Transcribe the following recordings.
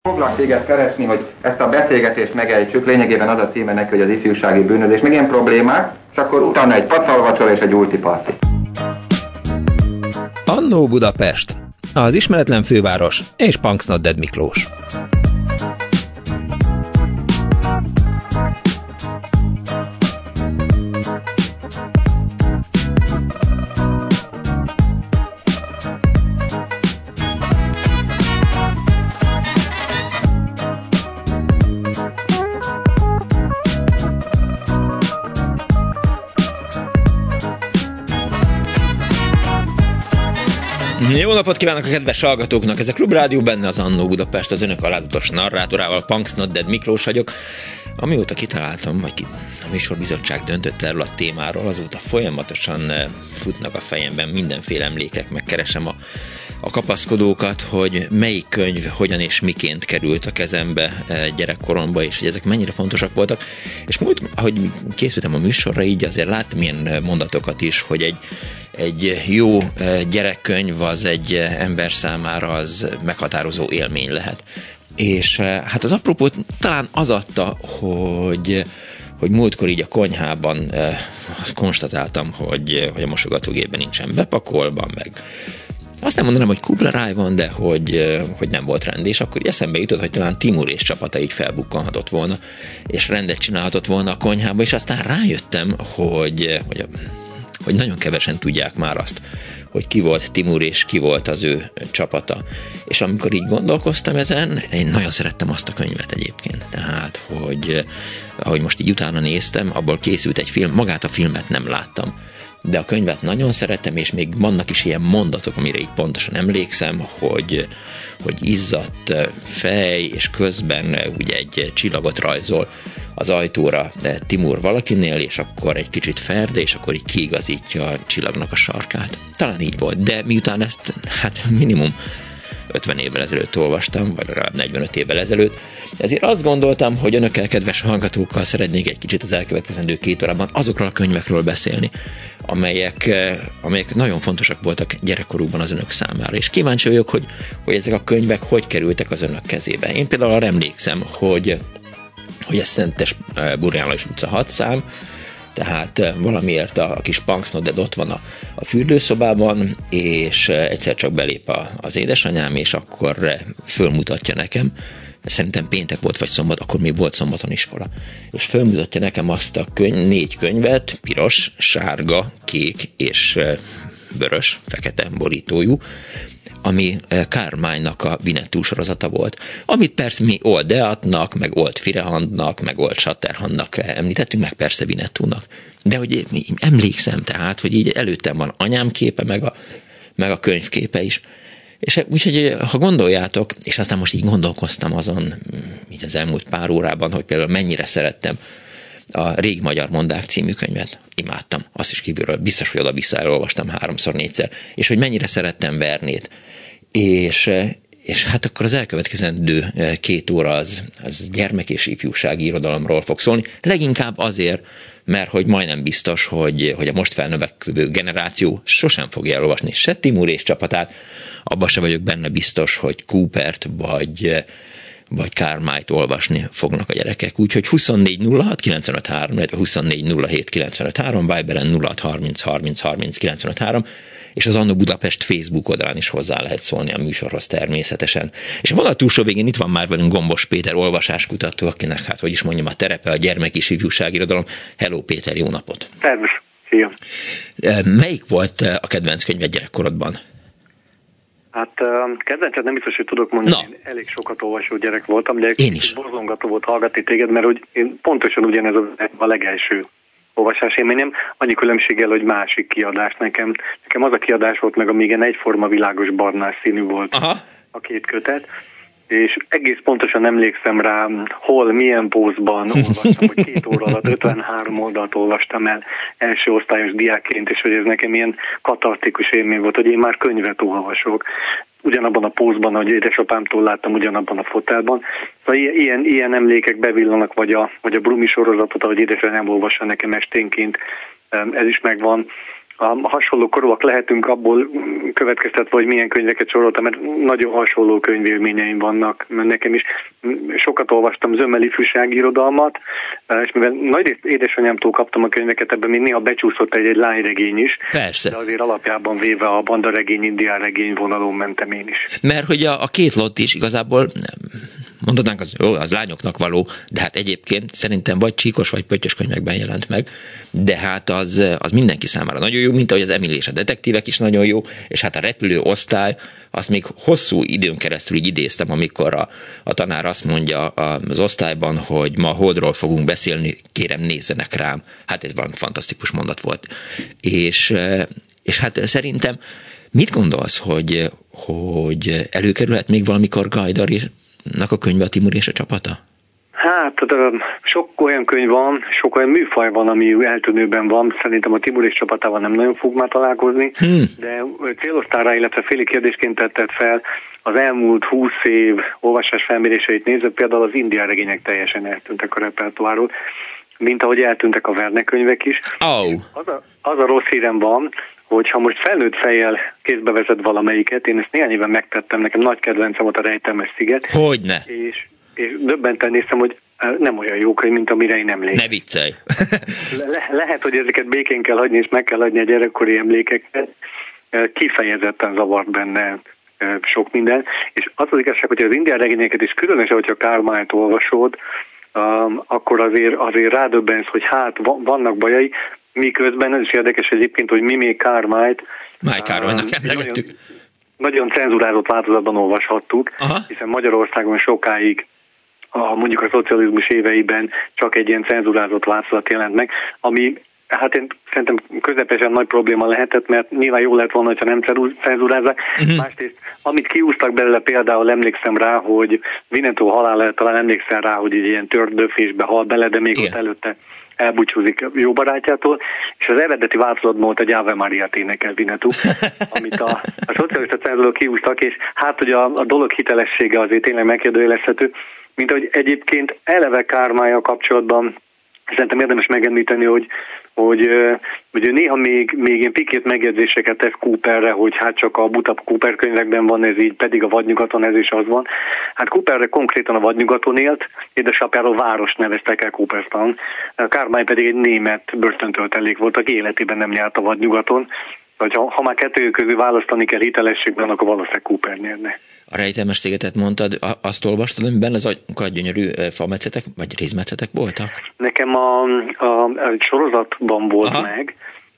Foglak téged keresni, hogy ezt a beszélgetést megejtsük, lényegében az a címe neki, hogy az ifjúsági bűnözés. Meg ilyen problémák, és akkor utána egy pacalvacsora és egy ultiparti. Annó Budapest, az ismeretlen főváros és Punks Not Dead Miklós. Jó napot kívánok a kedves hallgatóknak! Ez a Klubrádió, benne az Annó Budapest, az önök alázatos narrátorával, Punks Not Dead Miklós vagyok. Amióta kitaláltam, vagy a műsorbizottság döntött erről a témáról, azóta folyamatosan futnak a fejemben mindenféle emlékek, megkeresem a kapaszkodókat, hogy melyik könyv hogyan és miként került a kezembe gyerekkoromba, és hogy ezek mennyire fontosak voltak. És múlt, ahogy készültem a műsorra, így azért láttam ilyen mondatokat is, hogy egy jó gyerekkönyv az egy ember számára az meghatározó élmény lehet. És hát az apropót talán az adta, hogy múltkor így a konyhában konstatáltam, hogy a mosogatógépben nincsen bepakolva, meg azt nem mondanám, hogy kublaráj van, de hogy nem volt rend, és akkor eszembe jutott, hogy talán Timur és csapata így felbukkanhatott volna, és rendet csinálhatott volna a konyhába, és aztán rájöttem, hogy nagyon kevesen tudják már azt, hogy ki volt Timur és ki volt az ő csapata. És amikor így gondolkoztam ezen, én nagyon szerettem azt a könyvet egyébként. Tehát, hogy ahogy most így utána néztem, abból készült egy film, magát a filmet nem láttam, de a könyvet nagyon szeretem, és még vannak is ilyen mondatok, amire így pontosan emlékszem, hogy izzadt fej, és közben ugye egy csillagot rajzol az ajtóra Timur valakinél, és akkor egy kicsit ferde, és akkor így kiigazítja a csillagnak a sarkát. Talán így volt, de miután ezt hát minimum 50 évvel ezelőtt olvastam, vagy legalább 45 évvel ezelőtt. Ezért azt gondoltam, hogy önökkel, kedves hallgatókkal szeretnék egy kicsit az elkövetkezendő 2 órában azokról a könyvekről beszélni, amelyek nagyon fontosak voltak gyerekkorukban az önök számára. És kíváncsi vagyok, hogy ezek a könyvek hogy kerültek az önök kezébe. Én például arra emlékszem, hogy ez Szentes Burjánlós utca 6 szám, tehát valamiért a kis Punks Not Dead ott van a fürdőszobában, és egyszer csak belép az édesanyám, és akkor fölmutatja nekem, szerintem péntek volt, vagy szombat, akkor még volt szombaton iskola, és fölmutatja nekem azt a 4 könyvet, piros, sárga, kék és vörös, fekete borítójú, ami Carmine-nak a Winnetou sorozata volt. Amit persze mi Old Deatnak, meg Old Firehandnak, meg Old Shatterhandnak említettünk, meg persze Winnetou-nak. De hogy emlékszem tehát, hogy így előttem van anyám képe, meg a könyvképe is. És úgyhogy, ha gondoljátok, és aztán most így gondolkoztam azon, így az elmúlt pár órában, hogy például mennyire szerettem a Régi Magyar Mondák című könyvet, imádtam, azt is kívülről, biztos, hogy oda-vissza elolvastam 3-4-szer, és hogy mennyire szerettem Vernét. És hát akkor az elkövetkezendő 2 óra az gyermek- és ifjúsági irodalomról fog szólni, leginkább azért, mert hogy majdnem biztos, hogy a most felnövekvő generáció sosem fogja elolvasni se Timur és csapatát, abban se vagyok benne biztos, hogy Coopert vagy Carmine-t olvasni fognak a gyerekek. Úgyhogy 24.06.953, illetve 24.07.953, Viberen 06.30.30.30.953, és az Annó Budapest Facebook oldalán is hozzá lehet szólni a műsorhoz természetesen. És a vonal túlsó végén itt van már velünk Gombos Péter, olvasáskutató, akinek hát, hogy is mondjam, a terepe a gyermek- és ifjúságirodalom. Hello Péter, jó napot! Szervusz, szia! Melyik volt a kedvenc könyved gyerekkorodban? Hát kedvencet nem biztos, hogy tudok mondani, én elég sokat olvasó gyerek voltam, de én is. Borzongató volt hallgatni téged, mert hogy én pontosan ugyanez a legelső olvasás élményem, annyi különbséggel, hogy másik kiadás nekem. Nekem az a kiadás volt meg, amíg egyforma világos barnás színű volt. Aha. A 2 kötet, és egész pontosan emlékszem rá, hol, milyen pózban olvastam, hogy 2 óra alatt 53 oldalt olvastam el első osztályos diákként, és hogy ez nekem ilyen katartikus élmény volt, hogy én már könyvet olvasok. Ugyanabban a pózban, ahogy édesapámtól láttam, ugyanabban a fotelban. Szóval ilyen emlékek bevillanak, vagy a Brumi sorozatot, ahogy édesanyám olvassa nekem esténként, ez is megvan. hasonló korúak lehetünk, abból következtetve, hogy milyen könyveket soroltam, mert nagyon hasonló könyvélményeim vannak. Nekem is sokat olvastam zömmel ifjúsági irodalmat, és mivel nagyrészt édesanyámtól kaptam a könyveket, ebben még néha becsúszott egy lányregény is. Persze. De azért alapjában véve a bandaregény, indián regény vonalon mentem én is. Mert hogy a két lott is igazából, mondhatnánk, az lányoknak való, de hát egyébként szerintem vagy csíkos, vagy pöttyös könyvekben jelent meg, de hát az mindenki számára nagyon jó, mint ahogy az Emil és a detektívek is nagyon jó, és hát a repülő osztály, azt még hosszú időn keresztül így idéztem, amikor a tanár azt mondja az osztályban, hogy ma Holdról fogunk beszélni, kérem nézzenek rám. Hát ez valami fantasztikus mondat volt. És hát szerintem mit gondolsz, hogy előkerülhet még valamikor Gajdarnak a könyve, a Timur és a csapata? Hát, sok olyan könyv van, sok olyan műfaj van, ami eltűnőben van. Szerintem a Timur és csapatával nem nagyon fog már találkozni, de céloztál rá, illetve féli kérdésként tetted fel, az elmúlt 20 év olvasás felméréseit nézve, például az indián regények teljesen eltűntek a repertoárról, mint ahogy eltűntek a Verne könyvek is. Oh. Az a rossz hírem van, hogy ha most felnőtt fejjel kézbe vezet valamelyiket, én ezt néhány éven megtettem, nekem nagy kedvencem volt a Rejtelmes sziget. Hogyne? És döbbenten néztem, hogy nem olyan jó könyv, mint amire én emlékszem. Ne viccelj! Lehet, hogy ezeket békén kell hagyni, és meg kell adni a gyerekkori emlékeket. Kifejezetten zavart benne sok minden. És az igazság, hogy az indián regényeket is, különösen, hogyha Carmyle-t olvasod, akkor azért rádöbbensz, hogy hát vannak bajai, miközben ez is érdekes egyébként, hogy mi még Carmyle-t emlegettük. Nagyon cenzurázott változatban olvashattuk, hiszen Magyarországon sokáig mondjuk a szocializmus éveiben csak egy ilyen cenzurázott változat jelent meg, ami hát én szerintem közepesen nagy probléma lehetett, mert nyilván jó lett volna, ha nem cenzurázzák. Másrészt, amit kiúztak belőle, például emlékszem rá, hogy Winnetou halála, talán emlékszel rá, hogy egy ilyen tördöfésbe hal bele, de még ott előtte elbúcsúzik jó barátjától, és az eredeti változatban volt egy Ave Mariát énekel Winnetou, amit a szocialista cenzúrok kiúztak, és hát, hogy a dolog hitelessége azért tényleg megkérdőjelezhető, mint ahogy egyébként eleve Carmyle-jal kapcsolatban szerintem érdemes megemlíteni, hogy néha még ilyen pikét megjegyzéseket tesz Cooperre, hogy hát csak a buta Cooper könyvekben van ez így, pedig a vadnyugaton ez is az van. Hát Cooperre konkrétan a vadnyugaton élt, édesapjáról város neveztek el Cooperstown, Carmyle pedig egy német börtöntöltelék volt, aki életében nem járt a vadnyugaton. Ha már kettő közül választani kell hitelességben, akkor valószínűleg Cooper nyerne. A Rejtelmes szigetet mondtad, azt olvastad, amiben azokat gyönyörű fametszetek, vagy rézmetszetek voltak? Nekem a sorozatban volt meg,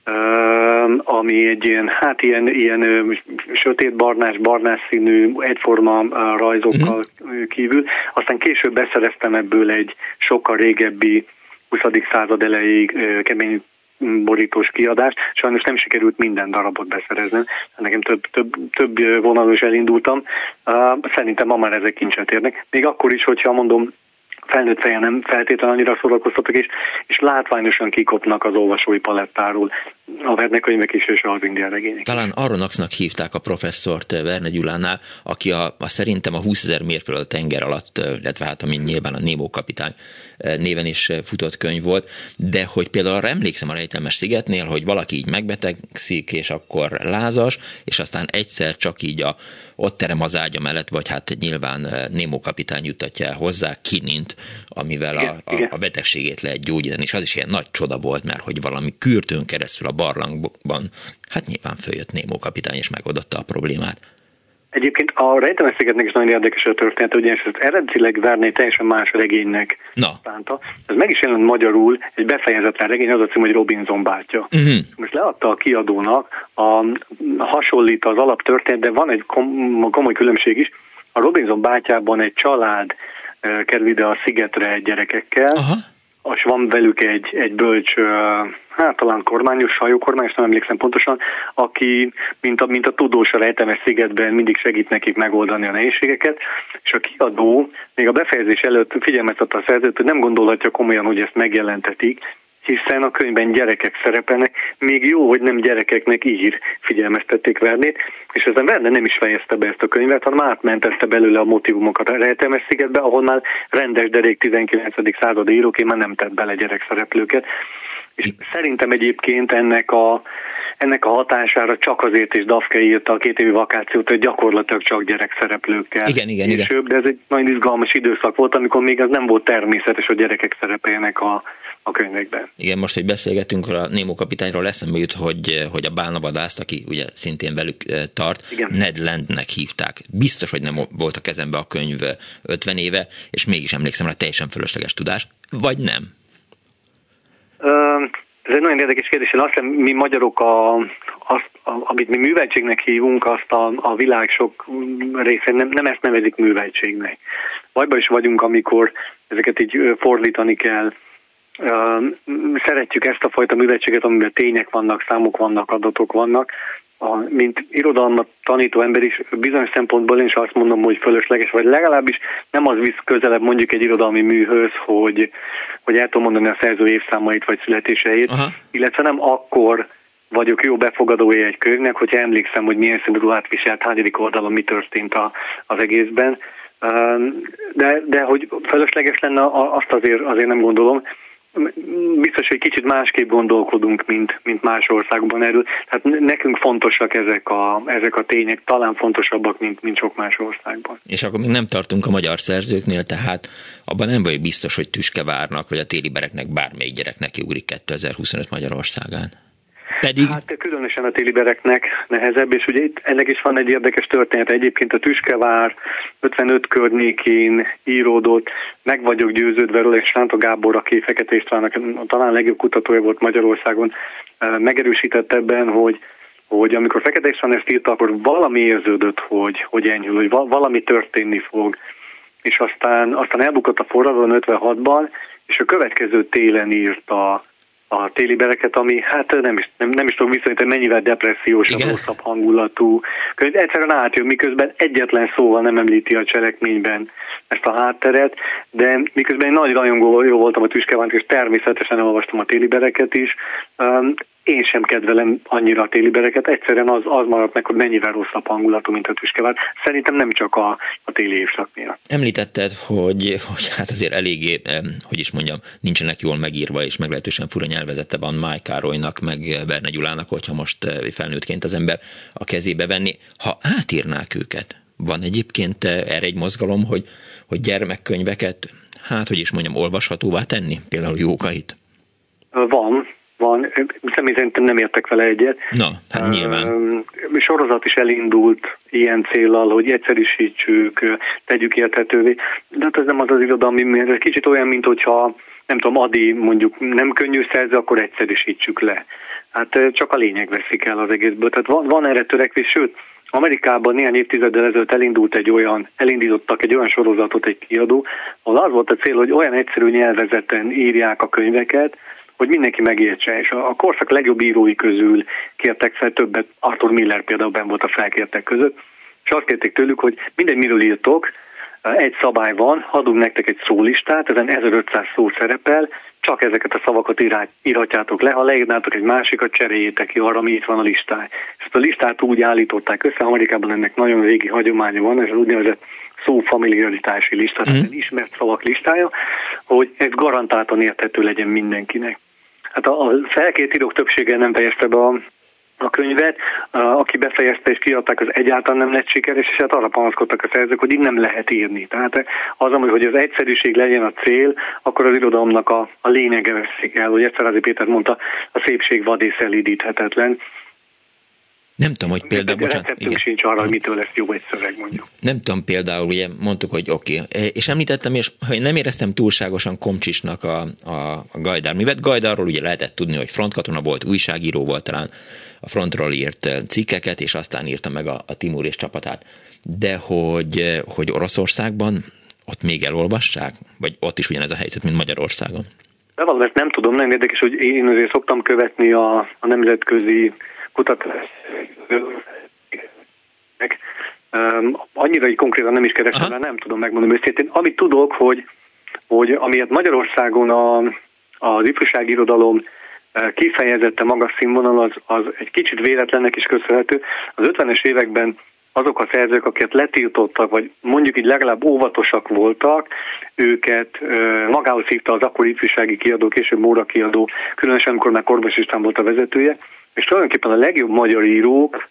ami egy ilyen sötét-barnás színű, egyforma rajzokkal kívül. Aztán később beszereztem ebből egy sokkal régebbi 20. század elejéig kemény borítós kiadást. Sajnos nem sikerült minden darabot beszereznem. Nekem több vonalon is elindultam. Szerintem ma már ezek kincset érnek. Még akkor is, hogyha mondom, felnőtt fejen nem feltétlenül annyira szórakoztatok, és látványosan kikopnak az olvasói palettáról a Verne könyvek is, és az indián regények. Talán Aronnaxnak hívták a professzort Verne Gyulánál, aki szerintem a 20 000 mérföld a tenger alatt, illetve hát ami nyilván a Nemo kapitány néven is futott könyv volt, de hogy például arra emlékszem a Rejtelmes szigetnél, hogy valaki így megbetegszik, és akkor lázas, és aztán egyszer csak így ott terem az ágya mellett, vagy hát nyilván Nemo kapitány juttatja el hozzá kinint, amivel a betegségét lehet gyógyítani, és az is ilyen nagy csoda volt, mert hogy valami kürtőn keresztül a barlangban, hát nyilván följött Nemo kapitány, és megoldotta a problémát. Egyébként a Rejtelmes szigetnek is nagyon érdekes a történet, ugyanis ez eredetileg Verne egy teljesen más regénynek szánta. Ez meg is jelent magyarul, egy befejezetlen regény, az a cím, hogy Robinson bátyja. Most leadta a kiadónak, hasonlít az alaptörténet, de van egy komoly különbség is. A Robinson bátyában egy család kerül ide a szigetre gyerekekkel, és van velük egy bölcs, talán kormányos, hajókormányos, nem emlékszem pontosan, aki, mint a tudós a Rejtelmes szigetben mindig segít nekik megoldani a nehézségeket, és a kiadó még a befejezés előtt figyelmeztette a szerzőt, hogy nem gondolhatja komolyan, hogy ezt megjelentetik, hiszen a könyvben gyerekek szerepelnek, még jó, hogy nem gyerekeknek ír, figyelmeztették Vernét, és ezen Verne nem is fejezte be ezt a könyvet, hanem átmentette belőle a motivumokat a Rejtelmes szigetbe, ahol már rendes derék 19. századi íróként már nem tett bele gyerekszereplőket. És szerintem egyébként ennek a hatására csak azért is Dafke írta a 2 évi vakációt, hogy gyakorlatilag csak gyerekszereplőkkel. Igen. De ez egy nagyon izgalmas időszak volt, amikor még az nem volt természetes, hogy gyerekek szerepeljenek a könyvekben. Igen, most, hogy beszélgetünk a Nemo kapitányról, eszembe jut, hogy a bálnavadászt, aki ugye szintén velük tart, igen. Ned Landnek hívták. Biztos, hogy nem volt a kezembe a könyv 50 éve, és mégis emlékszem rá, teljesen fölösleges tudás. Vagy nem? Ez egy nagyon érdekes kérdés. Én azt hiszem, mi magyarok amit mi műveltségnek hívunk, azt a világ sok részén nem ezt nevezik műveltségnek. Bajban is vagyunk, amikor ezeket így fordítani kell. Szeretjük ezt a fajta műveltséget, amiben tények vannak, számok vannak, adatok vannak. Mint irodalmat tanító ember is bizonyos szempontból én is azt mondom, hogy fölösleges, vagy legalábbis nem az visz közelebb mondjuk egy irodalmi műhöz, hogy el tudom mondani a szerző évszámait vagy születéseit, illetve nem akkor vagyok jó befogadója egy könyvnek, hogyha emlékszem, hogy milyen színű ruhát viselt, hányadik oldalon mi történt az egészben. De hogy fölösleges lenne, azt azért nem gondolom. Biztos, hogy kicsit másképp gondolkodunk, mint más országban erről. Tehát nekünk fontosak ezek a tények, talán fontosabbak, mint sok más országban. És akkor még nem tartunk a magyar szerzőknél, tehát abban nem vagy biztos, hogy Tüskevárnak, vagy a Téli Bereknek bármelyik gyerek nekiugrik 2025 Magyarországán. Pedig... Hát különösen a Téli Bereknek nehezebb, és ugye itt ennek is van egy érdekes történet. Egyébként a Tüskevár 55 környékén íródott, meg vagyok győződve róla, és Sánta Gábor, aki Fekete Istvánnak talán legjobb kutatója volt Magyarországon, megerősített ebben, hogy amikor Fekete István ezt írta, akkor valami érződött, hogy enyhül, hogy valami történni fog. És aztán elbukott a forradalom 56-ban, és a következő télen írta a Téli Bereket, ami hát nem is tudom viszonyítani, mennyivel depressziósabb, rosszabb hangulatú könyv. Egyszerűen átjön, miközben egyetlen szóval nem említi a cselekményben ezt a hátteret, de miközben egy nagy rajongó voltam a Tüskevárnak, és természetesen olvastam a Téli Bereket is, én sem kedvelem annyira a Téli Bereket, egyszerűen az maradt meg, hogy mennyivel rosszabb hangulatú, mint a Tüskevár. Szerintem nem csak a téli évszak miatt. Említetted, hogy hát azért eléggé, hogy is mondjam, nincsenek jól megírva, és meglehetősen fura nyelvezete van Máj Károlynak, meg Verne Gyulának, hogyha most felnőttként az ember a kezébe venni. Ha átírnák őket, van egyébként erre egy mozgalom, hogy gyermekkönyveket, hát hogy is mondjam, olvashatóvá tenni, például Jókait? Van. Személy szerintem nem értek vele egyet. Na, hát nyilván. Sorozat is elindult ilyen céllal, hogy egyszerűsítsük, tegyük érthetővé. De hát ez nem az irodalmi, mert ez kicsit olyan, mint hogyha, nem tudom, Adi mondjuk nem könnyű szerző, akkor egyszerűsítsük le. Hát csak a lényeg veszik el az egészből. Tehát van erre törekvés, sőt, Amerikában néhány évtizeddel ezelőtt elindítottak egy olyan sorozatot, egy kiadó, ahol az volt a cél, hogy olyan egyszerű nyelvezeten írják a könyveket, hogy mindenki megértse, és a korszak legjobb írói közül kértek fel többet, Arthur Miller például benn volt a felkértek között, és azt kérték tőlük, hogy mindegy, miről írtok, egy szabály van, adunk nektek egy szólistát, ezen 1500 szó szerepel, csak ezeket a szavakat írhatjátok le, ha leírnátok egy másikat, cseréljétek ki arra, ami itt van a listán. Ezt a listát úgy állították össze, Amerikában ennek nagyon régi hagyománya van, ez az úgynevezett szófamiliaritási lista, tehát egy ismert szavak listája, hogy ez garantáltan érthető legyen mindenkinek. Hát a felkért írók többsége nem fejezte be a könyvet, aki befejezte és kiadták, az egyáltalán nem lett sikeres, és hát arra panaszkodtak a szerzők, hogy így nem lehet írni. Tehát az, hogy az egyszerűség legyen a cél, akkor az irodalomnak a lényege veszik el, hogy Esterházy Péter mondta, a szépség vad és szelídíthetetlen. Nem tudom, hogy például... Receptünk sincs arra, hogy mitől lesz jó egy szöveg, mondjuk. Nem tudom, például, ugye mondtuk, hogy oké. És említettem, és hogy nem éreztem túlságosan komcsisnak a Gajdár művet. Gajdarról ugye lehetett tudni, hogy frontkatona volt, újságíró volt, talán a frontról írt cikkeket, és aztán írta meg a Timur és csapatát. De hogy Oroszországban ott még elolvassák? Vagy ott is ugyanez a helyzet, mint Magyarországon? De valami ezt nem tudom, nem érdekes, hogy én azért szoktam követni a nemzetközi kutatás. Annyira így konkrétan nem is keresem, mert nem tudom megmondani őszintén. Amit tudok, hogy amiért Magyarországon az ifjúságirodalom kifejezetten magas színvonal, az egy kicsit véletlennek is köszönhető. Az 50-es években azok a szerzők, akiket letiltottak, vagy mondjuk így legalább óvatosak voltak, őket, magához hívta az akkori ifjúsági kiadó, később Móra kiadó, különösen amikor már Korbos István volt a vezetője, és tulajdonképpen a legjobb magyar írók,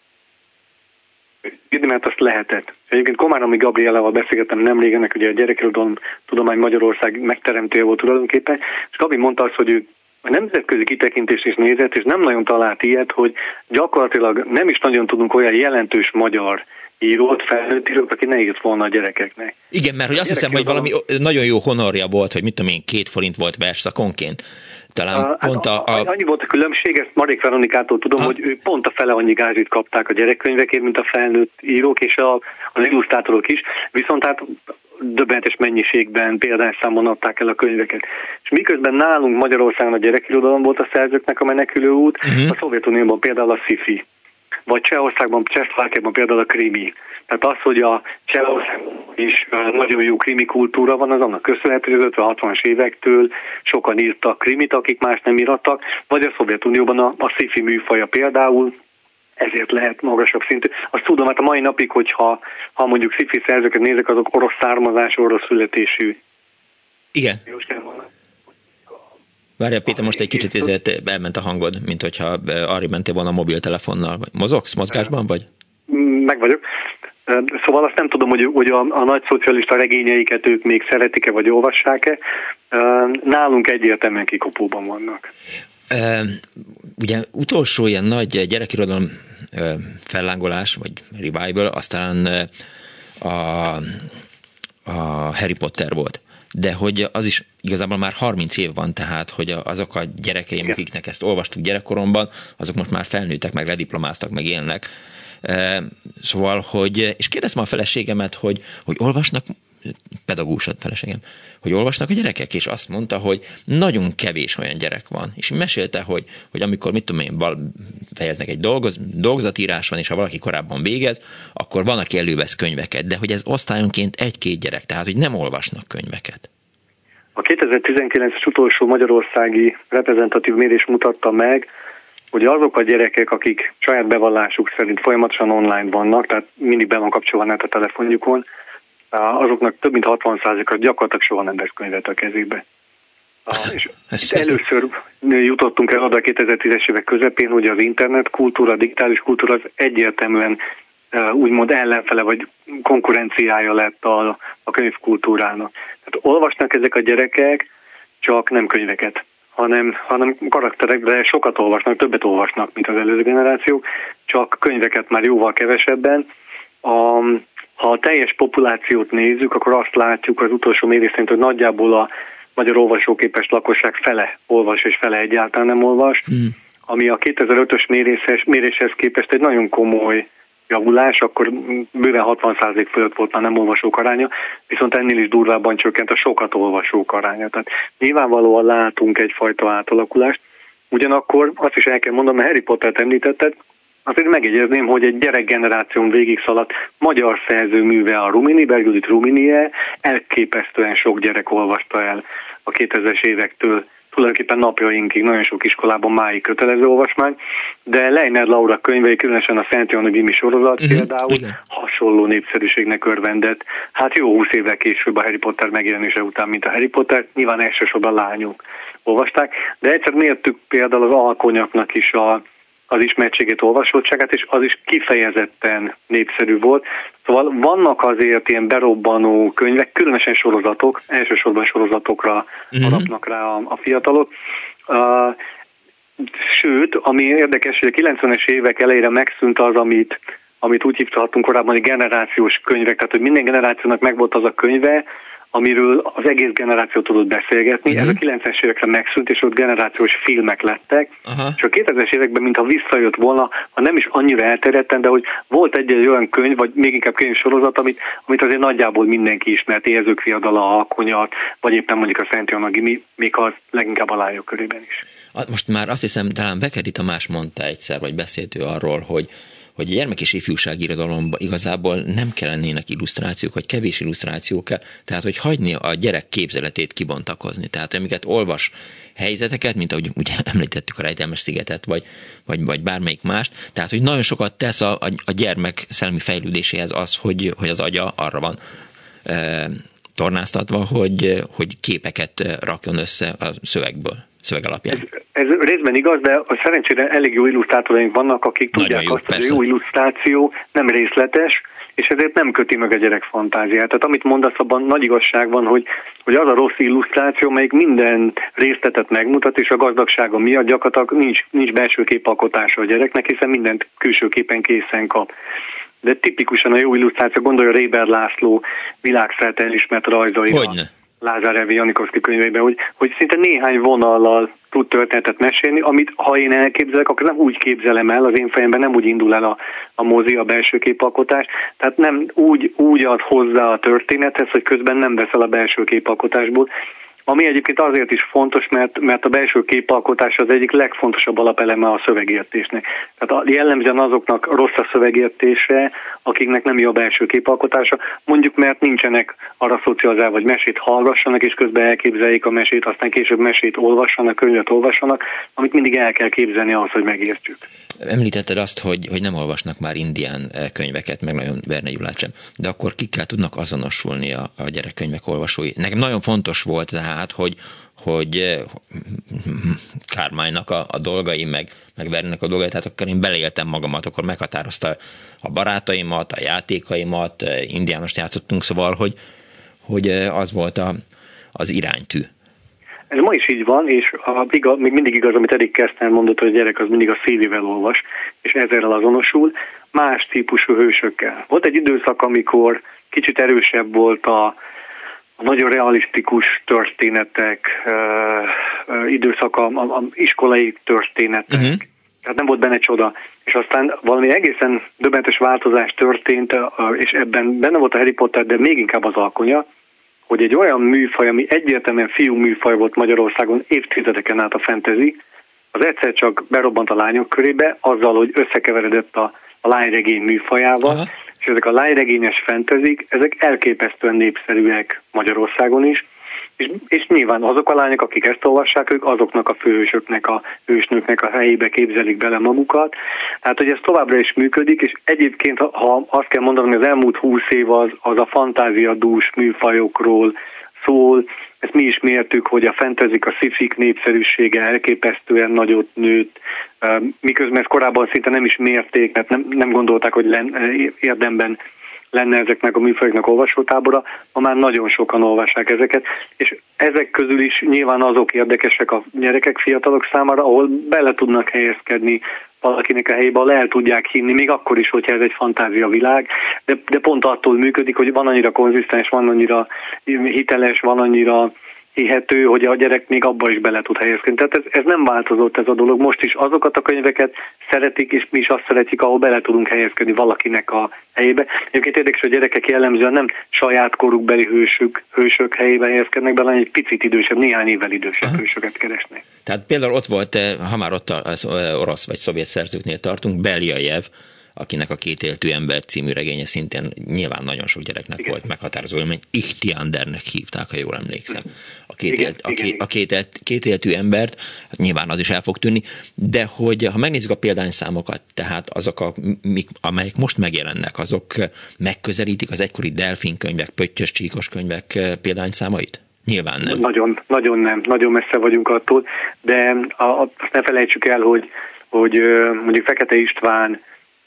mert azt lehetett. Egyébként Komáromi Gabrielával beszélgettem nemrég, ugye a Gyerekirodalom Tudomány Magyarország megteremtője volt tulajdonképpen, és Gabi mondta azt, hogy ő a nemzetközi kitekintést is nézett, és nem nagyon talált ilyet, hogy gyakorlatilag nem is nagyon tudunk olyan jelentős magyar írót, felnőtt írót, aki ne írt volna a gyerekeknek. Igen, mert hogy azt hiszem, hogy valami nagyon jó honorja volt, hogy mit tudom én, 2 forint volt versszakonként. Talán pont annyi volt a különbség, ezt Marék Veronikától tudom, hogy ő pont a fele annyi gázsit kapták a gyerekkönyvekért, mint a felnőtt írók, és az illusztrátorok is, viszont hát döbbenetes mennyiségben példányszámon adták el a könyveket. És miközben nálunk Magyarországon a gyerekirodalom volt a szerzőknek a menekülő út, a Szovjetunióban például a sci-fi, vagy Csehországban, Csehszlovákiában például a krimi. Tehát az, hogy a Csehországban is nagyon jó krimi kultúra van, az annak köszönhető, hogy 50-60-as évektől sokan írtak krimit, akik más nem írattak, vagy a Szovjetunióban a sci-fi műfaja például, ezért lehet magasabb szintű. Azt tudom, hát a mai napig, hogyha mondjuk sci-fi szerzőket nézek, azok orosz származású, orosz születésű. Igen. Várjál, Péter, most egy kicsit elment a hangod, mint hogyha arra mentél volna a mobiltelefonnal. Mozogsz mozgásban, vagy? Meg vagyok. Szóval azt nem tudom, hogy a nagy szocialista regényeiket ők még szeretik-e, vagy olvassák-e. Nálunk egyértelműen kikopóban vannak. Ugye utolsó ilyen nagy gyerekirodalom fellángolás, vagy revival, aztán a Harry Potter volt. De hogy az is igazából már 30 év van, tehát, hogy azok a gyerekeim, akiknek ezt olvastuk gyerekkoromban, azok most már felnőttek, meg lediplomáztak, meg élnek. Szóval, és kérdeztem a feleségemet, hogy olvasnak, pedagógusod feleségem, hogy olvasnak a gyerekek, és azt mondta, hogy nagyon kevés olyan gyerek van. És mesélte, hogy amikor, mit tudom én, fejeznek egy dolgozatírás van, és ha valaki korábban végez, akkor van, aki elővesz könyveket, de hogy ez osztályonként 1-2 gyerek, tehát, hogy nem olvasnak könyveket. A 2019-es utolsó magyarországi reprezentatív mérés mutatta meg, hogy azok a gyerekek, akik saját bevallásuk szerint folyamatosan online vannak, tehát mindig be van kapcsolva a telefonjukon, azoknak több mint 60%-a gyakorlatilag soha nem vesz könyvet a kezébe. És először jutottunk el oda a 2010-es évek közepén, hogy az internet kultúra, a digitális kultúra az egyértelműen úgymond ellenfele vagy konkurenciája lett a könyvkultúrának. Tehát olvasnak ezek a gyerekek, csak nem könyveket, hanem karakterekre sokat olvasnak, többet olvasnak, mint az előző generációk, csak könyveket már jóval kevesebben. Ha a teljes populációt nézzük, akkor azt látjuk az utolsó mérés szerint, hogy nagyjából a magyar olvasóképes lakosság fele olvas, és fele egyáltalán nem olvas, ami a 2005-ös méréshez képest egy nagyon komoly javulás, akkor bőven 60% fölött volt már nem olvasók aránya, viszont ennél is durvábban csökkent a sokat olvasók aránya. Tehát nyilvánvalóan látunk egyfajta átalakulást. Ugyanakkor azt is el kell mondanom, mert Harry Pottert említetted, azért megjegyezném, hogy egy gyerekgeneráción végig szaladt magyar szerző műve a Rumini, Berg Ruminie, elképesztően sok gyerek olvasta el a 2000-es évektől, tulajdonképpen napjainkig nagyon sok iskolában máig kötelező olvasmány, de Leiner Laura könyvei, különösen a Szent Johanna Gimi sorozat például hasonló népszerűségnek örvendett. Hát jó 20 évvel később a Harry Potter megjelenése után, mint a Harry Potter, nyilván elsősorban lányok olvasták, de egyszer mértük például az alkonyaknak is az ismertségét, olvasottságát, és az is kifejezetten népszerű volt. Szóval vannak azért ilyen berobbanó könyvek, különösen sorozatok, elsősorban sorozatokra alapnak rá a fiatalok. Sőt, ami érdekes, hogy a 90-es évek elejére megszűnt az, amit úgy hívhattunk korábban, hogy generációs könyvek, tehát hogy minden generációnak megvolt az a könyve, amiről az egész generáció tudott beszélgetni. Ez a 90-es évekre megszűnt, és ott generációs filmek lettek. És a 2000-es években, mintha visszajött volna, ha nem is annyira elterjedten, de hogy volt egy olyan könyv, vagy még inkább könyvsorozat, amit azért nagyjából mindenki ismert, Éhezők fiadala, Alkonyat, vagy éppen mondjuk a Szent Johanna Gimi, még az leginkább a lányok körében is. Most már azt hiszem, talán Bekedi Tamás mondta egyszer, vagy beszélt ő arról, hogy a gyermek- és ifjúságirodalomban igazából nem kellenének illusztrációk, vagy kevés illusztráció kell, tehát hogy hagyni a gyerek képzeletét kibontakozni. Tehát amiket olvas helyzeteket, mint ahogy ugye említettük a Rejtelmes szigetet, vagy bármelyik mást, tehát hogy nagyon sokat tesz a gyermek szellemi fejlődéséhez az, hogy az agya arra van tornáztatva, hogy képeket rakjon össze a szöveg alapján. Ez részben igaz, de a szerencsére elég jó illusztrátoraink vannak, akik nagyon tudják jó, azt, hogy a jó illusztráció nem részletes, és ezért nem köti meg a gyerek fantáziát. Tehát amit mondasz, abban nagy igazság van, hogy az a rossz illusztráció, melyik minden részletet megmutat, és a gazdagsága miatt gyakorlatilag nincs belső képalkotása a gyereknek, hiszen mindent külső képen készen kap. De tipikusan a jó illusztráció, gondolja Réber László világszerte elismert rajzaira. Hogyne? Lázár Evi Janikovszky könyveiben, hogy szinte néhány vonallal tud történetet mesélni, amit ha én elképzelek, akkor nem úgy képzelem el, az én fejemben nem úgy indul el a mozi, a belső képalkotás, tehát nem úgy ad hozzá a történethez, hogy közben nem veszel a belső képalkotásból. Ami egyébként azért is fontos, mert a belső képalkotás az egyik legfontosabb alapeleme a szövegértésnek. Tehát jellemzően azoknak rossz a szövegértése, akiknek nem jó a belső képalkotása, mondjuk mert nincsenek arra szocializálva, vagy mesét hallgassanak, és közben elképzeljék a mesét, aztán később mesét olvassanak, könyvet olvassanak, amit mindig el kell képzelni ahhoz, hogy megértsük. Említetted azt, hogy nem olvasnak már indián könyveket, meg nagyon Verne Gyulát sem, de akkor kikkel tudnak azonosulni a gyerekkönyvek olvasói. Nekem nagyon fontos volt tehát, hogy Carmine-nak a dolgai, meg Vernének a dolgai, tehát akkor én beleéltem magamat, akkor meghatározta a barátaimat, a játékaimat, indiánost játszottunk, szóval, hogy az volt az iránytű. Ez ma is így van, és még mindig igaz, amit Erik Kästner mondott, hogy a gyerek az mindig a szívével olvas, és ezzel azonosul, más típusú hősökkel. Volt egy időszak, amikor kicsit erősebb volt a nagyon realisztikus történetek, időszaka, a iskolai történetek, tehát nem volt benne csoda. És aztán valami egészen döbbenetes változás történt, és ebben benne volt a Harry Potter, de még inkább az Alkonya, hogy egy olyan műfaj, ami egyértelműen fiú műfaj volt Magyarországon évtizedeken át a fantasy, az egyszer csak berobbant a lányok körébe, azzal, hogy összekeveredett a lányregény műfajával, aha. És ezek a lányregényes fantasyk, ezek elképesztően népszerűek Magyarországon is, és nyilván azok a lányok, akik ezt olvassák, ők azoknak a főhősöknek, a hősnőknek a helyébe képzelik bele magukat. Tehát, hogy ez továbbra is működik, és egyébként, ha azt kell mondanom, hogy az elmúlt 20 év az a fantáziadús műfajokról szól, ezt mi is mértük, hogy a fantasyk, a sci-fik népszerűsége elképesztően nagyot nőtt, miközben ezt korábban szinte nem is mérték, mert nem gondolták, hogy érdemben lenne ezeknek a műfajoknak olvasótábora, ma már nagyon sokan olvassák ezeket, és ezek közül is nyilván azok érdekesek a gyerekek, fiatalok számára, ahol bele tudnak helyezkedni valakinek a helyébe, le tudják hinni, még akkor is, hogyha ez egy fantázia világ, de pont attól működik, hogy van annyira konzisztens, van annyira hiteles, van annyira hihető, hogy a gyerek még abba is bele tud helyezkedni. Tehát ez nem változott ez a dolog. Most is azokat a könyveket szeretik, és mi is azt szeretjük, ahol bele tudunk helyezkedni valakinek a helyébe. Egyébként érdekes, hogy a gyerekek jellemzően nem saját korukbeli hősök helyébe helyezkednek bele, hanem egy picit idősebb, néhány évvel idősebb hősöket keresnek. Tehát például ott volt, ha már ott az orosz vagy szovjet szerzőknél tartunk, Beljajev, akinek a Kétéltű ember című regénye szintén nyilván nagyon sok gyereknek igen. volt meghatározó élmény. Ichtiandernek hívták, ha jól emlékszem. A kétéltű embert, hát nyilván az is el fog tűnni, de hogy ha megnézzük a példányszámokat, tehát azok, amelyek most megjelennek, azok megközelítik az egykori delfinkönyvek, pöttyös csíkos könyvek példányszámait? Nyilván nem. Nagyon nem, nagyon messze vagyunk attól, de azt ne felejtsük el, hogy mondjuk Fekete István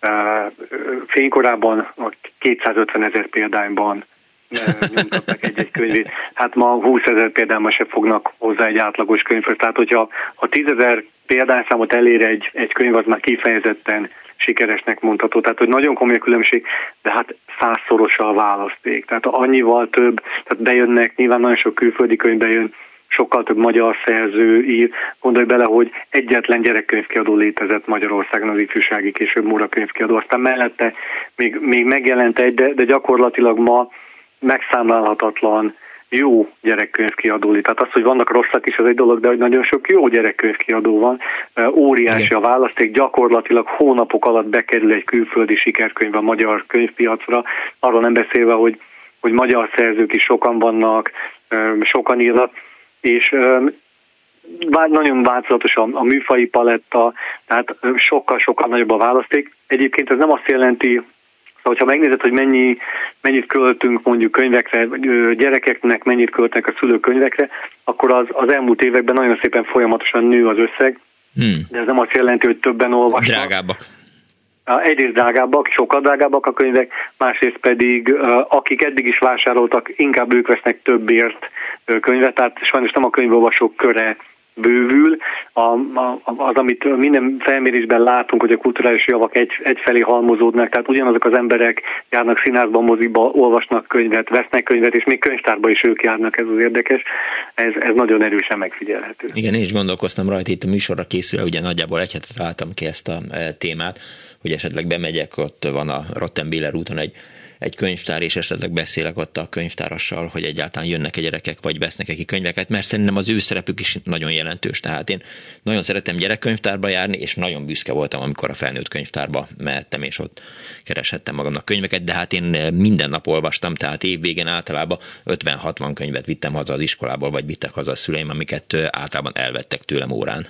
fénykorában a 250 000 példányban nyomtatnak egy könyvét. Hát ma 20 000 példányban se fognak hozzá egy átlagos könyvhöz. Tehát, hogyha 10 000 példányszámot elér egy könyv, az már kifejezetten sikeresnek mondható. Tehát, hogy nagyon komoly különbség, de hát 100-szorosa a választék. Tehát annyival több, tehát bejönnek, nyilván nagyon sok külföldi könyv bejön, sokkal több magyar szerző ír. Gondolj bele, hogy egyetlen gyerekkönyvkiadó létezett Magyarországon, az ifjúsági, később Móra könyvkiadó. Aztán mellette még megjelent egy, de gyakorlatilag ma megszámlálhatatlan jó gyerekkönyvkiadó lé. Tehát az, hogy vannak rosszak is, az egy dolog, de hogy nagyon sok jó gyerekkönyvkiadó van. Óriási a választék, gyakorlatilag hónapok alatt bekerül egy külföldi sikerkönyv a magyar könyvpiacra. Arról nem beszélve, hogy magyar szerzők is sokan vannak, sokan írnak, és nagyon változatos a műfaji paletta, tehát sokkal-sokkal nagyobb a választék. Egyébként ez nem azt jelenti hogyha megnézed, hogy mennyit költünk mondjuk könyvekre, gyerekeknek mennyit költenek a szülők könyvekre, akkor az elmúlt években nagyon szépen folyamatosan nő az összeg, de ez nem azt jelenti, hogy többen olvasnak. Drágábbak. Egyrészt drágábbak, sokkal drágábbak a könyvek, másrészt pedig akik eddig is vásároltak, inkább ők vesznek többért könyvet, tehát sajnos nem a könyvolvasók köre bővül. Az, amit minden felmérésben látunk, hogy a kulturális javak egyfelé halmozódnak, tehát ugyanazok az emberek járnak színházba, moziba, olvasnak könyvet, vesznek könyvet, és még könyvtárba is ők járnak, ez az érdekes. Ez nagyon erősen megfigyelhető. Igen, én is gondolkoztam rajta, itt a műsorra készülve, ugye nagyjából egy hetet találtam ki ezt a témát, hogy esetleg bemegyek, ott van a Rottenbiller úton egy könyvtár, és esetleg beszélek ott a könyvtárassal, hogy egyáltalán jönnek-e gyerekek, vagy vesznek-e ki könyveket, mert szerintem az ő szerepük is nagyon jelentős. Tehát én nagyon szeretem gyerekkönyvtárba járni, és nagyon büszke voltam, amikor a felnőtt könyvtárba mehettem, és ott kereshettem magamnak könyveket, de hát én minden nap olvastam, tehát évvégén általában 50-60 könyvet vittem haza az iskolából, vagy vittek haza a szüleim, amiket általában elvettek tőlem órán.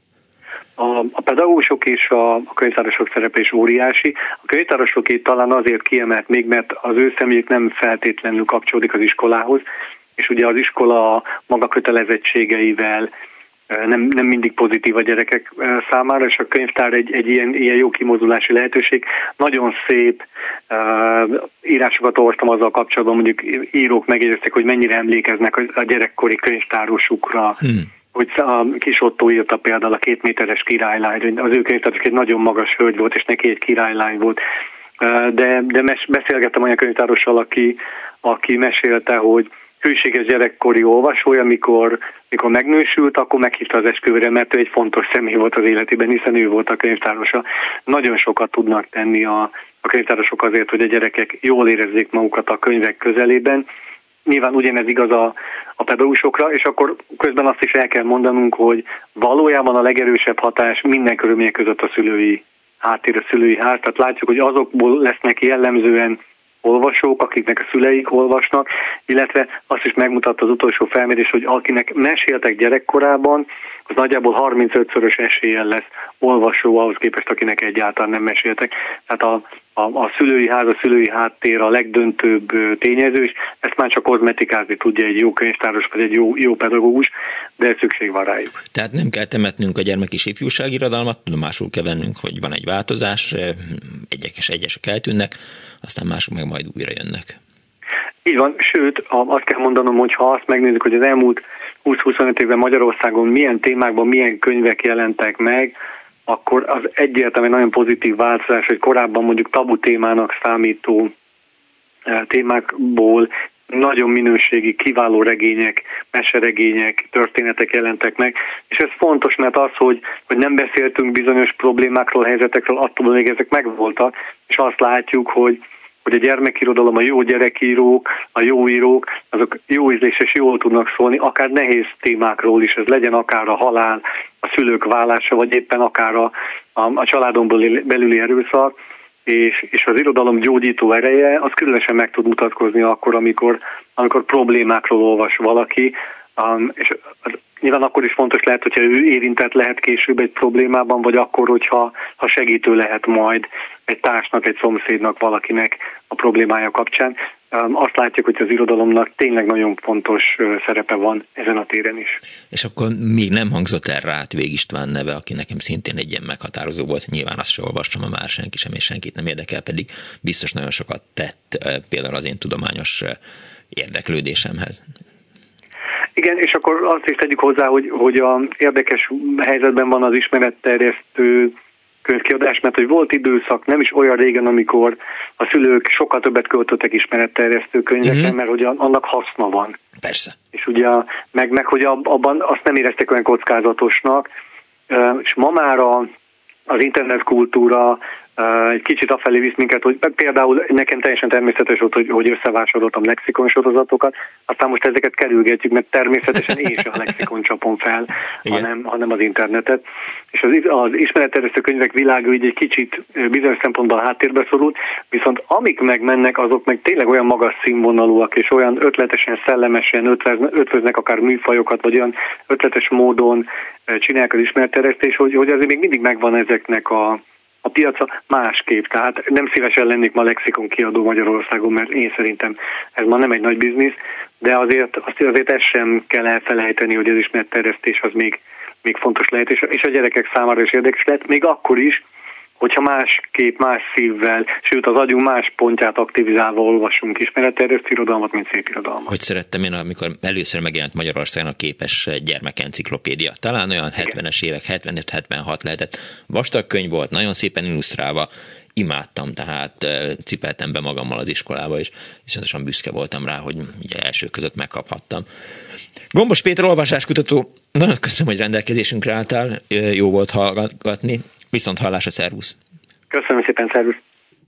A pedagógusok és a könyvtárosok szerepe is óriási. A könyvtárosoké talán azért kiemelt még, mert az ő személyük nem feltétlenül kapcsolódik az iskolához, és ugye az iskola maga kötelezettségeivel nem mindig pozitív a gyerekek számára, és a könyvtár egy ilyen jó kimozulási lehetőség. Nagyon szép írásokat olvastam azzal kapcsolatban, mondjuk írók megjegyezték, hogy mennyire emlékeznek a gyerekkori könyvtárosukra, hogy a Kis Ottó írta például a 2 méteres királylány, az ő könyvtáros egy nagyon magas hölgy volt, és neki egy királylány volt. De beszélgettem olyan könyvtárossal, aki mesélte, hogy hűséges gyerekkori olvasója, mikor megnősült, akkor meghívta az esküvőre, mert ő egy fontos személy volt az életében, hiszen ő volt a könyvtárosa. Nagyon sokat tudnak tenni a könyvtárosok azért, hogy a gyerekek jól érezzék magukat a könyvek közelében. Nyilván ugyanez igaz a pedagógusokra, és akkor közben azt is el kell mondanunk, hogy valójában a legerősebb hatás minden körülmények között a szülői háttér, a szülői ház. Tehát látjuk, hogy azokból lesznek jellemzően olvasók, akiknek a szüleik olvasnak, illetve azt is megmutatta az utolsó felmérés, hogy akinek meséltek gyerekkorában, az nagyjából 35-szörös eséllyel lesz olvasó ahhoz képest, akinek egyáltalán nem meséltek. Tehát a szülői ház, a szülői háttér a legdöntőbb tényező, és ezt már csak kozmetikázni tudja egy jó könyvtáros, vagy egy jó pedagógus, de szükség van rájuk. Tehát nem kell temetnünk a gyermek és ifjúságirodalmat, tudomásul kell vennünk, hogy van egy változás, egyesek eltűnnek, aztán mások meg majd újra jönnek. Így van, sőt, azt kell mondanom, hogy ha azt megnézzük, hogy az elmúlt 20-25 évben Magyarországon milyen témákban, milyen könyvek jelentek meg, akkor az egyértelműen nagyon pozitív változás, hogy korábban mondjuk tabu témának számító témákból nagyon minőségi, kiváló regények, meseregények, történetek jelentek meg, és ez fontos, mert az, hogy nem beszéltünk bizonyos problémákról, helyzetekről, attól még ezek megvoltak, és azt látjuk, hogy a gyermekirodalom, a jó gyerekírók, a jó írók, azok jó ízlés és jól tudnak szólni, akár nehéz témákról is, ez legyen akár a halál, a szülők válása, vagy éppen akár a családon belüli erőszak, és az irodalom gyógyító ereje, az különösen meg tud mutatkozni akkor, amikor problémákról olvas valaki, és nyilván akkor is fontos lehet, hogyha ő érintett lehet később egy problémában, vagy akkor, hogyha segítő lehet majd egy társnak, egy szomszédnak, valakinek a problémája kapcsán. Azt látjuk, hogy az irodalomnak tényleg nagyon fontos szerepe van ezen a téren is. És akkor még nem hangzott el Ráthvég István neve, aki nekem szintén egy ilyen meghatározó volt. Nyilván azt sem olvastam, már senki sem, és senkit nem érdekel, pedig biztos nagyon sokat tett például az én tudományos érdeklődésemhez. Igen, és akkor azt is tegyük hozzá, hogy a érdekes helyzetben van az ismeretterjesztő könyvkiadás, mert hogy volt időszak, nem is olyan régen, amikor a szülők sokkal többet költöttek ismeretterjesztő könyvekre, mert hogy annak haszna van. Persze. És ugye meg hogy abban azt nem éreztek olyan kockázatosnak, és ma már az internetkultúra egy kicsit afelé visz minket, hogy például nekem teljesen természetes volt, hogy összevásároltam lexikon sorozatokat, aztán most ezeket kerülgetjük, mert természetesen én sem a lexikon csapom fel, hanem az internetet. És az ismeretterjesztő könyvek világa így egy kicsit bizonyos szempontból háttérbe szorult, viszont amik megmennek, azok meg tényleg olyan magas színvonalúak, és olyan ötletesen, szellemesen ötvöznek akár műfajokat, vagy olyan ötletes módon csinálják az ismeretterjesztés, hogy azért még mindig megvan ezeknek a a piaca másképp. Tehát nem szívesen lennék ma lexikon kiadó Magyarországon, mert én szerintem ez ma nem egy nagy biznisz, de azért ezt sem kell elfelejteni, hogy az ismeretterjesztés az még fontos lehet, és a gyerekek számára is érdekes lehet, még akkor is, hogyha másképp, más szívvel, sőt az agyunk más pontját aktivizálva olvasunk ismeretterjesztő irodalmat, mint szép irodalmat. Hogy szerettem én, amikor először megjelent Magyarországon a képes gyermekenciklopédia. Talán olyan 70-es évek, 75-76 lehetett. Vastag könyv volt, nagyon szépen illusztrálva, imádtam, tehát cipeltem be magammal az iskolába, és viszontosan büszke voltam rá, hogy ugye elsők között megkaphattam. Gombos Péter olvasáskutató, nagyon köszönöm, hogy rendelkezésünkre álltál, jó volt hallgatni, viszont hallásra, szervusz! Köszönöm szépen, szervusz!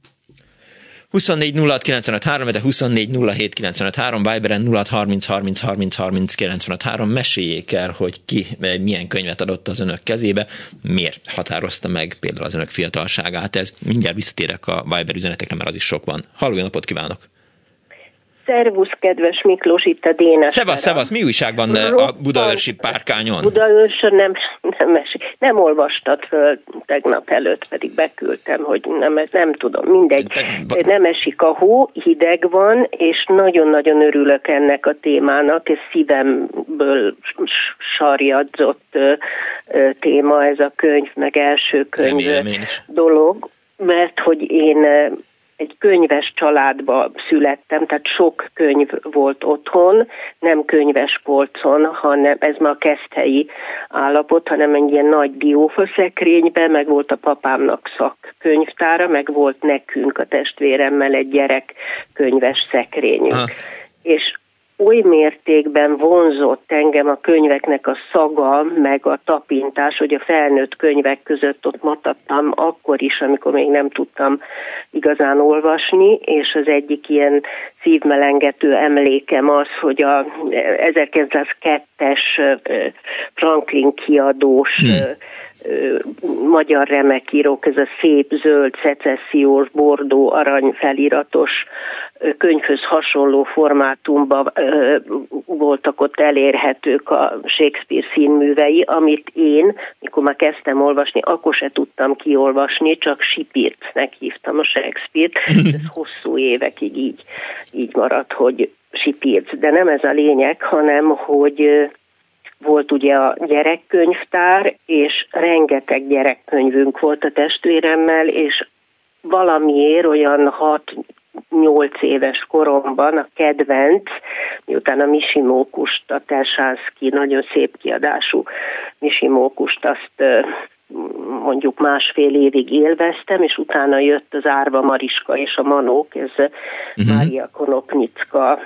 24 06 95 3, de 24 07 95 3, Viberen 06 30 30 30 30 95 3. Meséljék el, hogy ki milyen könyvet adott az önök kezébe, miért határozta meg például az önök fiatalságát. Ez mindjárt visszatérek a Viber üzenetekre, mert az is sok van. Halló, jó napot kívánok! Szervusz, kedves Miklós, itt a Dénes. Szevasz, mi újságban a Budaörsi Párkányon? Budaörsön nem olvastad föl tegnap előtt, pedig beküldtem, hogy nem tudom, mindegy. Nem esik a hó, hideg van, és nagyon-nagyon örülök ennek a témának, ez szívemből sarjadzott téma, ez a könyv, meg első könyv dolog, mert hogy én egy könyves családba születtem, tehát sok könyv volt otthon, nem könyves polcon, hanem ez ma a keszthelyi állapot, hanem egy ilyen nagy diófaszekrényben, meg volt a papámnak szakkönyvtára, meg volt nekünk a testvéremmel egy gyerekkönyves szekrényünk. És oly mértékben vonzott engem a könyveknek a szaga, meg a tapintás, hogy a felnőtt könyvek között ott matadtam akkor is, amikor még nem tudtam igazán olvasni, és az egyik ilyen szívmelengető emlékem az, hogy a 1902-es Franklin kiadós magyar remekírók, ez a szép zöld, szecessziós, bordó, arany feliratos könyvhöz hasonló formátumban voltak ott elérhetők a Shakespeare színművei, amit én, mikor már kezdtem olvasni, akkor se tudtam kiolvasni, csak Sipircnek hívtam a Shakespeare-t. Ez hosszú évekig így maradt, hogy Sipirc. De nem ez a lényeg, hanem hogy volt ugye a gyerekkönyvtár, és rengeteg gyerekkönyvünk volt a testvéremmel, és valamiért olyan 6-8 éves koromban a kedvenc, miután a Misimókust, a Tersánszky nagyon szép kiadású Misimókust, azt mondjuk másfél évig élveztem, és utána jött az Árva Mariska és a Manók, ez Mária Konopnicka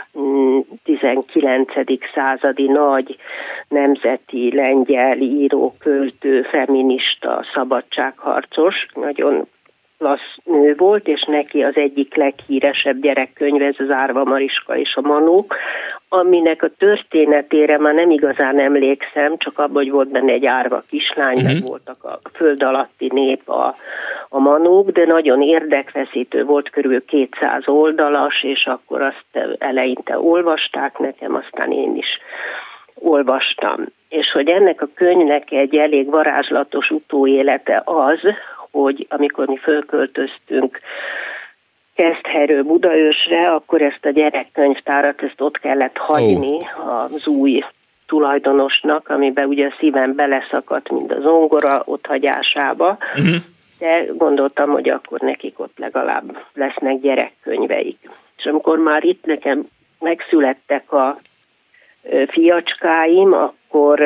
19. századi nagy nemzeti lengyel író, költő, feminista, szabadságharcos, nagyon klassz nő volt, és neki az egyik leghíresebb gyerekkönyv, ez az Árva Mariska és a Manók, aminek a történetére már nem igazán emlékszem, csak abban, hogy volt benne egy árva kislány, meg voltak a föld alatti nép a Manók, de nagyon érdekfeszítő volt, körül 200 oldalas, és akkor azt eleinte olvasták nekem, aztán én is olvastam. És hogy ennek a könyvnek egy elég varázslatos utóélete az, hogy amikor mi fölköltöztünk Keszthelyről Budaörsre, akkor ezt a gyerekkönyvtárat, ezt ott kellett hagyni az új tulajdonosnak, amiben ugye a szívem beleszakadt, mint a zongora otthagyásába, de gondoltam, hogy akkor nekik ott legalább lesznek gyerekkönyveik. És amikor már itt nekem megszülettek a fiacskáim, akkor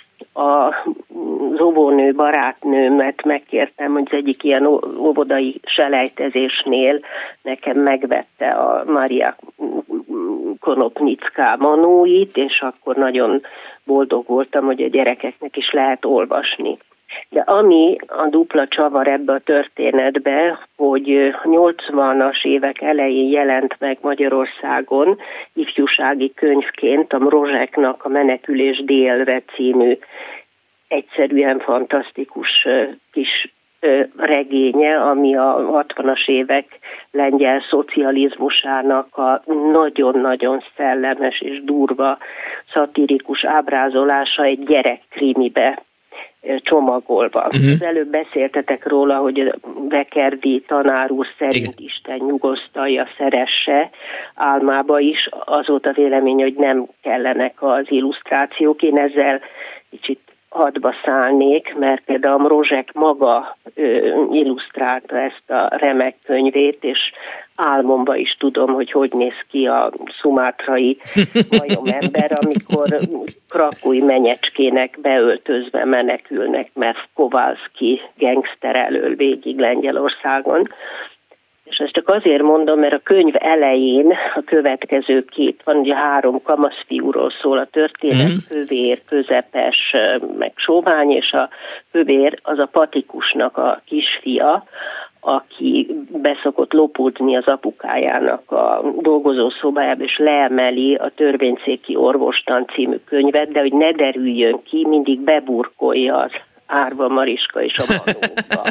az óvónő barátnőmet megkértem, hogy az egyik ilyen óvodai selejtezésnél nekem megvette a Mária Konopnická Manóit, és akkor nagyon boldog voltam, hogy a gyerekeknek is lehet olvasni. De ami a dupla csavar ebbe a történetbe, hogy 80-as évek elején jelent meg Magyarországon ifjúsági könyvként a Mrozseknak a Menekülés délre című egyszerűen fantasztikus kis regénye, ami a 60-as évek lengyel szocializmusának a nagyon-nagyon szellemes és durva szatirikus ábrázolása egy gyerekkrimibe csomagolva. Az előbb beszéltetek róla, hogy Bekerdi tanár úr szerint Isten nyugosztalja, szeresse, álmába is. Az volt a vélemény, hogy nem kellenek az illusztrációk. Én ezzel kicsit hadba szállnék, mert például Mrozsek maga illusztrálta ezt a remek könyvét, és álmomba is tudom, hogy néz ki a szumátrai majomember, amikor krakói menyecskének beöltözve menekülnek, mert Kowalski gangster elől végig Lengyelországon. És ezt csak azért mondom, mert a könyv elején a következő kép van, ugye 3 kamaszfiúról szól a történet, kövér, közepes, meg sovány, és a kövér az a Patikusnak a kisfia, aki beszokott lopódni az apukájának a dolgozószobájába, és leemeli a Törvényszéki Orvostan című könyvet, de hogy ne derüljön ki, mindig beburkolja az Árva Mariska és a Manóba.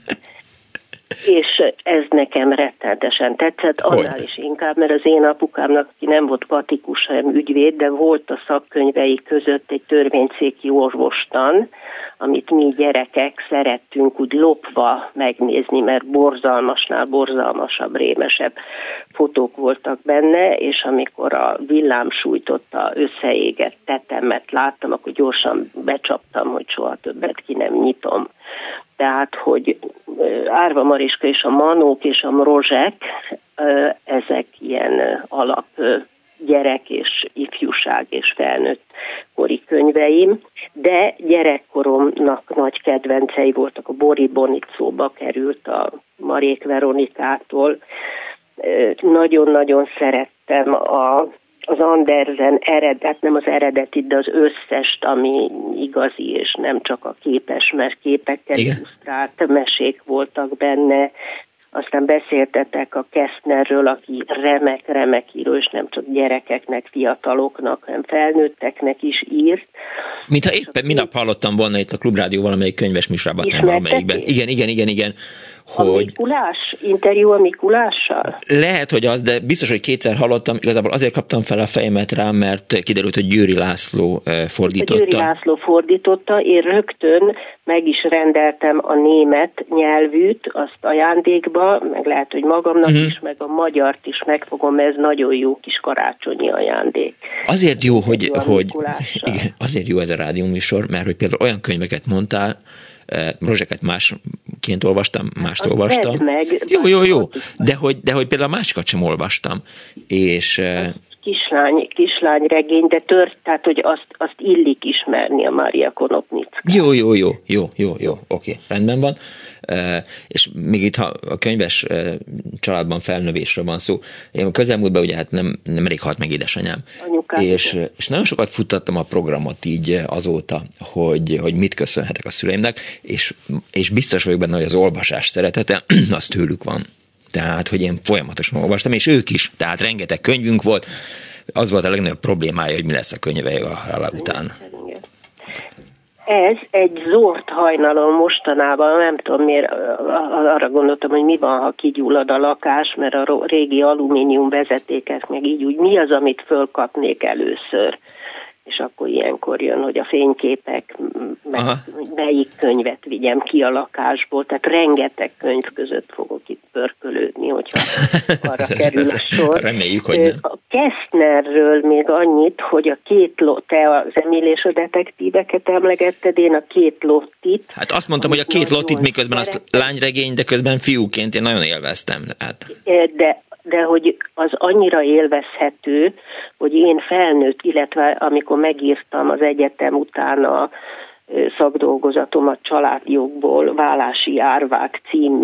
És ez nekem rettenetesen tetszett, annál is inkább, mert az én apukámnak, aki nem volt patikus, hanem ügyvéd, de volt a szakkönyvei között egy törvényszéki orvostan, amit mi gyerekek szerettünk úgy lopva megnézni, mert borzalmasnál borzalmasabb, rémesebb fotók voltak benne, és amikor a villám sújtotta összeégett tetemet láttam, akkor gyorsan becsaptam, hogy soha többet ki nem nyitom. Tehát, hogy Árva Mariska és a Manók és a Mrozsek, ezek ilyen alap gyerek és ifjúság és felnőtt kori könyveim, de gyerekkoromnak nagy kedvencei voltak, a Bori Bonit szóba került a Marék Veronikától. Nagyon-nagyon szerettem az Andersen nem az eredetit, de az összest, ami igazi, és nem csak a képes, mert képekkel illusztrált mesék voltak benne. Aztán beszéltetek a Kestnerről, aki remek író, és nem csak gyerekeknek, fiataloknak, hanem felnőtteknek is írt. Mintha éppen minap hallottam volna itt a Klubrádió valamelyik könyves műsorában, nem valamelyikben. Igen. Hogy... A Mikulás? Interjú a Mikulással? Lehet, hogy az, de biztos, hogy kétszer hallottam. Igazából azért kaptam fel a fejemet rá, mert kiderült, hogy Győri László fordította. Győri László fordította. Én rögtön meg is rendeltem a német nyelvűt, azt ajándékba, meg lehet, hogy magamnak is, meg a magyart is megfogom, mert ez nagyon jó kis karácsonyi ajándék. Azért jó, hogy igen, azért jó ez a rádióműsor, mert hogy például olyan könyveket mondtál, Mrozseket másként olvastam, mást olvastam. Jó. De hogy például a másikat sem olvastam. És... Kislány regény, de tehát, hogy azt illik ismerni a Mária Konopnická. Jó, oké, rendben van. És még itt, ha a könyves családban felnövésről van szó, én a közelmúltban ugye hát nem rég halt meg édesanyám. És nagyon sokat futtattam a programot így azóta, hogy mit köszönhetek a szüleimnek, és biztos vagyok benne, hogy az olvasás szeretete, az tőlük van. Tehát, hogy én folyamatosan olvastam, és ők is. Tehát rengeteg könyvünk volt. Az volt a legnagyobb problémája, hogy mi lesz a könyve a halála után. Ez egy zord hajnalon mostanában, nem tudom miért, arra gondoltam, hogy mi van, ha kigyullad a lakás, mert a régi alumínium vezetékek meg így úgy, mi az, amit fölkapnék először. És akkor ilyenkor jön, hogy a fényképek, meg melyik könyvet vigyem ki a lakásból, tehát rengeteg könyv között fogok itt pörkölődni, hogyha arra kerül a sor. Reméljük, hogy nem. A Kestnerről még annyit, hogy a te az Emil és a detektíveket emlegetted, én a Két Lottit. Hát azt mondtam, hogy a Két Lottit miközben azt lányregény, de közben fiúként én nagyon élveztem. Hát. De hogy az annyira élvezhető, hogy én felnőtt, illetve amikor megírtam az egyetem után a szakdolgozatomat családjogból, Vállási árvák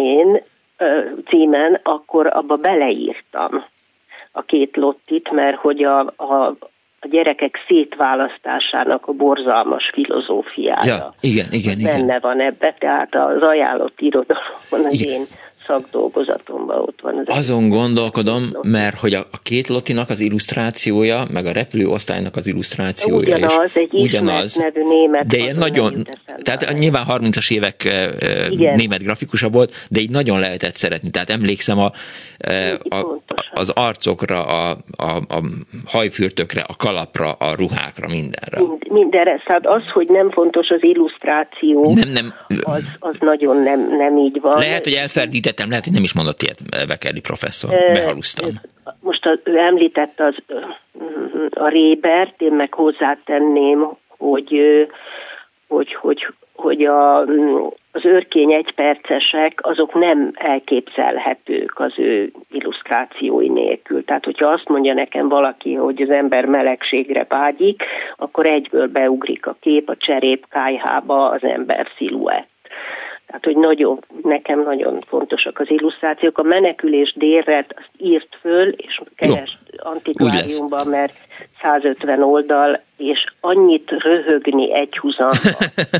címen, akkor abba beleírtam a Két Lottit, mert hogy a gyerekek szétválasztásának a borzalmas filozófiája. Ja, igen. Benne van ebbe, tehát az ajánlott irodalomban az én szakdolgozatomban ott van. Azon gondolkodom, mert hogy a két Lottinak az illusztrációja, meg a repülőosztálynak az illusztrációja ugyanaz, egy ismert nevű német. De ilyen nagyon, tehát nyilván 30-as évek német grafikusa volt, de így nagyon lehetett szeretni. Tehát emlékszem az arcokra, a hajfürtökre, a kalapra, a ruhákra, mindenre. Mindenre. Tehát az, hogy nem fontos az illusztráció, nem. Az nagyon nem így van. Lehet, hogy elferdítettem, lehet, hogy nem is mondott ilyet Vekerli professzor. Behalusztam. Most ő említette a Rébert, én meg hozzátenném, hogy az őrkény egypercesek, azok nem elképzelhetők az ő illusztrációi nélkül. Tehát, hogyha azt mondja nekem valaki, hogy az ember melegségre vágyik, akkor egyből beugrik a kép a cserépkályhába az ember sziluett. Tehát, hogy nekem nagyon fontosak az illusztrációk. A Menekülés délre azt írt föl, és keresd antikváriumban, mert 150 oldal, és annyit röhögni egyhuzamban,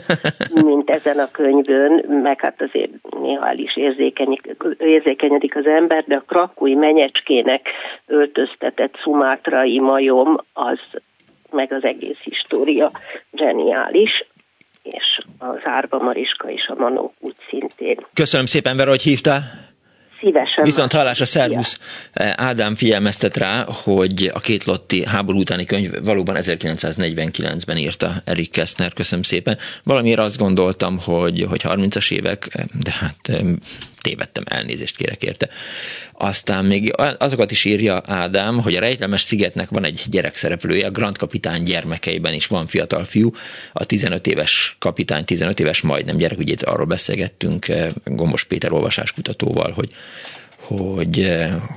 mint ezen a könyvön, meg hát azért néha el is érzékenyedik az ember, de a krakói menyecskének öltöztetett szumátrai majom, az meg az egész história zseniális, és az Árva Mariska és a Manók úgy szintén. Köszönöm szépen, Vera, hogy hívtál. Szívesen. Viszont hallásra, szervusz. Ádám figyelmeztet rá, hogy a két Lotti háború utáni könyv valóban 1949-ben írta Erik Kästner. Köszönöm szépen. Valamiért azt gondoltam, hogy 30-as évek, de hát tévedtem, elnézést kérek érte. Aztán még azokat is írja Ádám, hogy a Rejtelmes szigetnek van egy gyerekszereplője, a Grand kapitány gyermekeiben is van fiatal fiú, a 15 éves kapitány, 15 éves majdnem gyerek, ugye itt arról beszélgettünk Gombos Péter olvasáskutatóval, hogy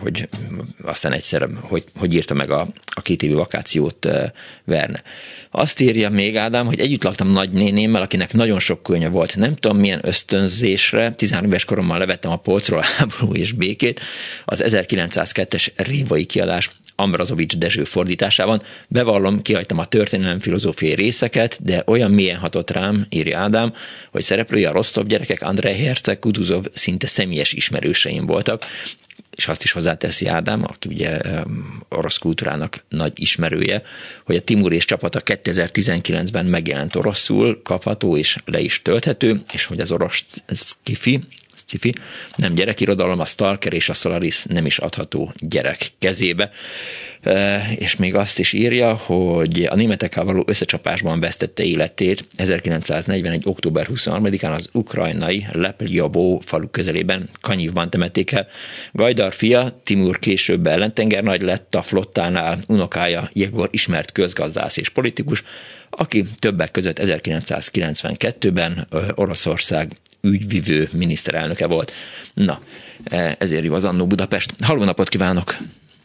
aztán egyszer, hogy írta meg a 2 évi vakációt Verne. Azt írja még Ádám, hogy együtt laktam nagynénémmel, akinek nagyon sok könyve volt. Nem tudom milyen ösztönzésre, 13 éves koromban levettem a polcról a Háború és békét, az 1902-es Révai kiadás Ambrazovics Dezső fordításában. Bevallom, kihagytam a történelem filozófiai részeket, de olyan mélyen hatott rám, írja Ádám, hogy szereplői a Rostov gyerekek, Andrej Herceg, Kutuzov szinte személyes ismerőseim voltak, és azt is hozzáteszi Ádám, aki ugye orosz kultúrának nagy ismerője, hogy a Timur és csapata 2019-ben megjelent oroszul, kapható és le is tölthető, és hogy az orosz sci-fi nem gyerekirodalom, a Stalker és a Solaris nem is adható gyerek kezébe. És még azt is írja, hogy a németekkel való összecsapásban vesztette életét 1941. október 23-án az ukrajnai Lepljavó falu közelében, Kanyivban temették el. Gajdar fia, Timur később ellentengernagy lett, a flottánál unokája Jegor ismert közgazdász és politikus, aki többek között 1992-ben Oroszország ügyvivő miniszterelnöke volt. Na, ezért jó az Annó Budapest. Halló napot kívánok!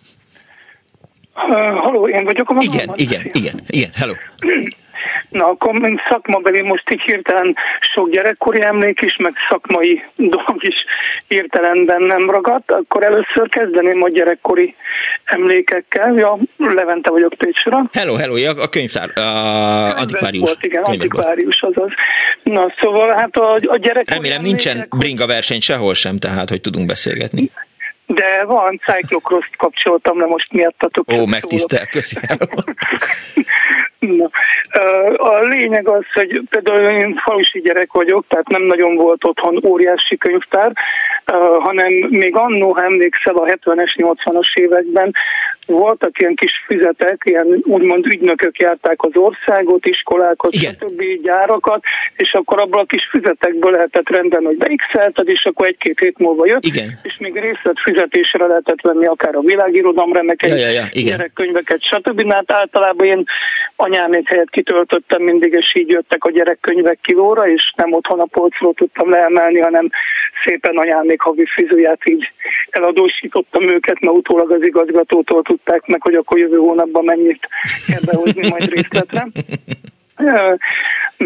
Halló, én vagyok a vonalban? Igen, hello! Na, akkor mint szakmabeli most így hirtelen sok gyerekkori emlék is, meg szakmai dolog is hirtelen bennem ragadt, akkor először kezdeném a gyerekkori emlékekkel. Ja, Levente vagyok Pécsről. Hello, a könyvtár, antikvárius. Volt, igen, antikvárius azaz. Na, szóval hát a gyerekkori remélem nincsen bringa verseny sehol sem, tehát, hogy tudunk beszélgetni. De van, cyclocross-t kapcsoltam le most miattatok. Ó, megtisztel, köszönöm. Na, a lényeg az, hogy például én falusi gyerek vagyok, tehát nem nagyon volt otthon óriási könyvtár, hanem még annó, ha emlékszel, a 70-es, 80-as években voltak ilyen kis füzetek, ilyen úgymond ügynökök járták az országot, iskolákat, stb. Gyárakat, és akkor abban a kis füzetekből lehetett rendelni, hogy beixelted, és akkor 1-2 hét múlva jött, igen. És még részletfizetésre lehetett venni akár a világirodalomra, gyerekkönyveket, stb. Hát általában én anyámék helyett kitöltöttem mindig, és így jöttek a gyerekkönyvek kilóra, és nem otthon a polcról tudtam leemelni, hanem szépen anyámék havi fizuját így eladósítottam őket, mert utólag az igazgatótól tudták meg, hogy akkor jövő hónapban mennyit kell behozni majd részletre.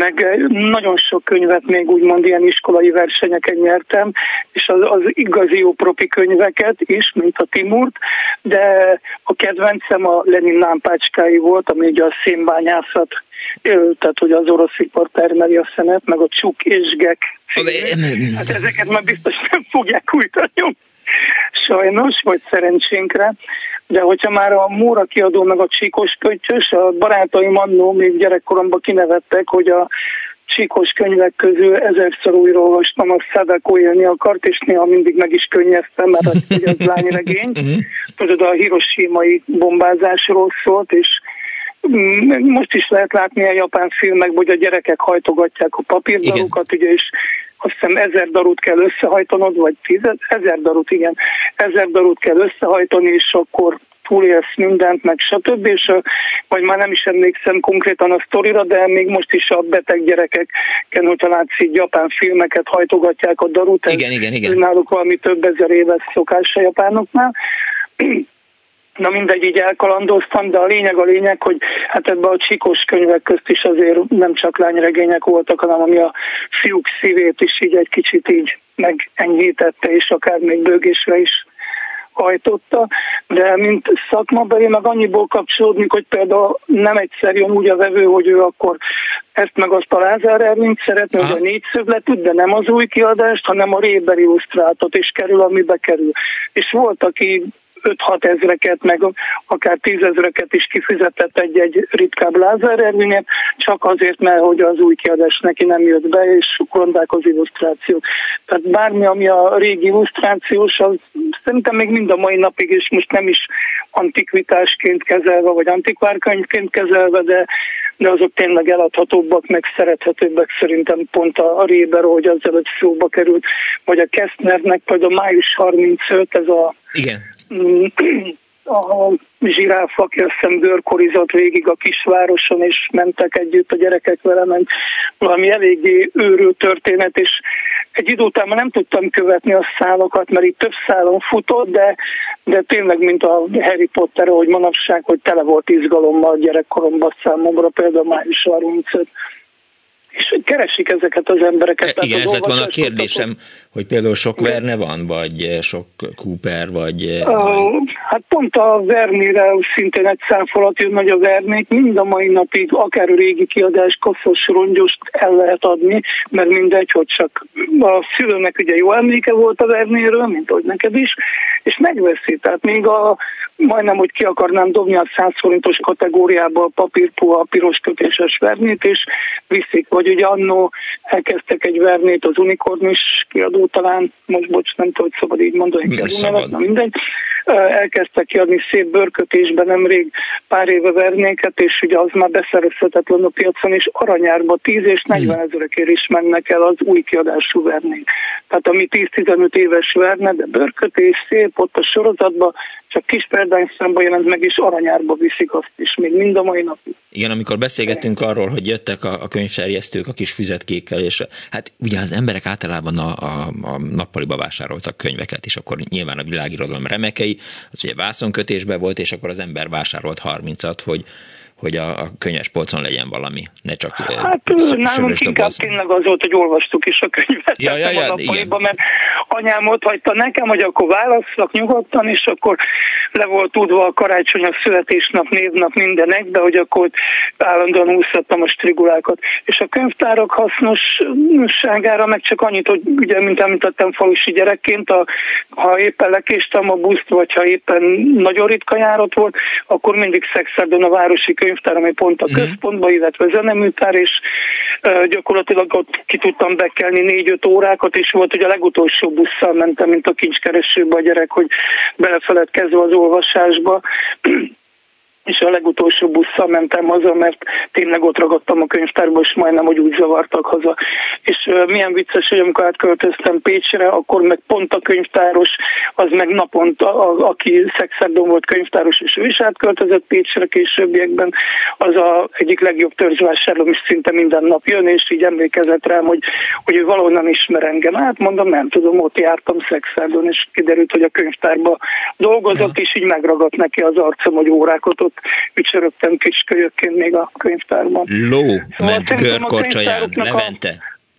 meg nagyon sok könyvet még úgymond ilyen iskolai versenyeken nyertem, és az igazi jó profi könyveket is, mint a Timurt, de a kedvencem a Lenin lámpácskái volt, ami ugye a szénbányászat, tehát hogy az orosz ipar termeli a szenet, meg a Csuk és Gek. Hát ezeket már biztos nem fogják újra nyomni, sajnos, vagy szerencsénkre. De hogyha már a Móra kiadó meg a Csíkos Pöttyös, a barátaim annó még gyerekkoromban kinevettek, hogy a Csíkos könyvek közül 1000-szer újra olvastam, a Sadako élni akart, és néha mindig meg is könnyeztem, mert az lányregény. Tudod, a hiroshimai bombázásról szólt, és most is lehet látni a japán filmekben, hogy a gyerekek hajtogatják a papírdarukat, ugye, és azt hiszem 1000 darut kell összehajtanod, vagy 1000 darut, igen, 1000 darut kell összehajtani, és akkor túlélsz mindent, meg stb. És vagy már nem is emlékszem konkrétan a sztorira, de még most is a beteg gyerekeken, hogyha látsz így japán filmeket, hajtogatják a darut. Igen. Náluk valami több ezer éves szokás a japánoknál. Na mindegy, így elkalandoztam, de a lényeg, hogy hát ebben a Csíkos könyvek közt is azért nem csak lányregények voltak, hanem ami a fiúk szívét is így egy kicsit így megenyhítette, és akár még bőgésre is hajtotta, de mint szakmabeli meg annyiból kapcsolódni, hogy például nem egyszer jön úgy a vevő, hogy ő akkor ezt meg azt a Lázár Ervint szeretne, hogy a négyszögletűt, de nem az új kiadást, hanem a Réber illusztrátot, és kerül, amibe kerül. És volt, aki 5-6 ezreket, meg akár 10 ezreket is kifizetett egy ritkább Lázár Ervinért, csak azért, mert hogy az új kiadás neki nem jött be, és rondák az illusztrációk. Tehát bármi, ami a régi illusztrációs, az szerintem még mind a mai napig, és most nem is antikvitásként kezelve, vagy antikvárkönyvként kezelve, de azok tényleg eladhatóbbak, meg szerethetőbbek szerintem pont a Réber, hogy azzal egy szóba került, vagy a Kesznernek, vagy a május 35, ez a... Igen. A zsiráf, aki azt hiszem görkorizott végig a kisvároson, és mentek együtt a gyerekek vele, meg valami eléggé őrült történet, és egy idő után már nem tudtam követni a szálokat, mert itt több szálon futott, de tényleg, mint a Harry Potter, ahogy manapság, hogy tele volt izgalommal gyerekkoromban számomra, például május 35. És keresik ezeket az embereket. Igen, ez lett volna a kérdésem, hogy például sok Verne van, vagy sok Cooper, vagy... Hát pont a Vernére szintén egy számfalat jön nagy a Vernék, mind a mai napig akár a régi kiadás, koszos, rongyost el lehet adni, mert mindegy, hogy csak a szülőnek ugye jó emléke volt a Vernéről, mint ahogy neked is, és megveszi, tehát még majdnem, hogy ki akarnám dobni a 100 forintos kategóriába a papírpuha, piros kötéses Vernét, és viszik, vagy ugye annó elkezdtek egy Vernét, az Unikornis kiadó talán, most bocs, nem tudom, hogy szabad így mondani, na mindegy, elkezdtek kiadni szép bőrkötésben nemrég pár éve Vernéket, és ugye az már beszerezhetetlen a piacon, és aranyárba 10 és 40 ezerekért is mennek el az új kiadású Vernék. Tehát ami 10-15 éves Verne, de bőrkötés, szép, ott a sorozatban, csak kis példányszámban jelent meg, és aranyárba viszik azt is, még mind a mai napig. Igen, amikor beszélgettünk arról, hogy jöttek a könyvterjesztők a kis füzetkékkel, és hát ugye az emberek általában a nappaliba vásároltak könyveket, és akkor nyilván a világirodalom remekei, az ugye vászonkötésben volt, és akkor az ember vásárolt 30-at, hogy a könyves polcon legyen valami, ne csak hát nálunk inkább tényleg az volt, hogy olvastuk is a könyvet a nappaliba, mert anyám ott hagyta nekem, hogy akkor válasszak nyugodtan, és akkor le volt tudva a karácsony, a születésnap, névnap, mindenek, de hogy akkor állandóan úszattam a strigulákat. És a könyvtárak hasznosságára meg csak annyit, hogy ugye, mint említettem, falusi gyerekként, ha éppen lekéstem a buszt, vagy ha éppen nagyon ritka járat volt, akkor mindig Szexárdon a városi könyvtár, ami pont a központban, illetve zeneműtár, és gyakorlatilag ott ki tudtam bekelni 4-5 órákat, és volt, hogy a legutolsó busszal mentem, mint a kincskeresőbe a gyerek, hogy belefeledkezve az olvasásba, és a legutolsó busszal mentem haza, mert tényleg ott ragadtam a könyvtárba, és majdnem, hogy úgy zavartak haza. És milyen vicces, hogy amikor átköltöztem Pécsre, akkor meg pont a könyvtáros, az meg naponta, aki Szexárdon volt könyvtáros, és ő is átköltözött Pécsre későbbiekben, az egyik legjobb törzsvásárlóm is szinte minden nap jön, és így emlékezett rám, hogy ő valahonnan ismer engem. Hát mondom, nem tudom, ott jártam Szexárdon, és kiderült, hogy a könyvtárba dolgozott, és így megragadt neki az arcom, hogy órákat ott ott ücsörögtem kiskölyökként még a könyvtárban. Ló ment görkorcsolyán, Levente.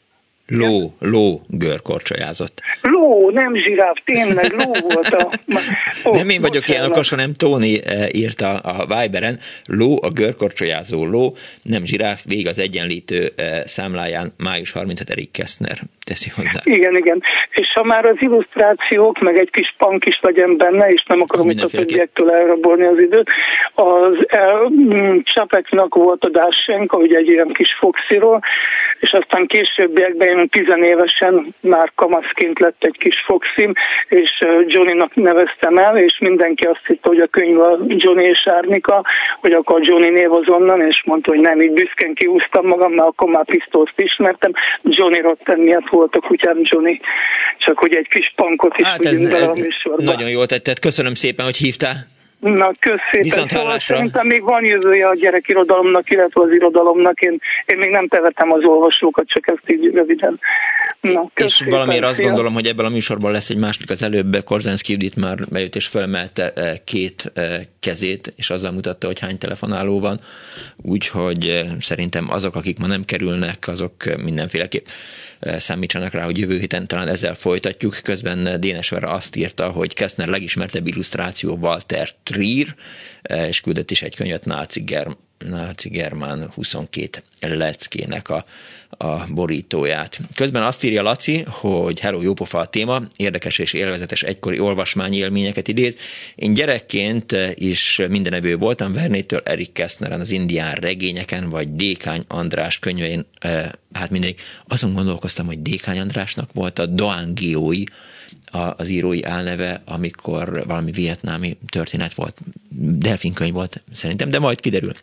Ló görkorcsolyázott. Ló, nem zsiráf, tényleg ló volt nem én vagyok ilyen okos, hanem Tóni írta a Viberen. Ló, a görkorcsolyázó ló, nem zsiráf, végig az egyenlítő számláján május 37-ig Keszner teszi hozzá. Igen. És ha már az illusztrációk, meg egy kis punk is legyen benne, és nem akarom itt a többiektől elrabolni az időt, az Csapeknak volt a Dásenka, ugye egy ilyen kis foxiról, és aztán későbbiekben én 10 évesen már kamaszként lett egy kis foxim, és Johnnynak neveztem el, és mindenki azt hitte, hogy a könyv a Johnny és Árnika, hogy akkor Johnny név az onnan, és mondta, hogy nem, így büszkén kihúztam magam, mert akkor már Pisztolzt ismertem. Johnny Rotten miatt volt a kutyám Johnny, csak hogy egy kis punkot is vigyünk bele a műsorba. Nagyon jól tetted, köszönöm szépen, hogy hívtál. Na, köszönöm. Szóval szerintem még van jövője a gyerekirodalomnak, illetve az irodalomnak. Én még nem tevetem az olvasókat, csak ezt így röviden. Na, és valamiért azt gondolom, hogy ebből a műsorban lesz egy másik. Az előbb Korzánszky Judit már bejött és felemelte 2 kezét, és azzal mutatta, hogy hány telefonáló van. Úgyhogy szerintem azok, akik ma nem kerülnek, azok mindenféleképp számítsanak rá, hogy jövő héten talán ezzel folytatjuk. Közben Dénes Vera azt írta, hogy Keszner legismertebb illusztráció Walter Trier, és küldött is egy könyvet Náci Germán 22 leckének a borítóját. Közben azt írja Laci, hogy hello, jópofa a téma, érdekes és élvezetes egykori olvasmányi élményeket idéz. Én gyerekként is mindenevő voltam, Vernétől Erik Keszneren az indián regényeken, vagy Dékány András könyvein, hát mindegy. Azon gondolkoztam, hogy Dékány Andrásnak volt a Doangiói, az írói álneve, amikor valami vietnámi történet volt, delfinkönyv volt szerintem, de majd kiderül.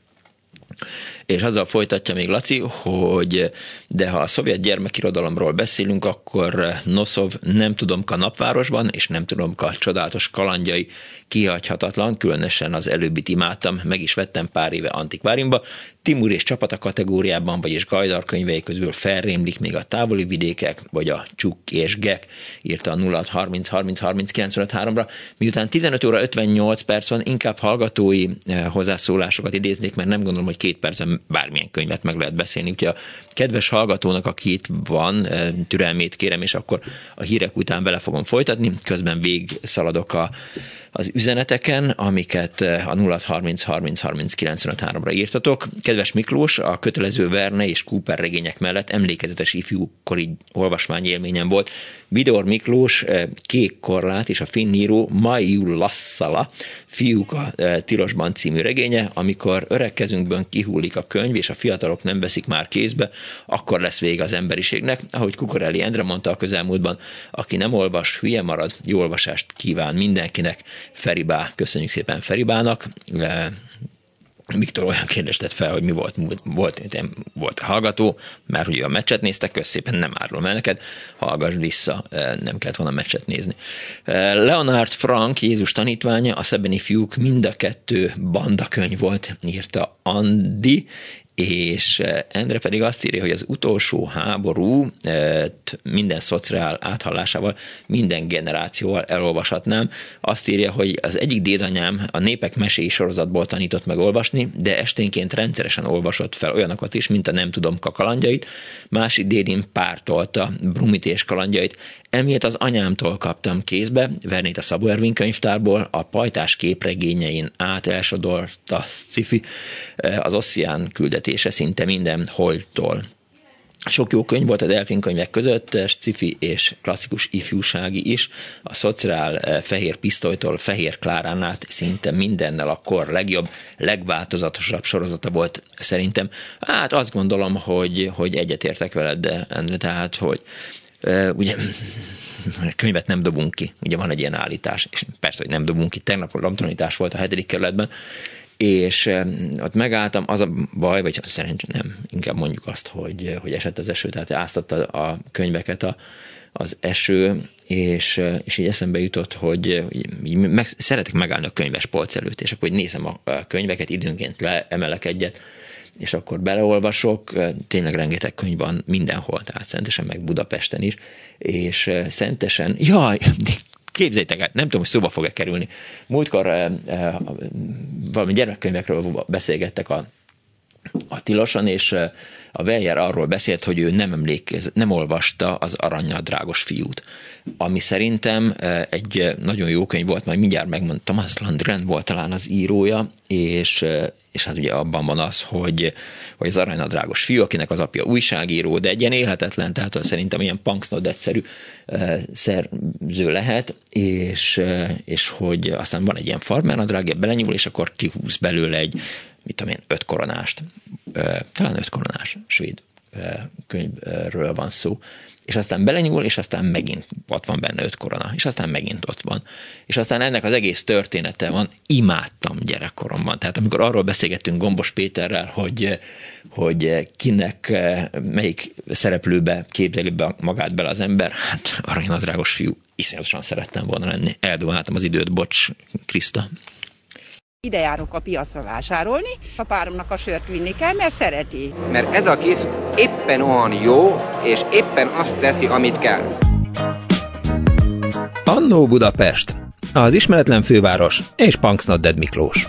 És azzal folytatja még Laci, hogy de ha a szovjet gyermekirodalomról beszélünk, akkor Noszov Nem Tudomka napvárosban, és Nem Tudomka csodálatos kalandjai kihagyhatatlan, különösen az előbbit imádtam, meg is vettem pár éve antikváriumba. Timur és csapata kategóriában, vagyis Gajdar könyvei közül felrémlik még a Távoli vidékek, vagy a Csuk és Gek, írta a 0630 30 30 95 3-ra. Miután 15 óra 58 perc van, inkább hallgatói hozzászólásokat idéznék, mert nem gondolom, hogy 2 percen bármilyen könyvet meg lehet beszélni. Úgyhogy a kedves hallgatónak, aki itt van, türelmét kérem, és akkor a hírek után bele fogom folytatni. Közben szaladok az üzeneteken, amiket a 0630 30 30 95 3-ra írtatok. Kedves Miklós, a kötelező Verne és Cooper regények mellett emlékezetes ifjúkori olvasmányélményem volt Vidor Miklós Kék korlát és a finn író Maiu Lassala Fiúk a tilosban című regénye, amikor öreg kezünkből kihullik a könyv, és a fiatalok nem veszik már kézbe, akkor lesz vége az emberiségnek. Ahogy Kukorelli Endre mondta a közelmúltban, aki nem olvas, hülye marad, jó olvasást kíván mindenkinek. Feribá, köszönjük szépen Feribának. Viktor olyan kérdést tett fel, hogy mi volt a hallgató, mert ugye a meccset néztek, kösz szépen, nem árulom el neked, hallgass vissza, nem kellett volna meccset nézni. Leonard Frank, Jézus tanítványa, a Szebeni fiúk mind a 2 bandakönyv volt, írta Andi, és Endre pedig azt írja, hogy az utolsó háború minden szociál áthallásával, minden generációval elolvashatnám. Azt írja, hogy az egyik dédanyám a Népek meséi sorozatból tanított meg olvasni, de esténként rendszeresen olvasott fel olyanokat is, mint a Nem Tudomka kalandjait. Másik dédin pártolta Brumit és kalandjait. Emiatt az anyámtól kaptam kézbe, Vernét a Szabó Ervin könyvtárból, a pajtás képregényein át elsodolt a sci-fi, az Ossian küldetése szinte minden holtól. Sok jó könyv volt a delfin könyvek között, sci-fi és klasszikus ifjúsági is. A szociál Fehér Pisztolytól Fehér Klárán át szinte mindennel a kor legjobb, legváltozatosabb sorozata volt szerintem. Hát azt gondolom, hogy egyetértek veled, de tehát, hogy ugye könyvet nem dobunk ki, ugye van egy ilyen állítás, és persze, hogy nem dobunk ki, tegnap labdatanítás volt a 7. kerületben, és ott megálltam, az a baj, vagy szerencsére nem, inkább mondjuk azt, hogy esett az eső, tehát áztatta a könyveket az eső, és így eszembe jutott, hogy szeretek megállni a könyves polc előtt, és akkor nézem a könyveket, időnként leemelek egyet, és akkor beleolvasok, tényleg rengeteg könyv van mindenhol, tehát Szentesen, meg Budapesten is, és Szentesen, Képzeljétek el, nem tudom, hogy szóba fog-e kerülni. Múltkor valami gyermekkönyvekről beszélgettek a Tiloson, és a Weyer arról beszélt, hogy ő nem olvasta az Aranynadrágos fiút, ami szerintem egy nagyon jó könyv volt, majd mindjárt megmondtam, Thomas Landgren volt talán az írója, és hát ugye abban van az, hogy az Aranynadrágos fiú, akinek az apja újságíró, de egy ilyen élhetetlen, tehát szerintem ilyen Punksnodded-szerű szerző lehet, és hogy aztán van egy ilyen farmernadrág, belenyúl, és akkor kihúz belőle egy, mit tudom én, 5 koronást, talán 5 koronás svéd könyvről van szó, és aztán belenyúl, és aztán megint ott van benne 5 korona, és aztán megint ott van. És aztán ennek az egész története van, imádtam gyerekkoromban. Tehát amikor arról beszélgettünk Gombos Péterrel, hogy kinek, melyik szereplőbe képzeli be magát bele az ember, hát Aranynadrágos fiú, iszonyatosan szerettem volna lenni. Eldobáltam az időt, bocs, Kriszta. Ide járok a piacra vásárolni, a páromnak a sört vinni kell, mert szereti. Mert ez a kis éppen olyan jó, és éppen azt teszi, amit kell. Annó Budapest, az ismeretlen főváros és Punksnodded Miklós.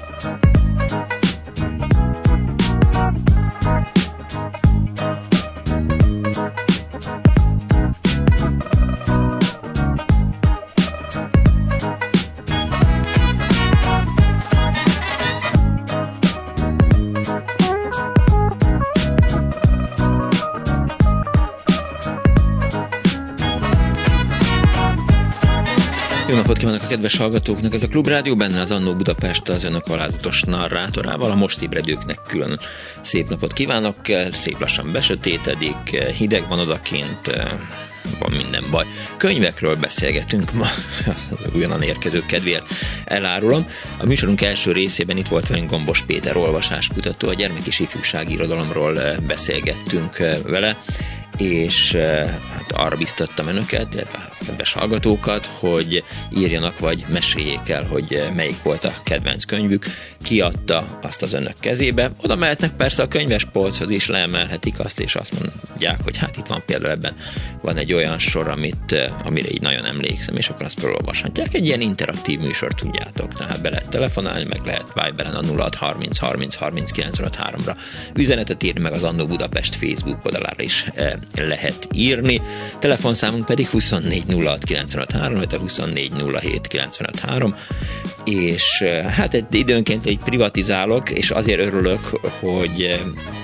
Jó napot kívánok a kedves hallgatóknak! Ez a Klubrádió, benne az Annó Budapest az önök alázatos narrátorával. A most ébredőknek külön szép napot kívánok. Szép lassan besötétedik, hideg van odakint, van minden baj. Könyvekről beszélgetünk ma, az újonnan érkezők kedvéért elárulom. A műsorunk első részében itt volt velünk Gombos Péter olvasáskutató, a gyermek- és ifjúsági irodalomról beszélgettünk vele, és hát arra biztattam önöket, illetve a kedves hallgatókat, hogy írjanak, vagy meséljék el, hogy melyik volt a kedvenc könyvük, ki adta azt az önök kezébe. Oda mehetnek persze a könyvespolchoz is, leemelhetik azt, és azt mondják, hogy hát itt van például ebben van egy olyan sor, amire így nagyon emlékszem, és akkor azt felolvashatják. Egy ilyen interaktív műsor, tudjátok, tehát be lehet telefonálni, meg lehet Viberen a 0630 30 30 953-ra üzenetet írni, meg az Annó Budapest Facebook oldalára is lehet írni. Telefonszámunk pedig 24 06 953, vagy a 24 07 953, és hát időnként egy privatizálok, és azért örülök, hogy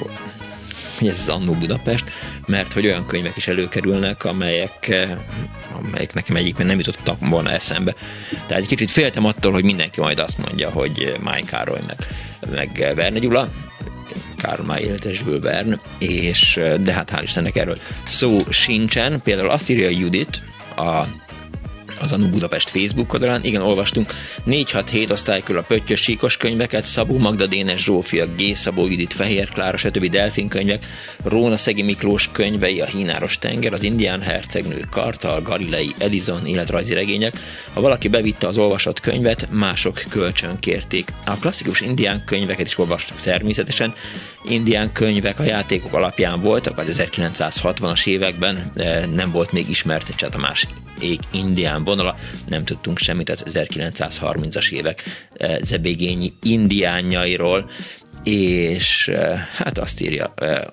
ez az Annó Budapest, mert hogy olyan könyvek is előkerülnek, amelyek nekem egyikben nem jutottak volna eszembe. Tehát egy kicsit féltem attól, hogy mindenki majd azt mondja, hogy Máj Károly, meg Verne Gyula, Karl May, illetve Jules Verne, de hát hál' Istennek erről szó sincsen. Például azt írja Judit az Annó Budapest Facebook oldalán, igen, olvastunk 4-6-7 osztály körül a pöttyös síkos könyveket, Szabó Magda, Dénes Zsófia, G. Szabó Judit, Fehér Klára, stb. Delfin könyvek, Róna Szegi Miklós könyvei, a Hínáros tenger, az Indián hercegnő, Kartal, Galilei, Edison, életrajzi regények. Ha valaki bevitte az olvasott könyvet, mások kölcsön kérték. A klasszikus indián könyveket is olvastuk természetesen. Indián könyvek a játékok alapján voltak, az 1960-as években nem volt még ismert Cseh Tamás indián vonala, nem tudtunk semmit az 1930-as évek zebegényi indiánjairól, és hát azt írja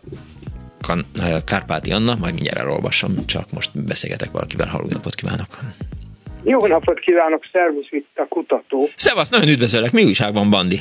Kárpáti Anna, majd mindjárt elolvasom, csak most beszélgetek valakivel. Halló, napot kívánok! Jó napot kívánok, szervusz, itt a kutató. Szevasz, nagyon üdvözöllek, mi újság van, Bandi?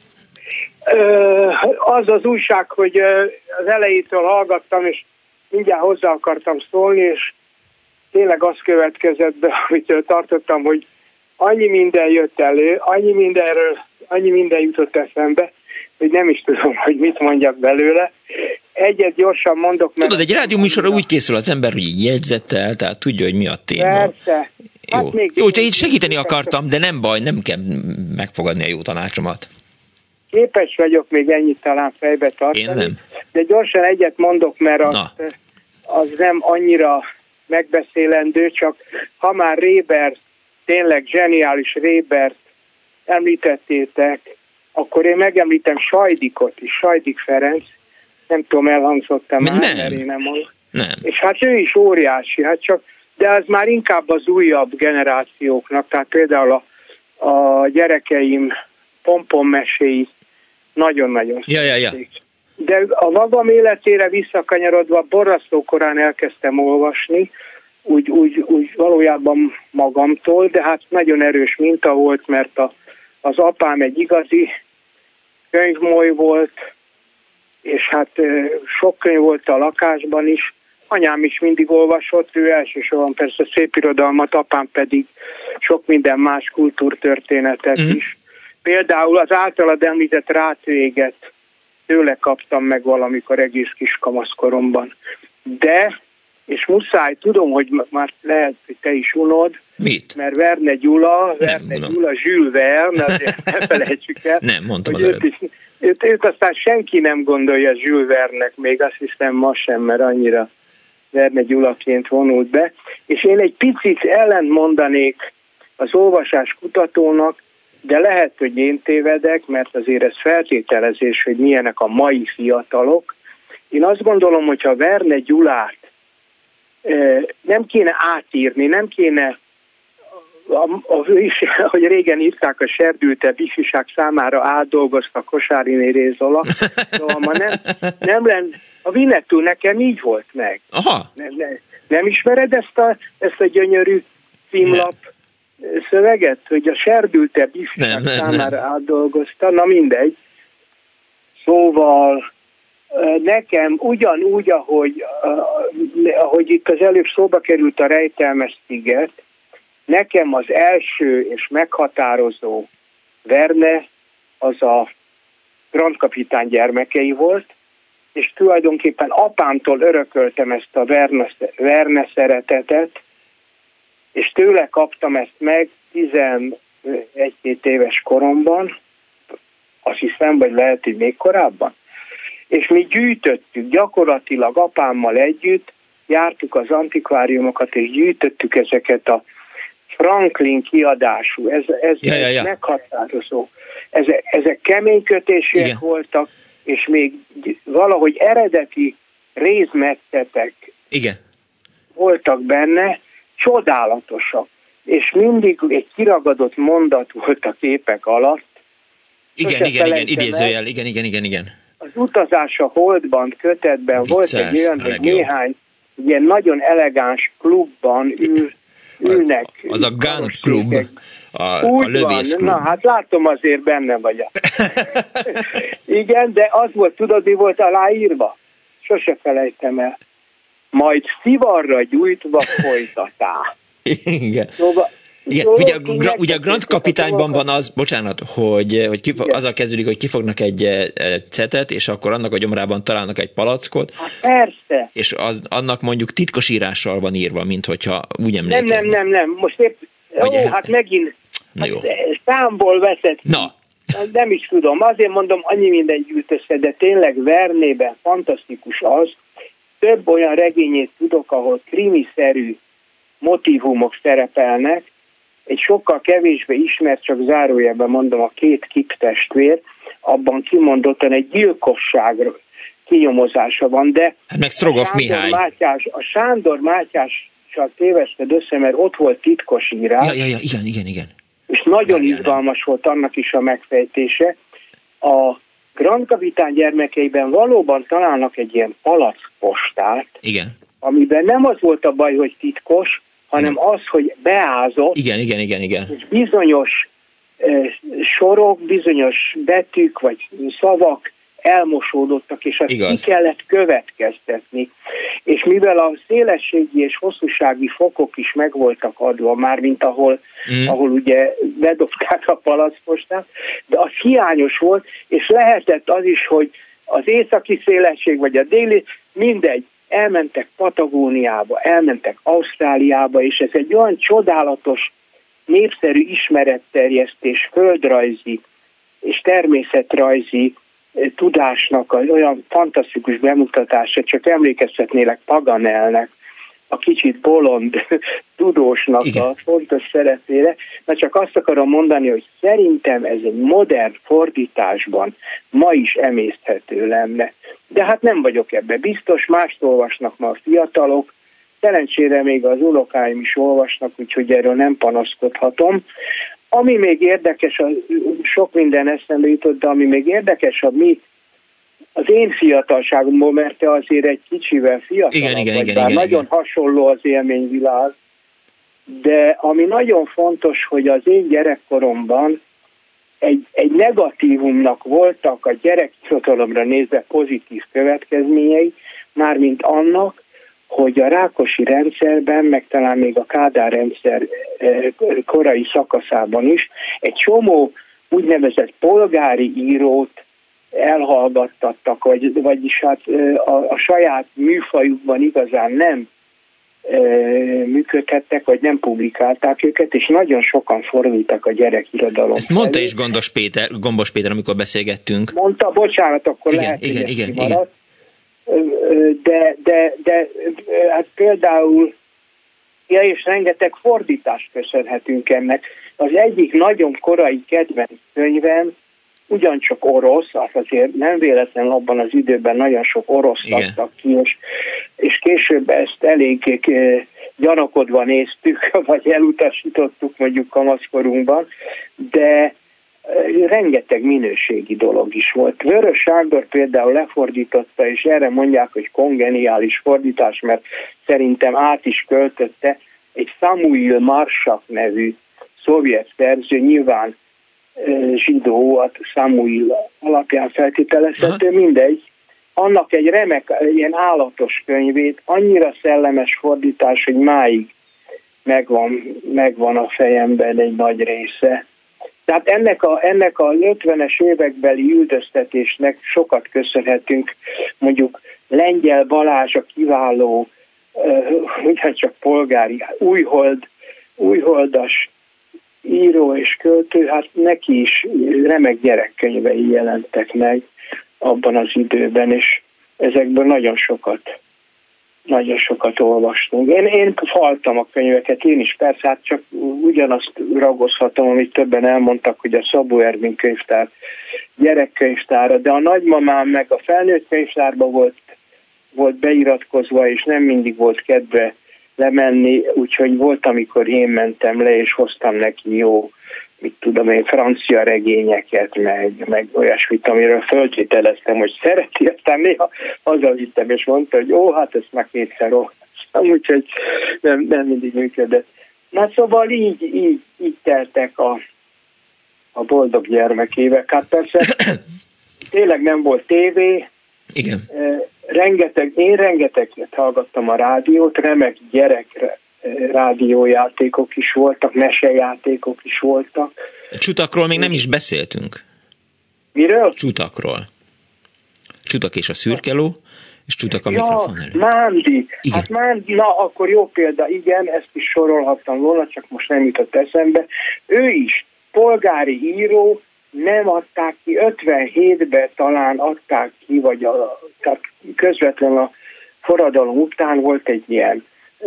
Az újság, hogy az elejétől hallgattam, és mindjárt hozzá akartam szólni, és tényleg az következett be, amitől tartottam, hogy annyi minden jött elő, annyi minden jutott eszembe, hogy nem is tudom, hogy mit mondjak belőle. Egyet gyorsan mondok, mert... Tudod, egy rádióműsorra úgy készül az ember, hogy így jegyzettel, tehát tudja, hogy mi a téma. Persze. Jó, csak így segíteni akartam, de nem baj, nem kell megfogadni a jó tanácsomat. Képes vagyok még ennyit talán fejbe tartani. Én nem. De gyorsan egyet mondok, mert az nem annyira megbeszélendő, csak ha már Rébert, tényleg zseniális Rébert említettétek, akkor én megemlítem Sajdikot is, Sajdik Ferenc, nem tudom, elhangzott-e már, mert én nem mondom. Nem. És hát ő is óriási, hát csak de az már inkább az újabb generációknak, tehát például a gyerekeim pompommeséit nagyon-nagyon szerették. De a magam életére visszakanyarodva borzasztó korán elkezdtem olvasni, úgy valójában magamtól, de hát nagyon erős minta volt, mert az apám egy igazi könyvmoly volt, és hát sok könyv volt a lakásban is. Anyám is mindig olvasott, ő elsősorban persze szépirodalmat, apám pedig sok minden más kultúrtörténetet is. Például az általad említett Rátvéget tőle kaptam meg valamikor egész kis kamaszkoromban. De, és muszáj, tudom, hogy már lehet, hogy te is unod, mit? Mert Verne Gyula, Jules Verne, azért ne felejtsük el. Nem, mondtam az előbb. Őt aztán senki nem gondolja Jules Verne-nek, még azt hiszem ma sem, mert annyira Verne Gyulaként vonult be. És én egy picit ellent mondanék az olvasás kutatónak, de lehet, hogy én tévedek, mert azért ez feltételezés, hogy milyenek a mai fiatalok. Én azt gondolom, hogyha Verne Gyulát nem kéne átírni, nem kéne, ahogy régen írták, a serdültebb ifjúság számára átdolgozta Kosáriné Rézola, szóval ma nem lenne, a Winnetou nekem így volt meg. Aha. Nem ismered ezt a gyönyörű címlap szöveget, hogy a serdültebb ifjúság számára átdolgozta, na mindegy. Szóval nekem ugyanúgy, ahogy itt az előbb szóba került a Rejtelmes sziget, nekem az első és meghatározó Verne az a Grandkapitány gyermekei volt, és tulajdonképpen apámtól örököltem ezt a Verne szeretetet, és tőle kaptam ezt meg 11-12 éves koromban, azt hiszem, vagy lehet, hogy még korábban. És mi gyűjtöttük, gyakorlatilag apámmal együtt, jártuk az antikváriumokat, és gyűjtöttük ezeket a Franklin kiadású, ez meghatározó. Ezek keménykötésűek voltak, és még valahogy eredeti rézmetszetek voltak benne, csodálatosak. És mindig egy kiragadott mondat volt a képek alatt. Igen, idézőjel, igen. Az Utazás a Holdban kötetben volt egy olyan, hogy néhány ilyen nagyon elegáns klubban ülnek. Az a Gun Club, a lövész klub. Na, hát látom, azért benne vagy. Igen, de az volt, tudod, mi volt aláírva? Sose felejtem el. Majd szivarra gyújtva folytatá. Igen. Szóval, ugye a Grand Kapitányban van az, bocsánat, hogy azzal kezdődik, hogy kifognak egy cetet, és akkor annak a gyomrában találnak egy palackot. Hát persze. És annak mondjuk titkos írással van írva, mint hogyha úgy emlékeznek. Nem. Most épp, hát megint számból veszett. Na. Nem is tudom, azért mondom, annyi minden gyűjt össze, de tényleg Vernében fantasztikus az, több olyan regényét tudok, ahol krimiszerű motívumok szerepelnek, egy sokkal kevésbé ismert, csak zárójelben mondom, a Két Kip testvér, abban kimondottan egy gyilkosság kinyomozása van, de hát meg Strogoff Mihály. A Sándor Mátyással téveszted össze, mert ott volt titkos írás. Igen. És nagyon izgalmas volt annak is a megfejtése. A Grandkapitány gyermekeiben valóban találnak egy ilyen palackpostát, amiben nem az volt a baj, hogy titkos, hanem az, hogy beázott. Igen. És bizonyos sorok, bizonyos betűk vagy szavak elmosódottak, és azt ki kellett következtetni. És mivel a szélességi és hosszúsági fokok is meg voltak adva, mármint ahol ugye bedobták a palackpostát, de az hiányos volt, és lehetett az is, hogy az északi szélesség vagy a déli, mindegy, elmentek Patagóniába, elmentek Ausztráliába, és ez egy olyan csodálatos, népszerű ismeretterjesztés, földrajzi és természetrajzi tudásnak olyan fantasztikus bemutatása, csak emlékeztetnélek Paganelnek, a kicsit bolond tudósnak a fontos szerepére, mert csak azt akarom mondani, hogy szerintem ez egy modern fordításban ma is emészthető lenne. De hát nem vagyok ebbe biztos, mást olvasnak ma a fiatalok, Szerencsére még az unokáim is olvasnak, úgyhogy erről nem panaszkodhatom. Ami még érdekes, sok minden eszembe jutott, de ami még érdekes, az én fiatalságomból, mert te azért egy kicsivel fiatalabb igen, nagyon hasonló az élményvilág, de ami nagyon fontos, hogy az én gyerekkoromban egy negatívumnak voltak a gyerekirodalomra nézve pozitív következményei, mármint annak, hogy a Rákosi rendszerben, meg talán még a Kádár rendszer korai szakaszában is egy csomó úgynevezett polgári írót elhallgattattak, vagyis hát a saját műfajukban igazán nem működhettek, vagy nem publikálták őket, és nagyon sokan fordultak a gyerekirodalom. Ezt mondta is Gombos Péter, amikor beszélgettünk. Mondta, bocsánat, akkor igen, lehet, igen. De hát például, és rengeteg fordítást köszönhetünk ennek. Az egyik nagyon korai kedvenc könyvem, ugyancsak orosz, az azért nem véletlenül abban az időben nagyon sok orosz adtak ki, és később ezt elég gyanakodva néztük, vagy elutasítottuk mondjuk kamaszkorunkban, de rengeteg minőségi dolog is volt. Vörös Sándor például lefordította, és erre mondják, hogy kongeniális fordítás, mert szerintem át is költötte, egy Samuil Marshak nevű szovjet szerző, nyilván zsidó, a Samuil alapján feltételezhető, mindegy. Annak egy remek, ilyen állatos könyvét, annyira szellemes fordítás, hogy máig megvan a fejemben egy nagy része. Tehát ennek a 50-es évekbeli üldöztetésnek sokat köszönhetünk, mondjuk Lengyel Balázs a kiváló, ugyancsak polgári, újholdas író és költő, hát neki is remek gyerekkönyvei jelentek meg abban az időben, és ezekből nagyon sokat olvastunk. Én faltam a könyveket, én is persze, hát csak ugyanazt ragozhatom, amit többen elmondtak, hogy a Szabó Ervin könyvtár gyerekkönyvtára, de a nagymamám meg a felnőtt könyvtárba volt beiratkozva, és nem mindig volt kedve lemenni, úgyhogy volt, amikor én mentem le, és hoztam neki jó, mit tudom én, francia regényeket, meg olyasmit, amiről föltételeztem, hogy szereti, aztán néha hazavittem, és mondta, hogy hát ezt meg kétszer olvastam, úgyhogy nem mindig működött. Na szóval így teltek a boldog gyermekévek. Hát persze tényleg nem volt tévé. Igen. Én rengeteget hallgattam a rádiót, remek rádiójátékok is voltak, mesejátékok is voltak. Csutakról még nem is beszéltünk. Miről? Csutakról. Csutak és a szürkeló, és Csutak a mikrofon előtt. Mándi. Igen. Hát Mándi, akkor jó példa, igen, ezt is sorolhattam volna, csak most nem jutott eszembe. Ő is polgári író, nem adták ki, 57-ben talán adták ki, tehát közvetlenül a forradalom után volt egy ilyen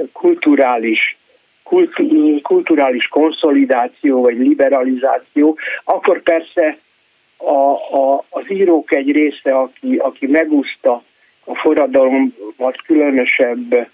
kulturális konszolidáció, vagy liberalizáció. Akkor persze az írók egy része, aki megúszta a forradalmat, különösebb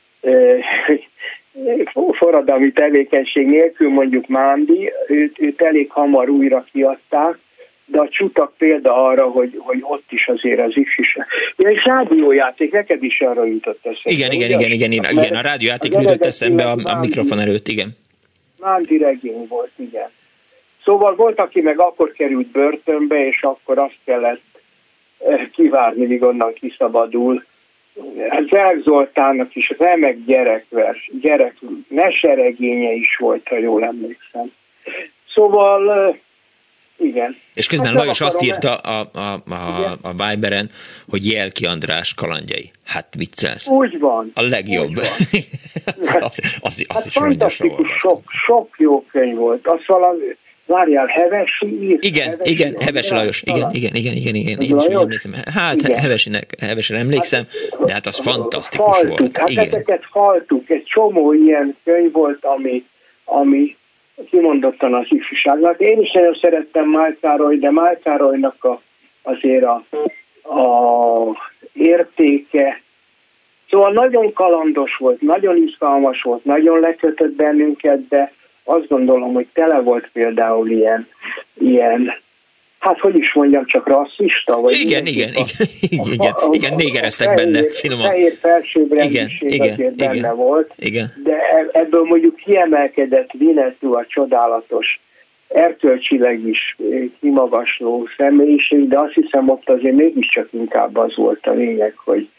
forradalmi tevékenység nélkül, mondjuk Mándi, őt elég hamar újra kiadták, de a Csutak példa arra, hogy ott is azért az ifjúság. És rádiójáték, neked is arra jutott eszembe. Igen, a rádiójáték jutott eszembe a mikrofon előtt, igen. Mándi regény volt, igen. Szóval volt, aki meg akkor került börtönbe, és akkor azt kellett kivárni, míg onnan kiszabadul. Zerg Zoltánnak is remek gyerek meseregénye is volt, ha jól emlékszem. Szóval igen. És közben Lajos azt írta a Viberen, hogy Jelki András kalandjai. Hát viccelsz. Úgy van. A legjobb. az is fantasztikus, sok jó könyv volt. Az valami, várjál, Hevesi írt? Igen, Hevesi Lajos. Igen. Én is emlékszem. Hát Hevesre emlékszem, de hát az fantasztikus volt. Hát ezeket faltuk. Egy csomó ilyen könyv volt, ami kimondottan az ifjúságnak. Én is nagyon szerettem Mál Károly, de Mál Károlynak azért a értéke Szóval nagyon kalandos volt, nagyon izgalmas volt, nagyon lekötött bennünket, de azt gondolom, hogy tele volt például ilyen hát hogy is mondjam, csak rasszista? Vagy igen, négereztek benne finoman. Fehér felsőbbrendűség azért benne volt, de ebből mondjuk kiemelkedett Winnetou, a csodálatos, erkölcsileg is kimagasló személyiség, de azt hiszem ott azért mégiscsak inkább az volt a lényeg, hogy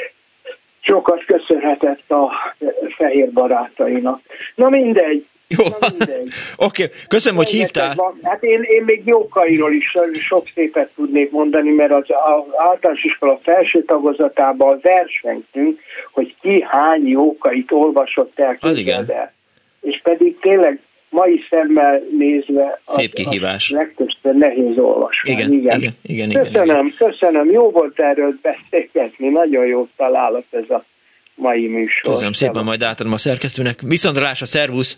sokat köszönhetett a fehér barátainak. Na mindegy. Jó, oké. Köszönöm, hogy hívtál. Hát én még Jókairól is sok szépet tudnék mondani, mert az általános iskola felső tagozatában versengtünk, hogy ki hány Jókait olvasott el. Az igen. És pedig tényleg mai szemmel nézve szép kihívás. Legtöbbször nehéz olvasni. Igen. Köszönöm. Jó volt erről beszélgetni. Nagyon jó találat ez a mai műsor. Köszönöm szépen, majd átadom a szerkesztőnek. Viszontlátásra, szervusz!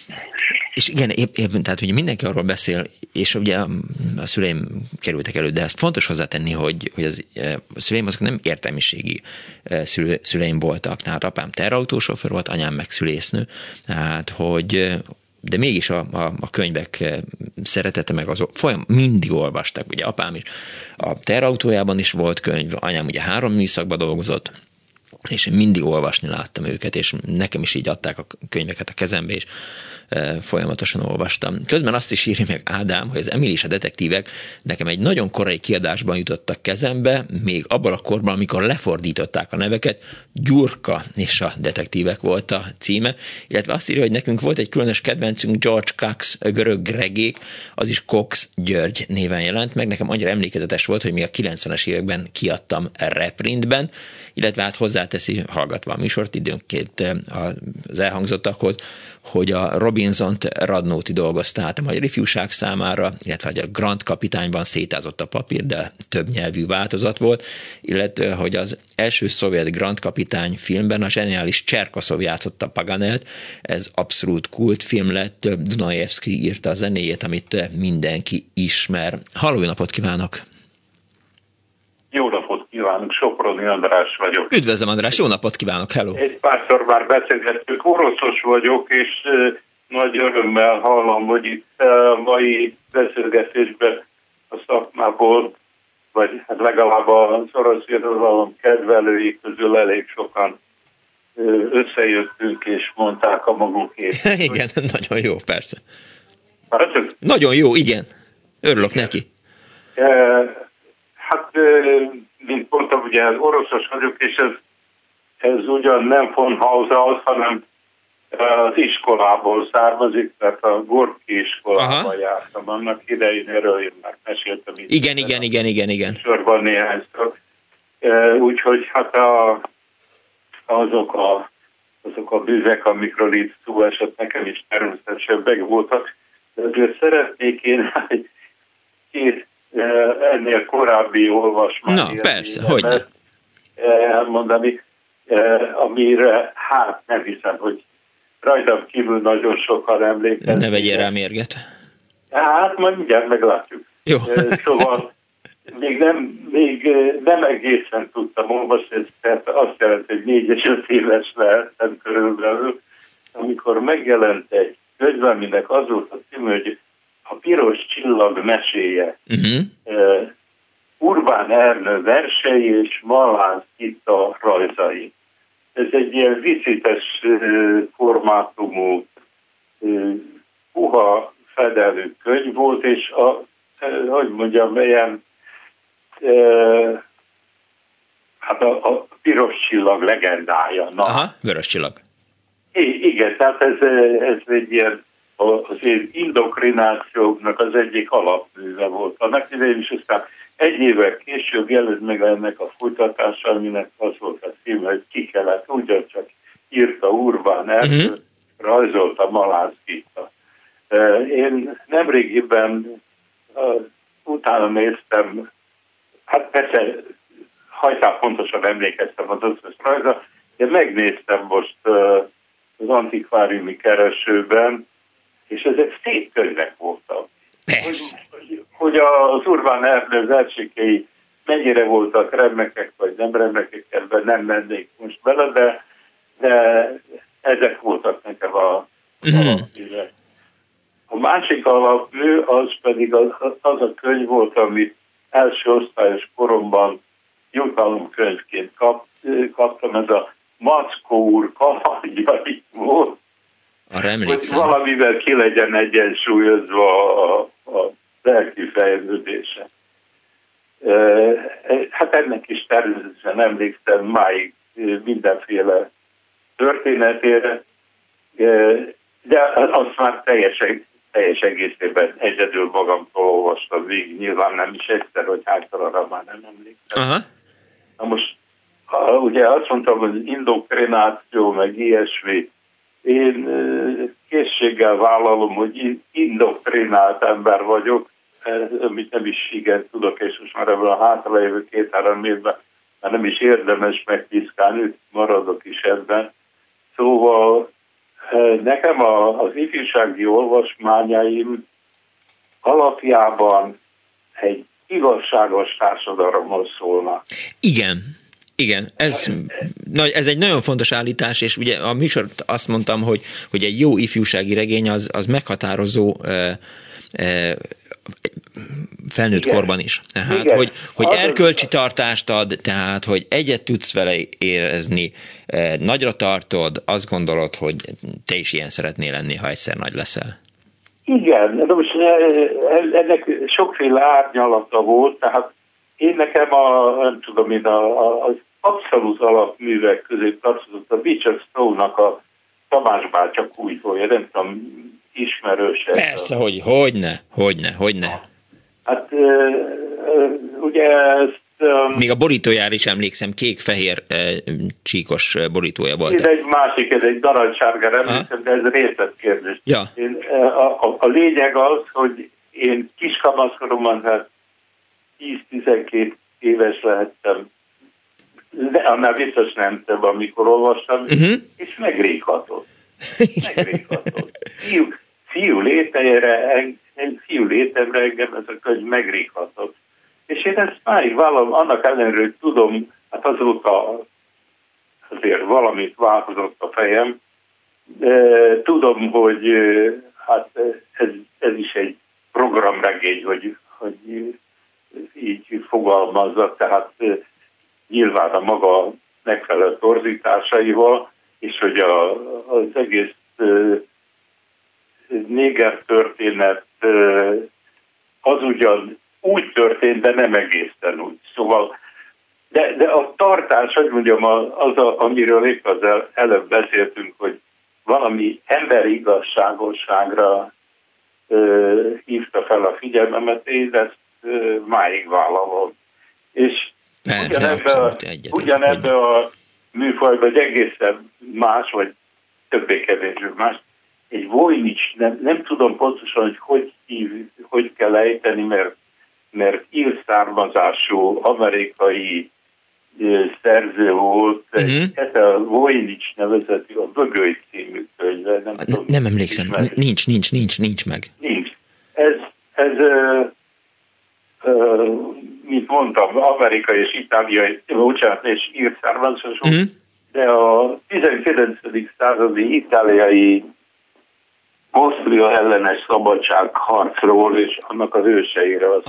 És igen, épp, tehát ugye mindenki arról beszél, és ugye a szüleim kerültek elő, de ezt fontos hozzátenni, hogy a szüleim azok nem értelmiségi szüleim voltak, tehát apám teherautósofőr volt, anyám meg szülésznő, tehát hogy de mégis a könyvek szeretete meg mindig olvastak, ugye apám is a teherautójában is volt könyv, anyám ugye 3 műszakban dolgozott, és én mindig olvasni láttam őket, és nekem is így adták a könyveket a kezembe, és folyamatosan olvastam. Közben azt is írja meg Ádám, hogy az Emil és a detektívek nekem egy nagyon korai kiadásban jutottak kezembe, még abban a korban, amikor lefordították a neveket, Gyurka és a detektívek volt a címe, illetve azt írja, hogy nekünk volt egy különös kedvencünk, George Cox, görög regék, az is Cox György néven jelent meg, nekem annyira emlékezetes volt, hogy még a 90-es években kiadtam reprintben, illetve hát hozzáteszi, hallgatva a műsort időnként az elhangzottakhoz, hogy a Robinson-t Radnóti dolgozta át a magyar ifjúság számára, illetve hogy a Grant kapitányban szétázott a papír, de több nyelvű változat volt, illetve hogy az első szovjet Grant kapitány filmben a zseniális Cserkaszov játszotta Paganelt, ez abszolút kultfilm lett, Dunajevszki írta a zenéjét, amit mindenki ismer. Halló, jó napot kívánok! Jó napot kívánok, Soproni András vagyok. Üdvözlöm, András, jó napot kívánok, hello! Egy párszor már beszélgettünk, oroszos vagyok, és nagy örömmel hallom, hogy itt a mai beszélgetésben a szakmából, vagy hát legalább az orosz irodalom kedvelői közül elég sokan összejöttünk, és mondták a magukét. Igen, nagyon jó, persze. Már nagyon jó, igen. Örülök neki. Hát, mint mondtam, ugye oroszos vagyok, és ez ugyan nem von Haushaus, hanem az iskolából származik, tehát a Gorki iskolában jártam. Annak idején erről én már meséltem. Igen. Sorban néhányszor. Úgyhogy hát azok a bűvek, amikről itt szó esett, nekem is természetesen megvoltak. De azért szeretnék én két ennél korábbi olvasmány. Na, persze, hogyne. Elmondani, amire hát nem hiszem, hogy rajtam kívül nagyon sokan emlékeznek. Ne vegyél rá mérget. Hát majd mindjárt meglátjuk. Jó. Szóval még nem egészen tudtam olvasni, tehát azt jelenti, hogy 4 és 5 éves lehettem körülbelül, amikor megjelent egy könyv, aminek az volt a cím, hogy A piros csillag meséje. Urbán Ernő versei és Malász Gitta rajzai. Ez egy ilyen viszites formátumú, puha fedelű könyv volt, és hogy mondjam, ilyen hát a piros csillag legendája. Na. Aha, vörös csillag. Igen, tehát ez egy ilyen az én indoktrinációknak az egyik alapműve volt. Annak idején is aztán 1 évvel később jelent meg ennek a folytatása, aminek az volt a cím, hogy ki kellett, ugyancsak írta Urbán Ernő, rajzolta Malász Gitta. Én nemrégiben utána néztem, hát persze hajtál pontosan emlékeztem az összes rajza, de megnéztem most az antikváriumi keresőben, és ezek szép könyvek voltak. Hogy az Urbán Ernő versékei mennyire voltak remekek, vagy nem remekek, ebben nem mennék most bele, de ezek voltak nekem a alapművek. A másik alapmű az pedig az a könyv volt, amit első osztályos koromban jutalomkönyvként kaptam, ez a Mackó úr kalandjai volt, hogy valamivel ki legyen egyensúlyozva a lelki fejlődése. Hát ennek is természetesen emlékszem máig mindenféle történetére, de azt már teljes egészében egyedül magamtól olvastam végig, nyilván nem is egyszer, hogy hányszor, arra már nem emlékszem. Aha. Na most, ugye azt mondtam, hogy indoktrináció, meg ilyesmi, én készséggel vállalom, hogy indoktrinált ember vagyok, amit nem is igen tudok, és most már ebben a hátralévő 2-3 évben már nem is érdemes megpiszkálni, maradok is ebben. Szóval nekem az ifjúsági olvasmányaim alapjában egy igazságos társadalomról szólnak. Igen, ez egy nagyon fontos állítás, és ugye a műsort azt mondtam, hogy egy jó ifjúsági regény az meghatározó felnőtt korban is. Tehát, hogy erkölcsi tartást ad, tehát, hogy egyet tudsz vele érezni, nagyra tartod, azt gondolod, hogy te is ilyen szeretnél lenni, ha egyszer nagy leszel. Igen, de most ennek sokféle árnyalata volt, tehát én nekem nem tudom, az abszolút alapművek közé tartozott a Richard Stone-nak a Tamás bátya Kújtója, nem tudom, ismerőse. Persze, hogyne. Hát ugye ezt... Még a borítójára is emlékszem, kék-fehér csíkos borítója volt. Ez egy másik, ez egy narancssárgára emlékszem, de ez részletkérdés. Ja. A lényeg az, hogy én kiskamaszkoromban, hát 10-12 éves lehettem, de annál biztos nem több, amikor olvastam, és megrékhatott. Fiú létemre engem ez a könyv megrékhatott. És én ezt máig vállalom, annak ellenére, hogy tudom, hát azóta azért valamit változott a fejem, de tudom, hogy hát ez is egy programregény, hogy így fogalmazza, tehát nyilván a maga megfelelő torzításaival, és hogy az egész néger történet az ugyan úgy történt, de nem egészen úgy. Szóval, de a tartás, hogy mondjam, amiről épp az előbb beszéltünk, hogy valami emberi igazságosságra hívta fel a figyelmemet, én ezt máig vállalom. És ugyanebben a műfajban egy egészen más, vagy többé-kevésbé más, egy Voynich, nem tudom pontosan, hogy kell ejteni, mert ír származású amerikai szerző volt, ez a Voynich nevezetű, a Bögöly című könyve. Nem emlékszem, nincs meg. Nincs. Ez mint mondtam, amerikai és itáliai, és ír származású, de a 19. századi itáliai Ausztria ellenes szabadságharcról és annak az őseiről.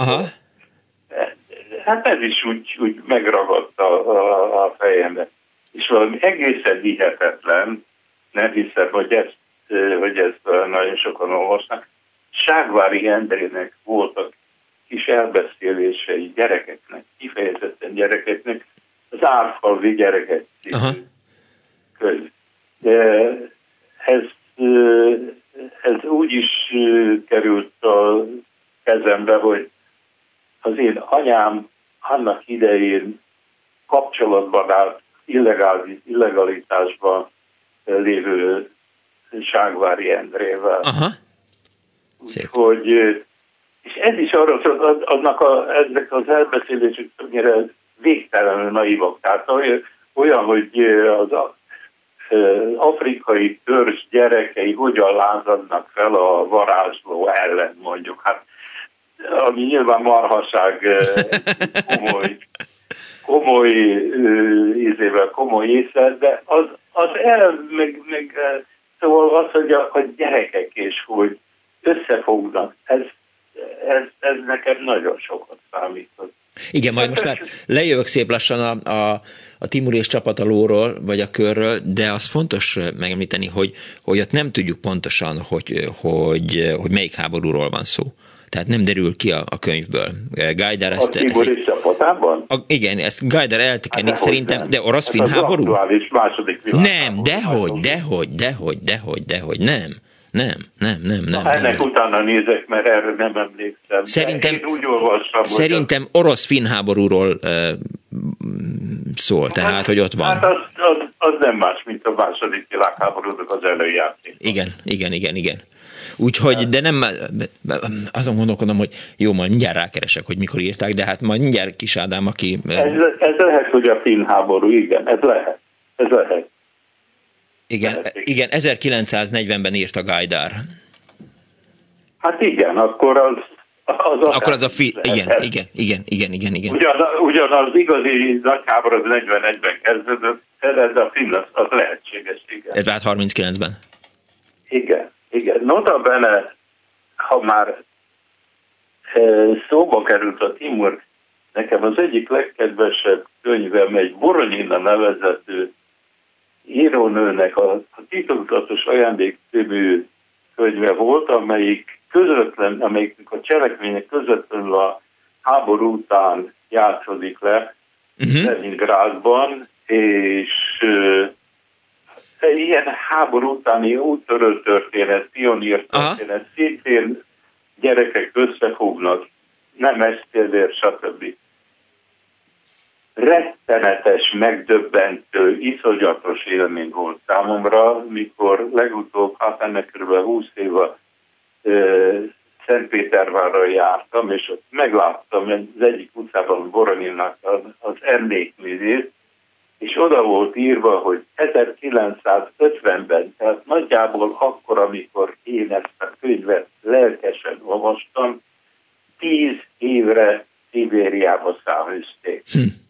Hát ez is úgy megragadta a fejembe. És valami egészen hihetetlen, nem hiszem, hogy ezt nagyon sokan olvasnak. Ságvári Endrének voltak kis elbeszélései gyerekeknek, kifejezetten gyerekeknek, az Árfalvi gyerekek könyv. Ez úgy is került a kezembe, hogy az én anyám annak idején kapcsolatban állt illegalitásban lévő Ságvári Endrével. Hogy, és ez is arra, ezek az elbeszélések többnyire végtelenül naivak. Tehát olyan, hogy az afrikai törzs gyerekei hogyan lázadnak fel a varázsló ellen, mondjuk. Hát, ami nyilván marhaság komoly komoly észre, de az meg szóval az, hogy a gyerekek és hogy összefognak, ez nekem nagyon sokat számított. Igen, majd most már lejövök szép lassan a Timur és csapatalóról, vagy a körről, de az fontos megemlíteni, hogy ott nem tudjuk pontosan, hogy melyik háborúról van szó. Tehát nem derül ki a könyvből. Gajdar a Timur és csapatában? Igen, ezt Gajdar eltekeni szerintem, nem. De orosz-finn háború? Az második világháború. Nem, dehogy, nem. Ennek utána nézek, mert erre nem emlékszem. Szerintem orosz-finn háborúról szól, tehát, hogy ott van. Hát az nem más, mint a második világháborúnak az előjáték. Igen. Úgyhogy, de nem, azon gondolkodom, hogy jó, majd mindjárt rákeresek, hogy mikor írták, de hát majd mindjárt Kis Ádám, aki... Ez lehet, hogy a finn háború, igen, ez lehet. Igen, 1940-ben írta Gajdar. Hát igen, akkor az igen. Ugyanaz igazi nagyháború az 41-ben kezdődött, ez a finn, az lehetséges, igen. Ez vált 39-ben. Igen. Notabene, ha már szóba került a Timur, nekem az egyik legkedvesebb könyvem egy Boronina nevezető írónőnek a Titokzatos ajándék című könyve volt, amelyik a cselekmények közvetlenül a háború után játszódik le Leningrádban, és ilyen háború utáni úttörő történet, pionír történet, szintén gyerekek összefognak, nem esztélvér, stb. Rettenetes, megdöbbentő, iszonyatos élmény volt számomra, mikor legutóbb, ennek kb. 20 éve Szentpétervárra jártam, és ott megláttam az egyik utcában Voroninnak az emlékművét, és oda volt írva, hogy 1950-ben, tehát nagyjából akkor, amikor én ezt a könyvet lelkesen olvastam, 10 évre Szibériába száműzték.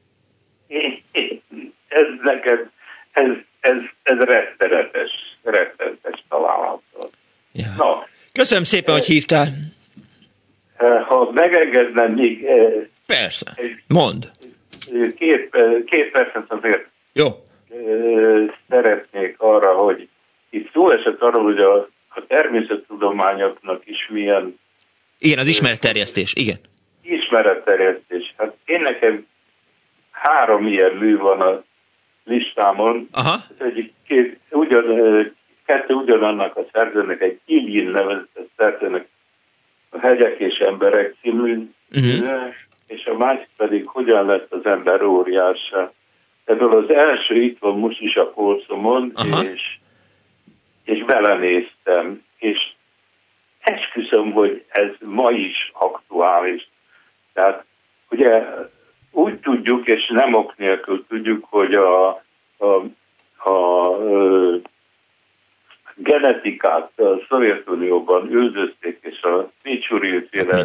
Ez neked, ez rettenetes találat. Ja. Na, köszönöm szépen, hogy hívtál. Ha megengednem még... Persze, mondd. Két percet azért jó. Szeretnék arra, hogy itt szó esett arról, hogy a természettudományoknak is milyen... Igen, az ismeretterjesztés, igen. Ismeretterjesztés. Hát én nekem 3 ilyen mű van a listámon. Aha. Egyik kettő ugyanannak a szerzőnek, egy Iljin nevezett szerzőnek a Hegyek és emberek című, és a másik pedig hogyan lett az ember óriássá. Ebből az első itt van most is a polcomon, és belenéztem, és esküszöm, hogy ez ma is aktuális. Tehát ugye úgy tudjuk, és nem ok nélkül tudjuk, hogy a genetikát a Szovjetunióban üldözték, és a Micsuri-féle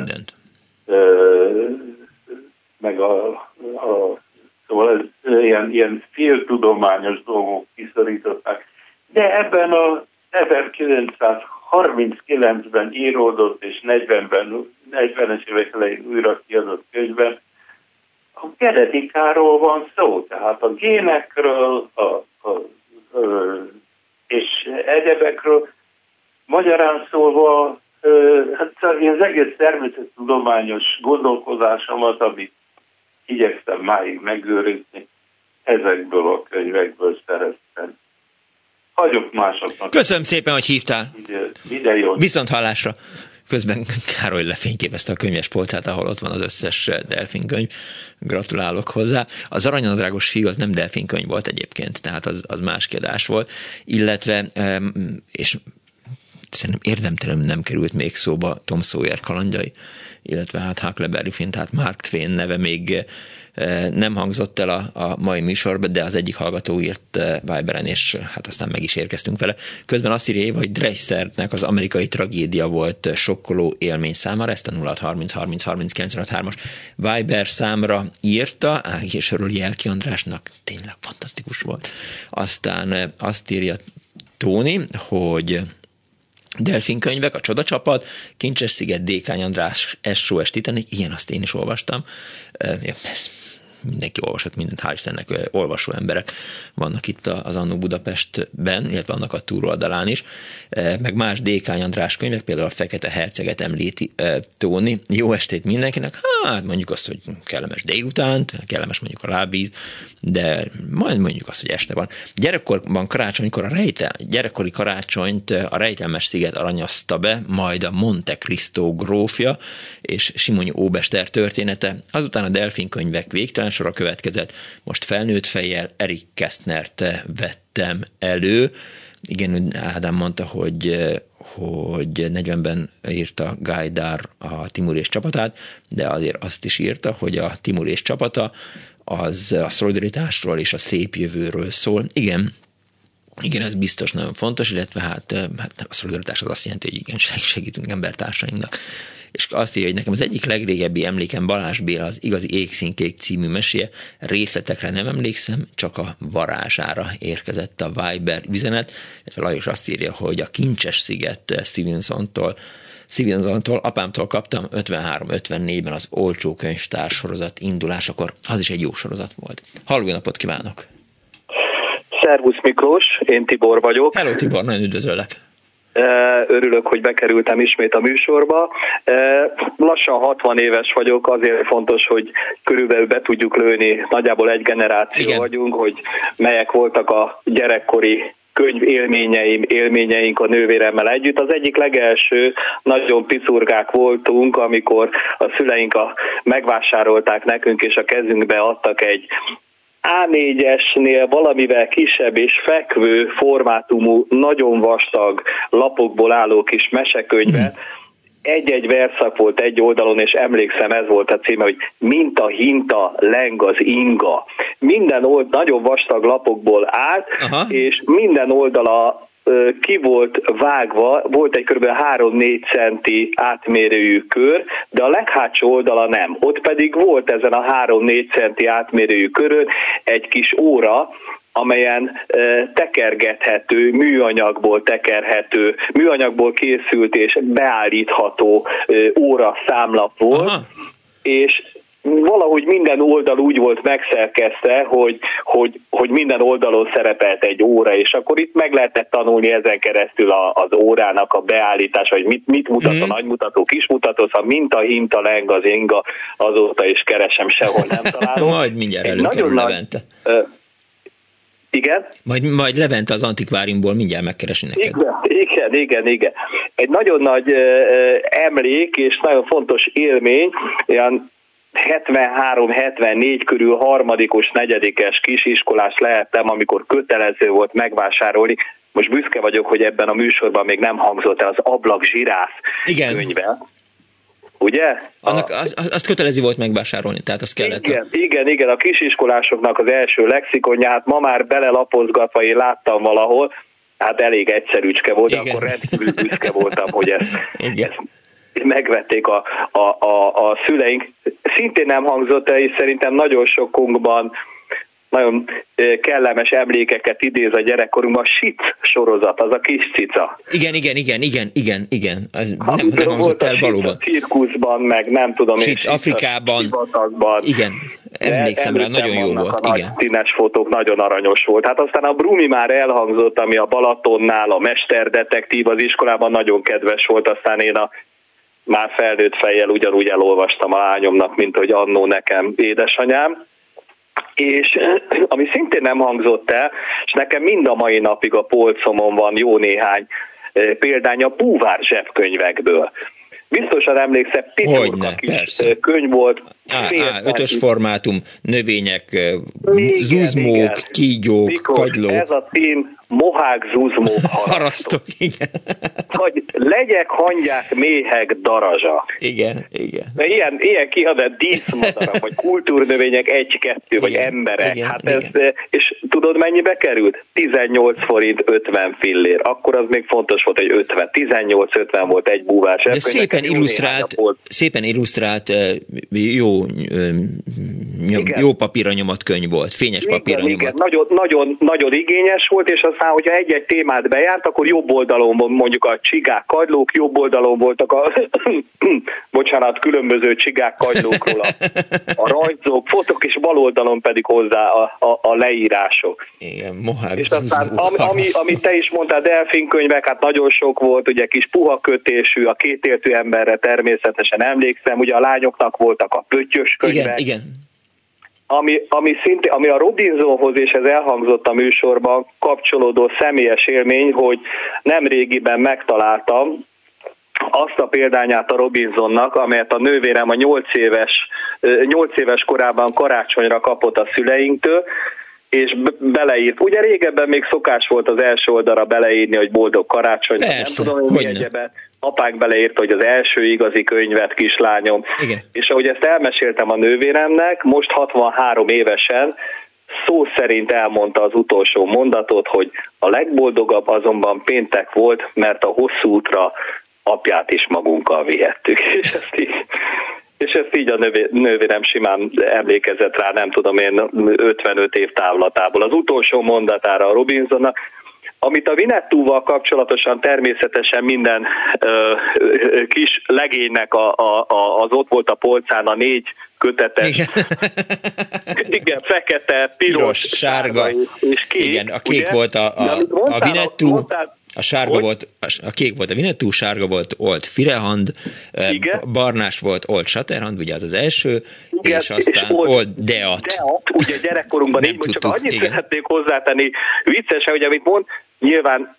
meg szóval ez ilyen féltudományos dolgok kiszorították. De ebben a 1939-ben íródott és 40-es évek elején újra kiadott könyvben a genetikáról van szó, tehát a génekről és egyebekről, magyarán szólva, hát az egész természettudományos gondolkozásomat, amit igyekszem máig megőrizni, ezekből a könyvekből szereztem. Hagyok másoknak. Köszönöm szépen, hogy hívtál. Ide Viszont hallásra. Közben Károly lefényképezte a könyves polcát, ahol ott van az összes delfinkönyv. Gratulálok hozzá. Az Aranyadrágos fiú az nem delfinkönyv volt egyébként, tehát az más kiadás volt. Illetve, és szerintem érdemtelenül nem került még szóba Tom Sawyer kalandjai, illetve hát Huckleberry Finn, tehát Mark Twain neve még nem hangzott el a mai műsorban, de az egyik hallgató írt Viberen, és hát aztán meg is érkeztünk vele. Közben azt írja Éva, hogy Dreisernek az Amerikai Tragédia volt sokkoló élmény számára, ezt a 0630303953-as Viber számra írta, és örül Jelki Andrásnak, tényleg fantasztikus volt. Aztán azt írja Tóni, hogy Delfin könyvek, a Csodacsapat, Kincses sziget, Dékány András, SOS Titanic, ilyen azt én is olvastam. Mindenki olvasott mindent, hál' Istennek olvasó emberek vannak itt az Annó Budapestben, illetve vannak a túloldalán is, meg más Dékány András könyvek, például a Fekete Herceget említi Tóni. Jó estét mindenkinek, hát mondjuk azt, hogy kellemes délutánt, kellemes mondjuk a lábvíz, de majd mondjuk azt, hogy este van. Gyerekkorban karácsonykor gyerekkori karácsonyt a Rejtelmes sziget aranyazta be, majd a Monte Cristo grófja és Simonyi Óbester története, azután a Delfin könyvek végtelen sora következett, most felnőtt fejjel Erik Kästnert vettem elő. Igen, Ádám mondta, hogy 40-ben írta Gajdar a Timur és csapatát, de azért azt is írta, hogy a Timur és csapata az a szolidaritásról és a szép jövőről szól. Igen, ez biztos nagyon fontos, illetve hát a szolidaritás az azt jelenti, hogy igen, segítünk embertársainknak. És azt írja, hogy nekem az egyik legrégebbi emlékem Balázs Béla az Igazi Égszínkék című meséje, részletekre nem emlékszem, csak a varázsára érkezett a Viber üzenet, illetve Lajos azt írja, hogy a Kincses sziget Stevensontól, apámtól kaptam 53-54-ben az Olcsó könyvtár sorozat indulásakor, az is egy jó sorozat volt. Halló, napot kívánok! Szervusz Miklós, én Tibor vagyok. Hello Tibor, nagyon üdvözöllek! Örülök, hogy bekerültem ismét a műsorba. Lassan 60 éves vagyok, azért fontos, hogy körülbelül be tudjuk lőni, nagyjából egy generáció vagyunk, hogy melyek voltak a gyerekkori könyv élményeink a nővéremmel együtt. Az egyik legelső, nagyon piszurgák voltunk, amikor a szüleink megvásárolták nekünk, és a kezünkbe adtak egy A4-esnél valamivel kisebb és fekvő formátumú, nagyon vastag lapokból álló kis mesekönyve. Egy-egy verszak volt egy oldalon, és emlékszem, ez volt a címe, hogy Minta, hinta, leng az inga. Minden nagyon vastag lapokból állt, és minden oldala ki volt vágva, volt egy kb. 3-4 centi átmérőjű kör, de a leghátsó oldala nem. Ott pedig volt ezen a 3-4 centi átmérőjű körön egy kis óra, amelyen tekergethető, műanyagból készült és beállítható óra számlap volt, és valahogy minden oldal úgy volt megszerkesztve, hogy minden oldalon szerepelt egy óra, és akkor itt meg lehetett tanulni ezen keresztül az órának a beállítása, hogy mit mutat a nagymutató, kismutató, szóval Minta, hinta, leng az inga, azóta is keresem, sehol nem találom. Majd mindjárt előkerül Levente. Igen? Majd Levente az antikváriumból mindjárt megkeresi neked. Igen. Egy nagyon nagy emlék és nagyon fontos élmény, olyan 73-74 körül harmadikos, negyedikes kisiskolás lehettem, amikor kötelező volt megvásárolni. Most büszke vagyok, hogy ebben a műsorban még nem hangzott el az Ablak zsiráf könyve. Ugye? Azt kötelező volt megvásárolni, tehát az kellett. Igen, a kisiskolásoknak az első lexikonja, hát ma már belelapozgatva én láttam valahol, hát elég egyszerűcske volt, de akkor rendkívül büszke voltam, hogy ezt megvették a szüleink. Szintén nem hangzott el, és szerintem nagyon sokunkban nagyon kellemes emlékeket idéz a gyerekkorunkban, a Sic sorozat, az a kis cica. Igen. Ez nem hangzott el valóban. A cirkuszban, meg nem tudom. Sic Afrikában. Igen, emlékszem rá, nagyon jó volt. A igen. Színes fotók, nagyon aranyos volt. Hát aztán a Brumi már elhangzott, ami a Balatonnál, a Mesterdetektív az iskolában nagyon kedves volt, aztán én már felnőtt fejjel ugyanúgy elolvastam a lányomnak, mint hogy annó nekem édesanyám. És ami szintén nem hangzott el, és nekem mind a mai napig a polcomon van jó néhány példány a búvár zsebkönyvekből. Biztosan emlékszel, piszorka kis könyv volt. 5-ös formátum, növények, zuzmók, kígyók, kagylók. Ez a cím, mohák, zuzmók, harasztok. Igen. Vagy legyek, hangyák, méhek, darazsa. Igen. Ilyen kiadott díszmadarak, vagy kultúrnövények 1-2, vagy emberek. Igen, hát ez, és tudod mennyibe került? 18 forint 50 fillér. Akkor az még fontos volt, hogy 50. 18-50 volt egy búvár zsebkönyv. De szépen illusztrált, jó papírra nyomott könyv volt, fényes papírra nyomott. Igen, nagyon igényes volt, és aztán, hogyha egy-egy témát bejárt, akkor jobb oldalon mondjuk a csigák, kagylók, jobb oldalon voltak különböző csigák, kagylókról a rajzok, fotók, és bal oldalon pedig hozzá a leírások. Igen, mohák. És aztán, amit te is mondtál, delfinkönyvek, hát nagyon sok volt, ugye kis puha kötésű, a kétértű emberre természetesen emlékszem, ugye a lányoknak voltak a pöttyös könyvek. Igen. Ami a Robinsonhoz, és ez elhangzott a műsorban, kapcsolódó személyes élmény, hogy nemrégiben megtaláltam azt a példányát a Robinsonnak, amelyet a nővérem a 8 éves korában karácsonyra kapott a szüleinktől, és beleírt. Ugye régebben még szokás volt az első oldalra beleírni, hogy boldog karácsony. Persze, nem tudom, hogy egyebben. Apánk beleírt, hogy az első igazi könyvet, kislányom. Igen. És ahogy ezt elmeséltem a nővéremnek, most 63 évesen szó szerint elmondta az utolsó mondatot, hogy a legboldogabb azonban péntek volt, mert a hosszú útra apját is magunkkal vihettük. És ezt így a nővérem simán emlékezett rá, nem tudom én, 55 év távlatából. Az utolsó mondatára a Robinsonnak, amit a Winnetúval kapcsolatosan természetesen minden kis legénynek az ott volt a polcán a 4 kötetes. Igen, fekete, piros, sárga és kék. Igen, a kék ugye? Volt a Winnetú. A sárga volt, a kék volt a Winnetú, sárga volt Old Firehand, barnás volt Old Shatterhand, ugye az az első, igen, és aztán Old Deat. Ugye gyerekkorunkban így, csak annyit szeretnék hozzátenni, viccesen, hogy amit mond, nyilván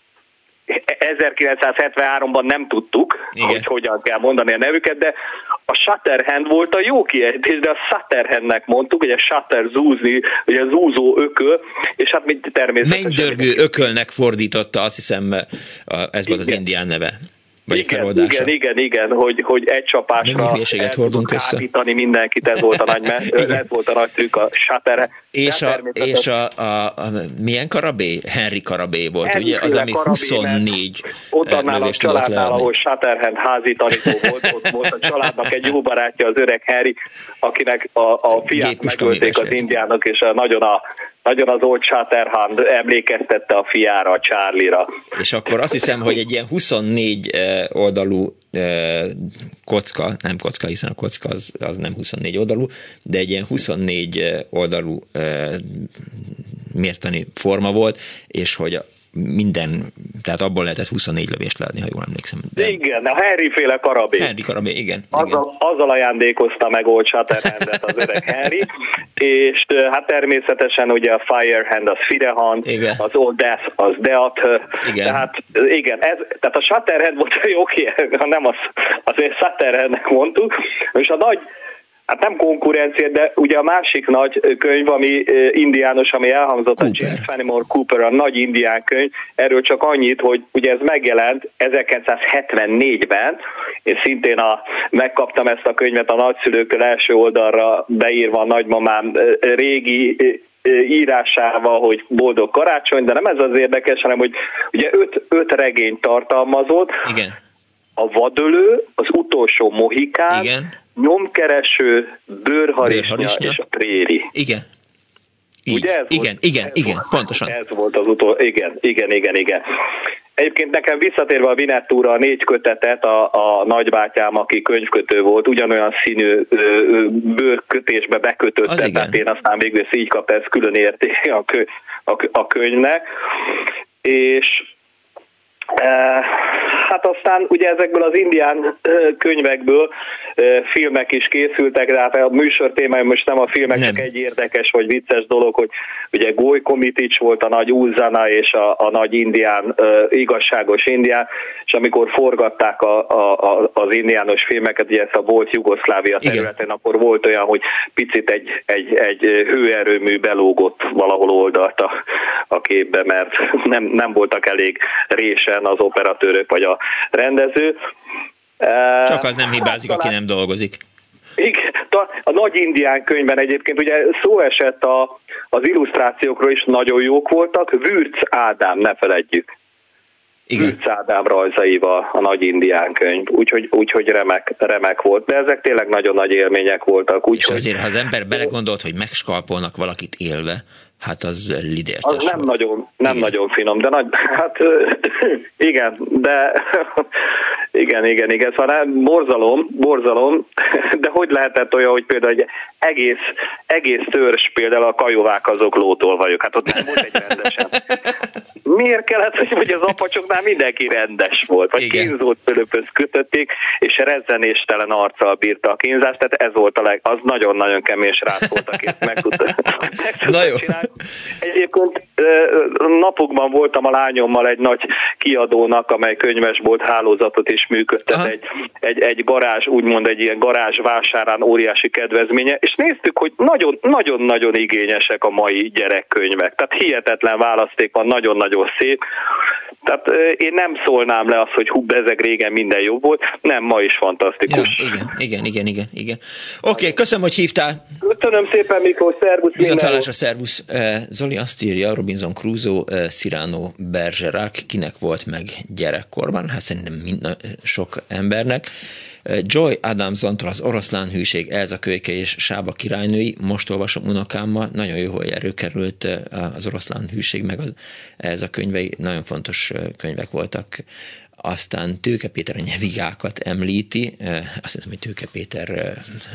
1973-ban nem tudtuk, hogy hogyan kell mondani a nevüket, de a Shatterhand volt a jó kiejtés, de a Shatterhandnek mondtuk, ugye Shatter zúzni, ugye zúzó ököl, és hát mit természetesen... Mennydörgő ökölnek fordította, azt hiszem, ez volt az indián neve. Vagy igen, hogy egy csapásra el tudunk kábítani mindenkit, ez volt a nagy trükk, a Shatterhand. És a milyen karabé? Henry karabé volt, Henry ugye? Az, ami 24 ott annál a családnál, ahol Shatterhand házitanító volt, ott volt a családnak egy jó barátja, az öreg Henry, akinek a fiát megölték az indiának, és nagyon az Old Shatterhand emlékeztette a fiára, a Charlie-ra. És akkor azt hiszem, hogy egy ilyen 24 oldalú kocka, nem kocka, hiszen a kocka az nem 24 oldalú, de egy ilyen 24 oldalú mértani forma volt, és hogy tehát abból lehetett 24 lövést leadni, ha jól emlékszem. De igen, a Henry-féle karabé. Henry karabé, igen. Azzal ajándékozta meg Old Shatterhandet az öreg Henry, és hát természetesen ugye a Firehand az Firehand, az Old Death az Death, tehát igen, tehát a Shatterhand volt a jó nem azért Shatterhandnek mondtuk, és a nagy, hát nem konkurencia, de ugye a másik nagy könyv, ami indiános, ami elhangzott, a James Fenimore Cooper, a nagy indián könyv, erről csak annyit, hogy ugye ez megjelent 1974-ben, és szintén megkaptam ezt a könyvet a nagyszülőkkel első oldalra beírva a nagymamám régi írásával, hogy boldog karácsony, de nem ez az érdekes, hanem hogy ugye 5 regényt tartalmazott. Igen. A vadölő, az utolsó mohikán, nyomkereső, bőrharisnya és a préri. Igen. Ugye igen, pontosan. Ez volt az utolsó, igen. Egyébként nekem visszatérve a Winnetúra, a 4 kötetet a nagybátyám, aki könyvkötő volt, ugyanolyan színű bőrkötésbe bekötötte, tehát én aztán végül így kapta, ez külön érték a könyvnek. És Hát aztán ugye ezekből az indián könyvekből filmek is készültek, de hát a műsor témája most nem a filmek, csak egy érdekes vagy vicces dolog, hogy ugye Goy Komitics volt a nagy Ulzana és a nagy indián, igazságos indián, és amikor forgatták az indiános filmeket, ugye ezt a volt Jugoszlávia területen, akkor volt olyan, hogy picit egy hőerőmű belógott valahol oldalt a képbe, mert nem voltak elég résen az operatőrök vagy a rendező. Csak az nem hibázik, aki nem dolgozik. Igen, a nagy indián könyvben egyébként ugye szó esett az illusztrációkról is, nagyon jók voltak. Würz Ádám, ne feledjük. Würz Ádám rajzaival a nagy indián könyv, úgyhogy remek volt. De ezek tényleg nagyon nagy élmények voltak. És azért, ha az ember belegondolt, hogy megskalpolnak valakit élve, hát az lidérces az nem nagyon finom, de igen, de igen, szóval borzalom, de hogy lehetett olyan, hogy például egy egész törzs, például a kajovák azok lótolvajok, hát ott nem volt egy rendesen. Miért kellett, hogy az apacsoknál mindenki rendes volt, vagy kínzott fölöphöz kötötték, és rezzenéstelen arccal bírta a kínzást, tehát ez volt az nagyon-nagyon kemény srác volt, aki ezt meg tudta csinálni. Egyébként napokban voltam a lányommal egy nagy kiadónak, amely könyvesbolt hálózatot is működtet, egy garázs, úgymond egy ilyen garázs vásárán óriási kedvezménye, és néztük, hogy nagyon-nagyon igényesek a mai gyerekkönyvek. Tehát hihetetlen választék van, nagyon-nagyon szép. Tehát én nem szólnám le azt, hogy ezek régen minden jobb volt, nem, ma is fantasztikus. Ja, igen. Oké, köszönöm, hogy hívtál. Köszönöm szépen, Miklós, szervusz. Viszontlátásra, szervusz. Zoli azt írja, Robinson Crusoe, Cyrano Bergerac, kinek volt meg gyerekkorban? Hát szerintem sok embernek. Joy Adamsontól az Oroszlán hűség, Elza kölyke és Sába királynői, most olvasom unokámmal, nagyon jó, hogy előkerült az Oroszlán hűség, meg ez a könyvei, nagyon fontos könyvek voltak. Aztán Tőke Péter a nyevigákat említi, azt hiszem, hogy Tőke Péter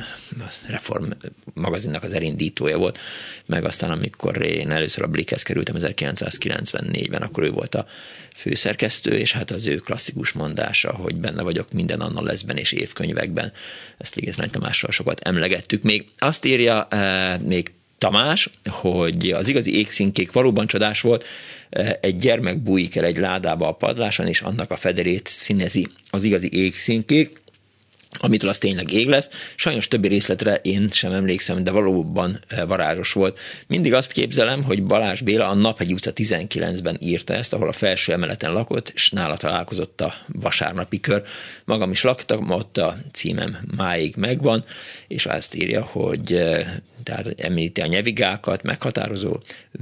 Reform magazinnak az elindítója volt, meg aztán amikor én először a Blickhez kerültem 1994-ben, akkor ő volt a főszerkesztő, és hát az ő klasszikus mondása, hogy benne vagyok minden Anna Leszben és évkönyvekben, ezt Ligetlen Tamással sokat emlegettük. Még azt írja még Tamás, hogy az igazi égszínkék valóban csodás volt, egy gyermek bújik el egy ládába a padláson, és annak a federét színezi az igazi égszínkék, amitől az tényleg ég lesz. Sajnos többi részletre én sem emlékszem, de valóban varázsos volt. Mindig azt képzelem, hogy Balázs Béla a Naphegy utca 19-ben írta ezt, ahol a felső emeleten lakott, és nála találkozott a vasárnapi kör. Magam is laktam, ott a címem máig megvan, és azt írja, hogy tehát említi a nyevigákat, meghatározó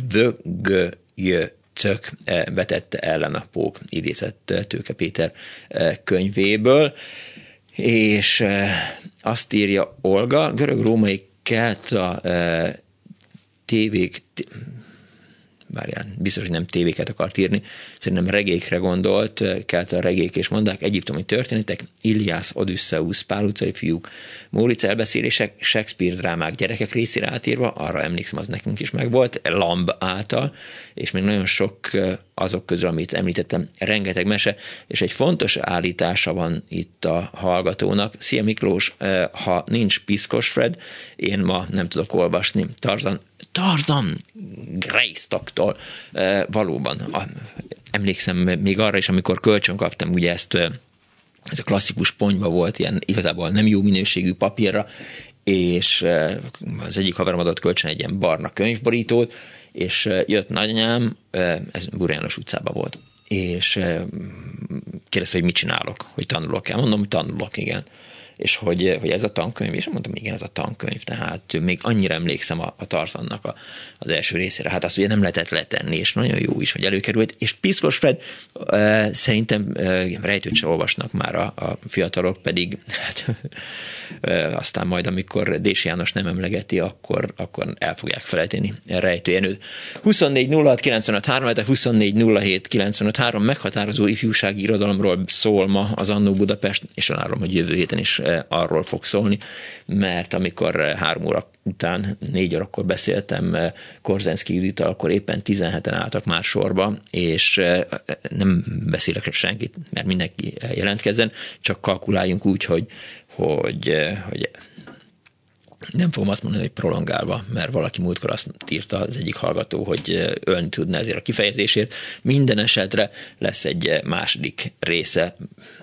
cök vetette ellen a pók, idézett Tőke Péter könyvéből. És azt írja Olga, görög-római kelta tévék, bárján, biztos, hogy nem tévéket akart írni, szerintem regékre gondolt, kelta regék, és mondták, egyiptomi történetek, Iliász, Odüsszeusz, Pál utcai fiúk, Móricz elbeszélések, Shakespeare drámák gyerekek részére átírva, arra emlékszem, az nekünk is megvolt, Lamb által, és még nagyon sok azok közül, amit említettem, rengeteg mese, és egy fontos állítása van itt a hallgatónak. Szia Miklós, ha nincs Piszkos Fred, én ma nem tudok olvasni. Tarzan Greystocktól. Valóban. Emlékszem még arra is, amikor kölcsön kaptam, ugye ezt, ez a klasszikus ponyva volt, ilyen igazából nem jó minőségű papírra, és az egyik haverom adott kölcsön egy ilyen barna könyvborítót, és jött nagyanyám, ez Búra János utcában volt, és kérdezte, hogy mit csinálok, hogy tanulok-e. Mondom, hogy tanulok, igen. És hogy ez a tankönyv, és mondtam, igen, ez a tankönyv, tehát még annyira emlékszem a Tarzannak az első részére. Hát azt ugye nem lehetett letenni, és nagyon jó is, hogy előkerült. És Piszkos Fred szerintem rejtőt se olvasnak már a fiatalok, pedig hát, aztán majd, amikor Dési János nem emlegeti, akkor el fogják felejteni Rejtőjenőt. 24 06 95 3, 24 07 95 3 meghatározó ifjúsági irodalomról szól ma az Annó Budapest, és elárulom, hogy jövő héten is arról fog szólni, mert amikor 3 óra után, 4 órakor beszéltem Korzenszky Judittal, akkor éppen 17-en álltak már sorba, és nem beszélek senkit, mert mindenki jelentkezzen, csak kalkuláljunk úgy, hogy nem fogom azt mondani, hogy prolongálva, mert valaki múltkor azt írta az egyik hallgató, hogy ölni tudna ezért a kifejezésért. Minden esetre lesz egy második része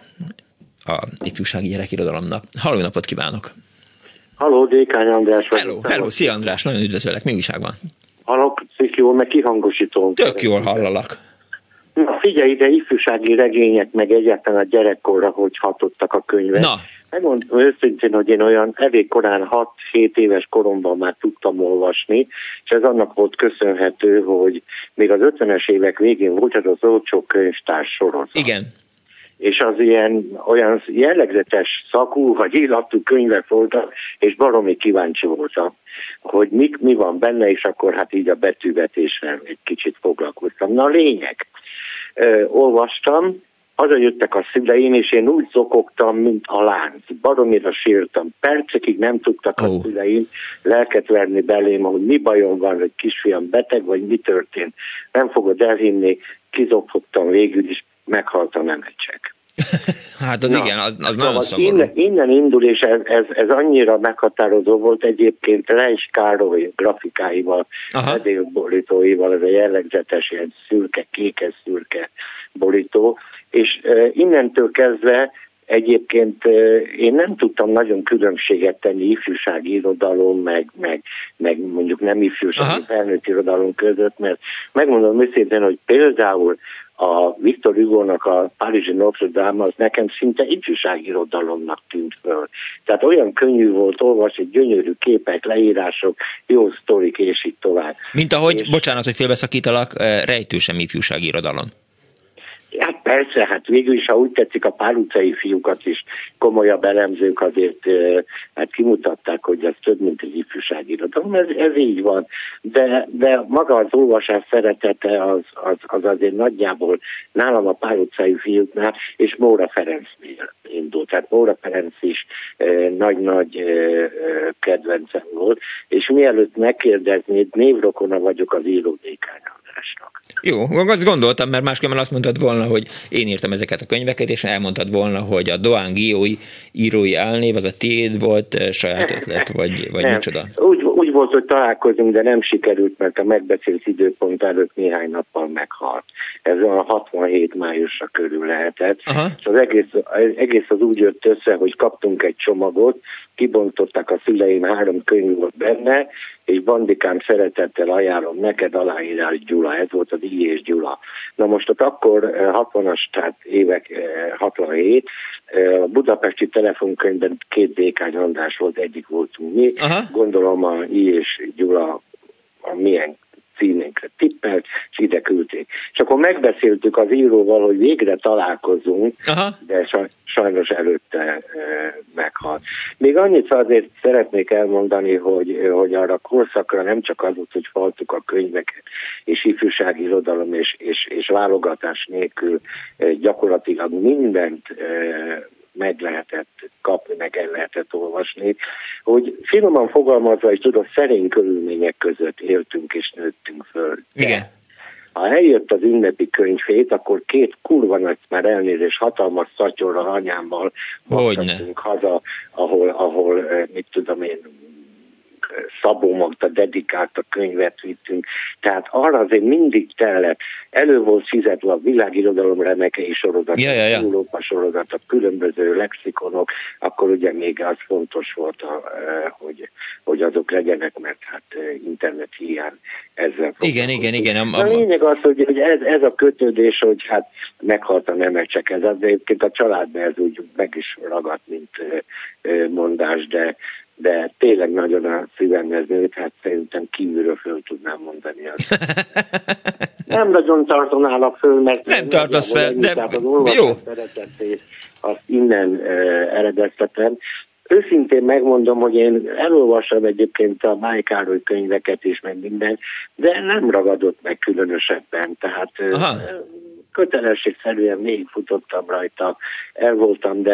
a ifjúsági gyerekirodalomnak. Halló, napot kívánok! Halló, Dékány András vagyok. Hello, szia András, nagyon üdvözöllek, mi újság van? Hallok, jól, meg kihangosítom. Tök jól hallalak. Na figyelj ide, ifjúsági regények, meg egyáltalán a gyerekkorra, hogy hatottak a könyvek. Na. Megmondom őszintén, hogy én olyan elég korán 6-7 éves koromban már tudtam olvasni, és ez annak volt köszönhető, hogy még az 50-es évek végén volt az olcsó könyvtárs sorozat. Igen. És az olyan jellegzetes szakú vagy illatú könyvek voltak, és baromi kíváncsi voltam, hogy mi van benne, és akkor hát így a betűvetéssel egy kicsit foglalkoztam. Na a lényeg, olvastam, hazajöttek a szüleim, és én úgy zokogtam, mint a lánc. Baromira sírtam. Percekig nem tudtak a szüleim lelket verni belém, hogy mi bajom van, hogy kisfiam beteg, vagy mi történt. Nem fogod elhinni, kizokogtam végül is, meghalt a Nemecsek. Hát az igen, az nagyon szomorú. Innen indul, és ez annyira meghatározó volt egyébként Reis Károly grafikáival, edélborítóival, ez a jellegzetes ilyen szürke, kékes-szürke borító, és innentől kezdve egyébként én nem tudtam nagyon különbséget tenni ifjúsági irodalom, meg mondjuk nem ifjúsági felnőtt irodalom között, mert megmondom őszintén, hogy például a Victor Hugo-nak a Párizsi Notre Dame az nekem szinte ifjúságirodalomnak tűnt föl. Tehát olyan könnyű volt olvasni, gyönyörű képek, leírások, jó sztorik, és így tovább. Mint ahogy, bocsánat, hogy félbeszakítalak, Rejtő sem ifjúságirodalom. Hát persze, hát végül is, ha úgy tetszik, a Pál utcai fiúkat is komolyabb elemzők azért hát kimutatták, hogy ez több, mint egy ifjúságirodalom. Ez így van. De maga az olvasás szeretete az azért nagyjából nálam a Pál utcai fiúknál, és Móra Ferencnél indult. Tehát Móra Ferenc is nagy-nagy kedvencem volt, és mielőtt megkérdeznéd, névrokona vagyok az író Dékány Andrásnak. Jó, azt gondoltam, mert másképpen azt mondtad volna, hogy én írtam ezeket a könyveket, és elmondtad volna, hogy a Doán Guillaume írói álnév az a tiéd volt, saját ötlet, vagy micsoda? Úgy volt, hogy találkozunk, de nem sikerült, mert a megbeszélt időpont előtt néhány nappal meghalt. Ez a 67 májusra körül lehetett. És az egész az úgy jött össze, hogy kaptunk egy csomagot, kibontották a szüleim, 3 könyv volt benne, és Bandikám, szeretettel ajánlom neked, aláírás Gyula, ez volt az I. és Gyula. Na most ott akkor 60-as, tehát évek 67, a budapesti telefonkönyvben 2 Dékány András volt, egyik voltunk mi. Gondolom a I. és Gyula a milyen címénkre tippelt, és ide küldték. És akkor megbeszéltük az íróval, hogy végre találkozunk, de sajnos előtte meghalt. Még annyit azért szeretnék elmondani, hogy arra a korszakra nem csak az volt, hogy faltuk a könyveket, és ifjúsági irodalom, és válogatás nélkül gyakorlatilag mindent meg lehetett kapni, meg el lehetett olvasni, hogy finoman fogalmazva, és tudod, szerény körülmények között éltünk és nőttünk föl. Igen. Ha eljött az ünnepi könyvhét, akkor 2 kurva nagy, már elnézés, hatalmas szatyorral anyámmal vaktattunk haza, ahol mit tudom én, Szabó Magda dedikált a könyvet vittünk. Tehát arra azért mindig kellett. Elő volt fizetve a világirodalom remekei sorozat, Európa sorozat, a különböző lexikonok, akkor ugye még az fontos volt, hogy azok legyenek, mert hát internet hiány ezzel. Igen. A lényeg az, hogy ez a kötődés, hogy hát meghalt a Nemecsek, ez az egyébként a családban ez úgy meg is ragadt, mint mondás, de tényleg nagyon a szívemhez nőtt, hát szerintem kívülről föl tudnám mondani azt. Nem nagyon tartanálak föl, mert nem tartasz fel, de az olvasás szeretetét azt innen eredeztetem. Őszintén megmondom, hogy én elolvasom egyébként a Máj Károly könyveket is, meg minden, de nem ragadott meg különösebben, tehát kötelességszerűen végigfutottam rajta, el voltam, de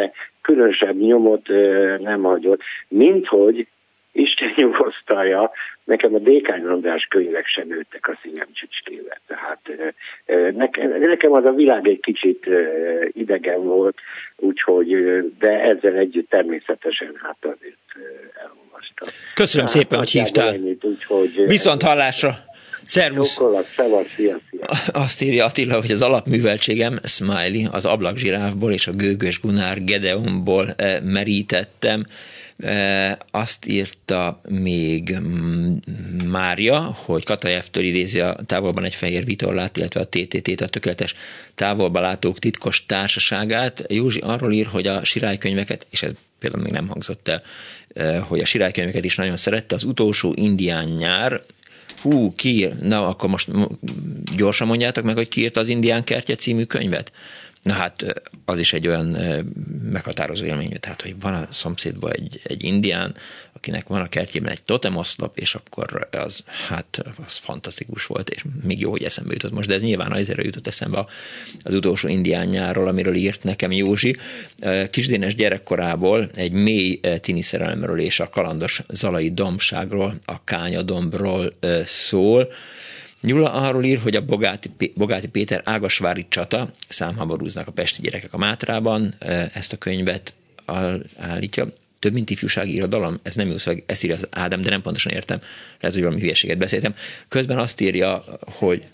különösebb nyomot nem hagyott, minthogy Isten nyugosztalja, nekem a Dékány András könyvek sem nőttek a szívem csücskével. Tehát nekem az a világ egy kicsit idegen volt, úgyhogy, de ezzel együtt természetesen hát azért elolvastam. Köszönöm szépen, hogy hívtál. Ennyit, úgyhogy, viszont hallásra. Szervusz! Szia. Azt írja Attila, hogy az alapműveltségem, Smiley, az ablakzsiráfból és a Gőgös Gunár Gedeonból merítettem. Azt írta még Mária, hogy Katajev-től idézi a Távolban egy fehér vitorlát, illetve a TTT-t, a Tökéletes távolba látók titkos társaságát. Józsi arról ír, hogy a sirálykönyveket, és ez például még nem hangzott el, hogy a sirálykönyveket is nagyon szerette, az utolsó indián nyár. Ki ír? Na, akkor most gyorsan mondjátok meg, hogy ki írta az Indián kertje című könyvet? Na hát az is egy olyan meghatározó élmény, tehát hogy van a szomszédban egy indián, akinek van a kertjében egy totemoszlop, és akkor az fantasztikus volt, és még jó, hogy eszembe jutott most, de ez nyilván azért jutott eszembe az utolsó indián nyárról, amiről írt nekem Józsi. Kisdénes gyerekkorából egy mély tini szerelemről és a kalandos zalai dombságról, a Kányadombról szól. Gyula arról ír, hogy a Bogáti Péter Ágasvári csata, számháborúznak a pesti gyerekek a Mátrában, ezt a könyvet állítja. Több mint ifjúsági irodalom, ez nem jó szöveg, ezt írja az Ádám, de nem pontosan értem, lehet, hogy valami hülyeséget beszéltem. Közben azt írja, hogy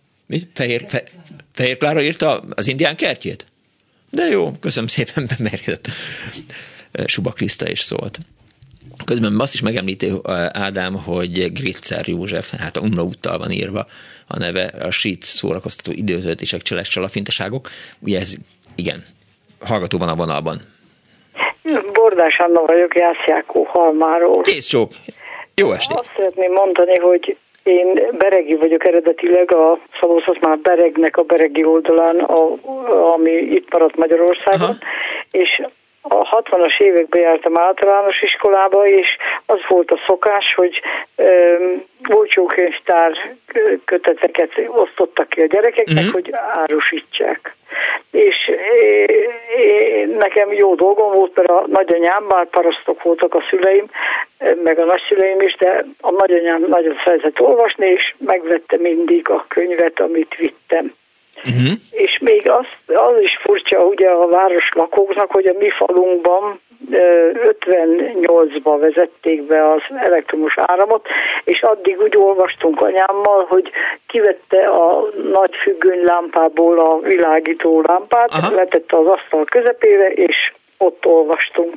Fehér Klára írta az Indián kertjét? De jó, köszönöm szépen, bemerkedett. Suba Kriszta is szólt. Közben azt is megemlíti Ádám, hogy Gritzer József, hát a umlauttal van írva a neve, a Sít szórakoztató időtöltések, cseles csalafintaságok. Ugye ez, igen, hallgató van a vonalban. Bordás Anna vagyok, Jászjákó Halmáról. Kész csók! Jó estét! Azt szeretném mondani, hogy én beregi vagyok eredetileg, a Szabolcs-Szatmár Beregnek a beregi oldalán, ami itt maradt Magyarországon, aha. És a 60-as években jártam általános iskolába, és az volt a szokás, hogy olcsókönyvtár köteteket osztottak ki a gyerekeknek, hogy árusítsák. És nekem jó dolgom volt, mert a nagyanyám, bár parasztok voltak a szüleim, meg a nagyszüleim is, de a nagyanyám nagyon szeretett olvasni, és megvette mindig a könyvet, amit vittem. És még az is furcsa ugye a városlakóknak, hogy a mi falunkban 58-ban vezették be az elektromos áramot, és addig úgy olvastunk anyámmal, hogy kivette a nagy függönylámpából a világító lámpát, letette az asztal közepére, és ott olvastunk.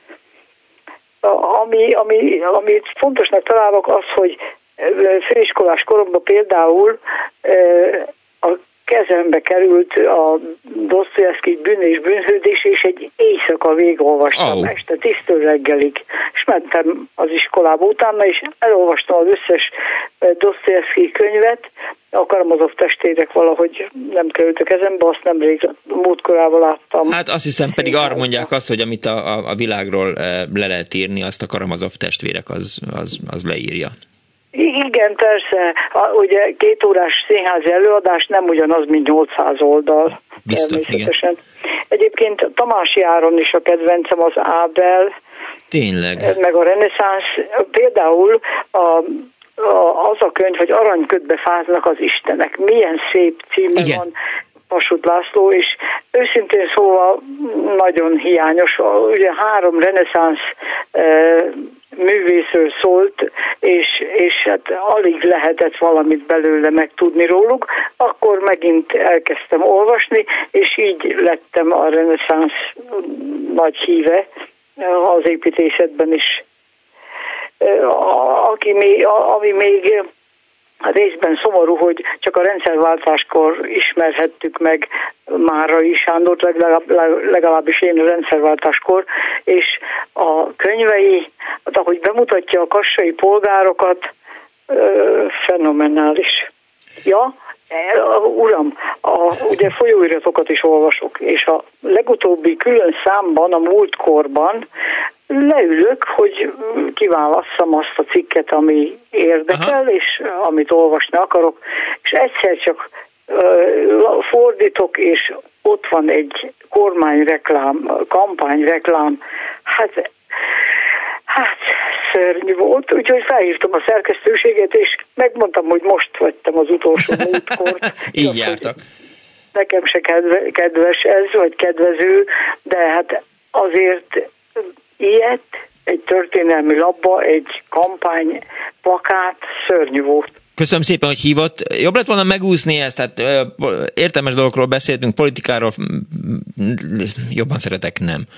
Amit fontosnak találok az, hogy főiskolás koromban például a kezembe került a Dostoyevszky Bűn és bűnhődés, és egy éjszaka végigolvastam este 10-től reggelig. És mentem az iskolába utána, és elolvastam az összes Dostoyevszky könyvet, a Karamazov testvérek valahogy nem került a kezembe, azt nemrég múltkorában láttam. Hát azt hiszem pedig arra mondják azt, hogy amit a világról le lehet írni, azt a Karamazov testvérek az leírja. Igen, persze. Ugye 2 órás színházi előadás nem ugyanaz, mint 800 oldal. Biztos, természetesen. Igen. Egyébként Tamási Áron is a kedvencem, az Ábel. Tényleg. Meg a reneszánsz. Például az a könyv, hogy Aranyködbe fáznak az istenek. Milyen szép címe van. Kossuth László, és őszintén szóval nagyon hiányos. Ugye 3 reneszánsz művészről szólt, és hát alig lehetett valamit belőle megtudni róluk, akkor megint elkezdtem olvasni, és így lettem a reneszánsz nagy híve az építészetben is. Ami még részben szomorú, hogy csak a rendszerváltáskor ismerhettük meg Márai Sándort, legalábbis én a rendszerváltáskor, és a könyvei, ahogy bemutatja a kassai polgárokat, fenomenális. Ja, uram, ugye folyóiratokat is olvasok, és a legutóbbi külön számban, a múltkorban leülök, hogy kiválasszam azt a cikket, ami érdekel, és amit olvasni akarok, és egyszer csak fordítok, és ott van egy kormányreklám, kampányreklám, hát szörnyű volt, úgyhogy felhívtam a szerkesztőséget, és megmondtam, hogy most vettem az utolsó múltkort. Így jártak. Nekem se kedves ez, vagy kedvező, de hát azért ilyet egy történelmi labba, egy kampányplakát szörnyű volt. Köszönöm szépen, hogy hívott. Jobb lett volna megúszni ezt, tehát értelmes dolgokról beszéltünk, politikáról jobban szeretek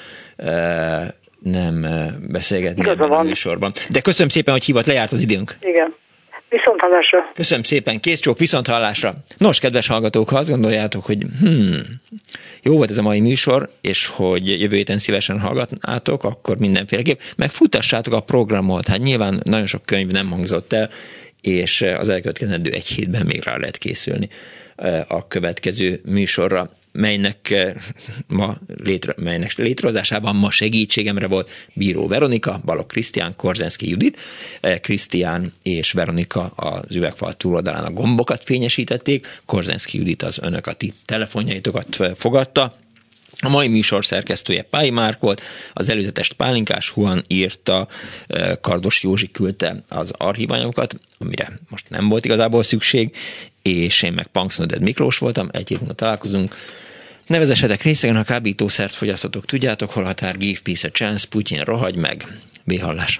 nem beszélgetni ebben a műsorban. De köszönöm szépen, hogy hívott, lejárt az időnk. Igen. Viszonthallásra. Köszönöm szépen, készcsók, viszonthallásra. Nos, kedves hallgatók, ha azt gondoljátok, hogy jó volt ez a mai műsor, és hogy jövő héten szívesen hallgatnátok, akkor mindenféleképp megfutassátok a programot. Hát nyilván nagyon sok könyv nem hangzott el, és az elkövetkezendő egy hétben még rá lehet készülni a következő műsorra, melynek létrehozásában ma segítségemre volt Bíró Veronika, Balogh Krisztián, Korzenszky Judit. Krisztián és Veronika az üvegfal túloldalán a gombokat fényesítették, Korzenszky Judit az önök a ti telefonjaitokat fogadta. A mai műsor szerkesztője Pályi Márk volt, az előzetest Pálinkás Huan írta, Kardos Józsi küldte az archívanyagokat, amire most nem volt igazából szükség, és én meg Punks Nodded Miklós voltam, egy hét múlva találkozunk. Ne vezessetek részegen, ha kábítószert fogyasztotok, tudjátok, hol határ, give peace a chance, Putyin rohagy meg. Véhallás.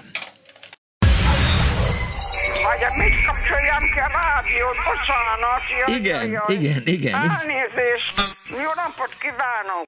Mit kapcsoljam ki a rádiót, bocsánat. Igen. Elnézést. Jó napot kívánok.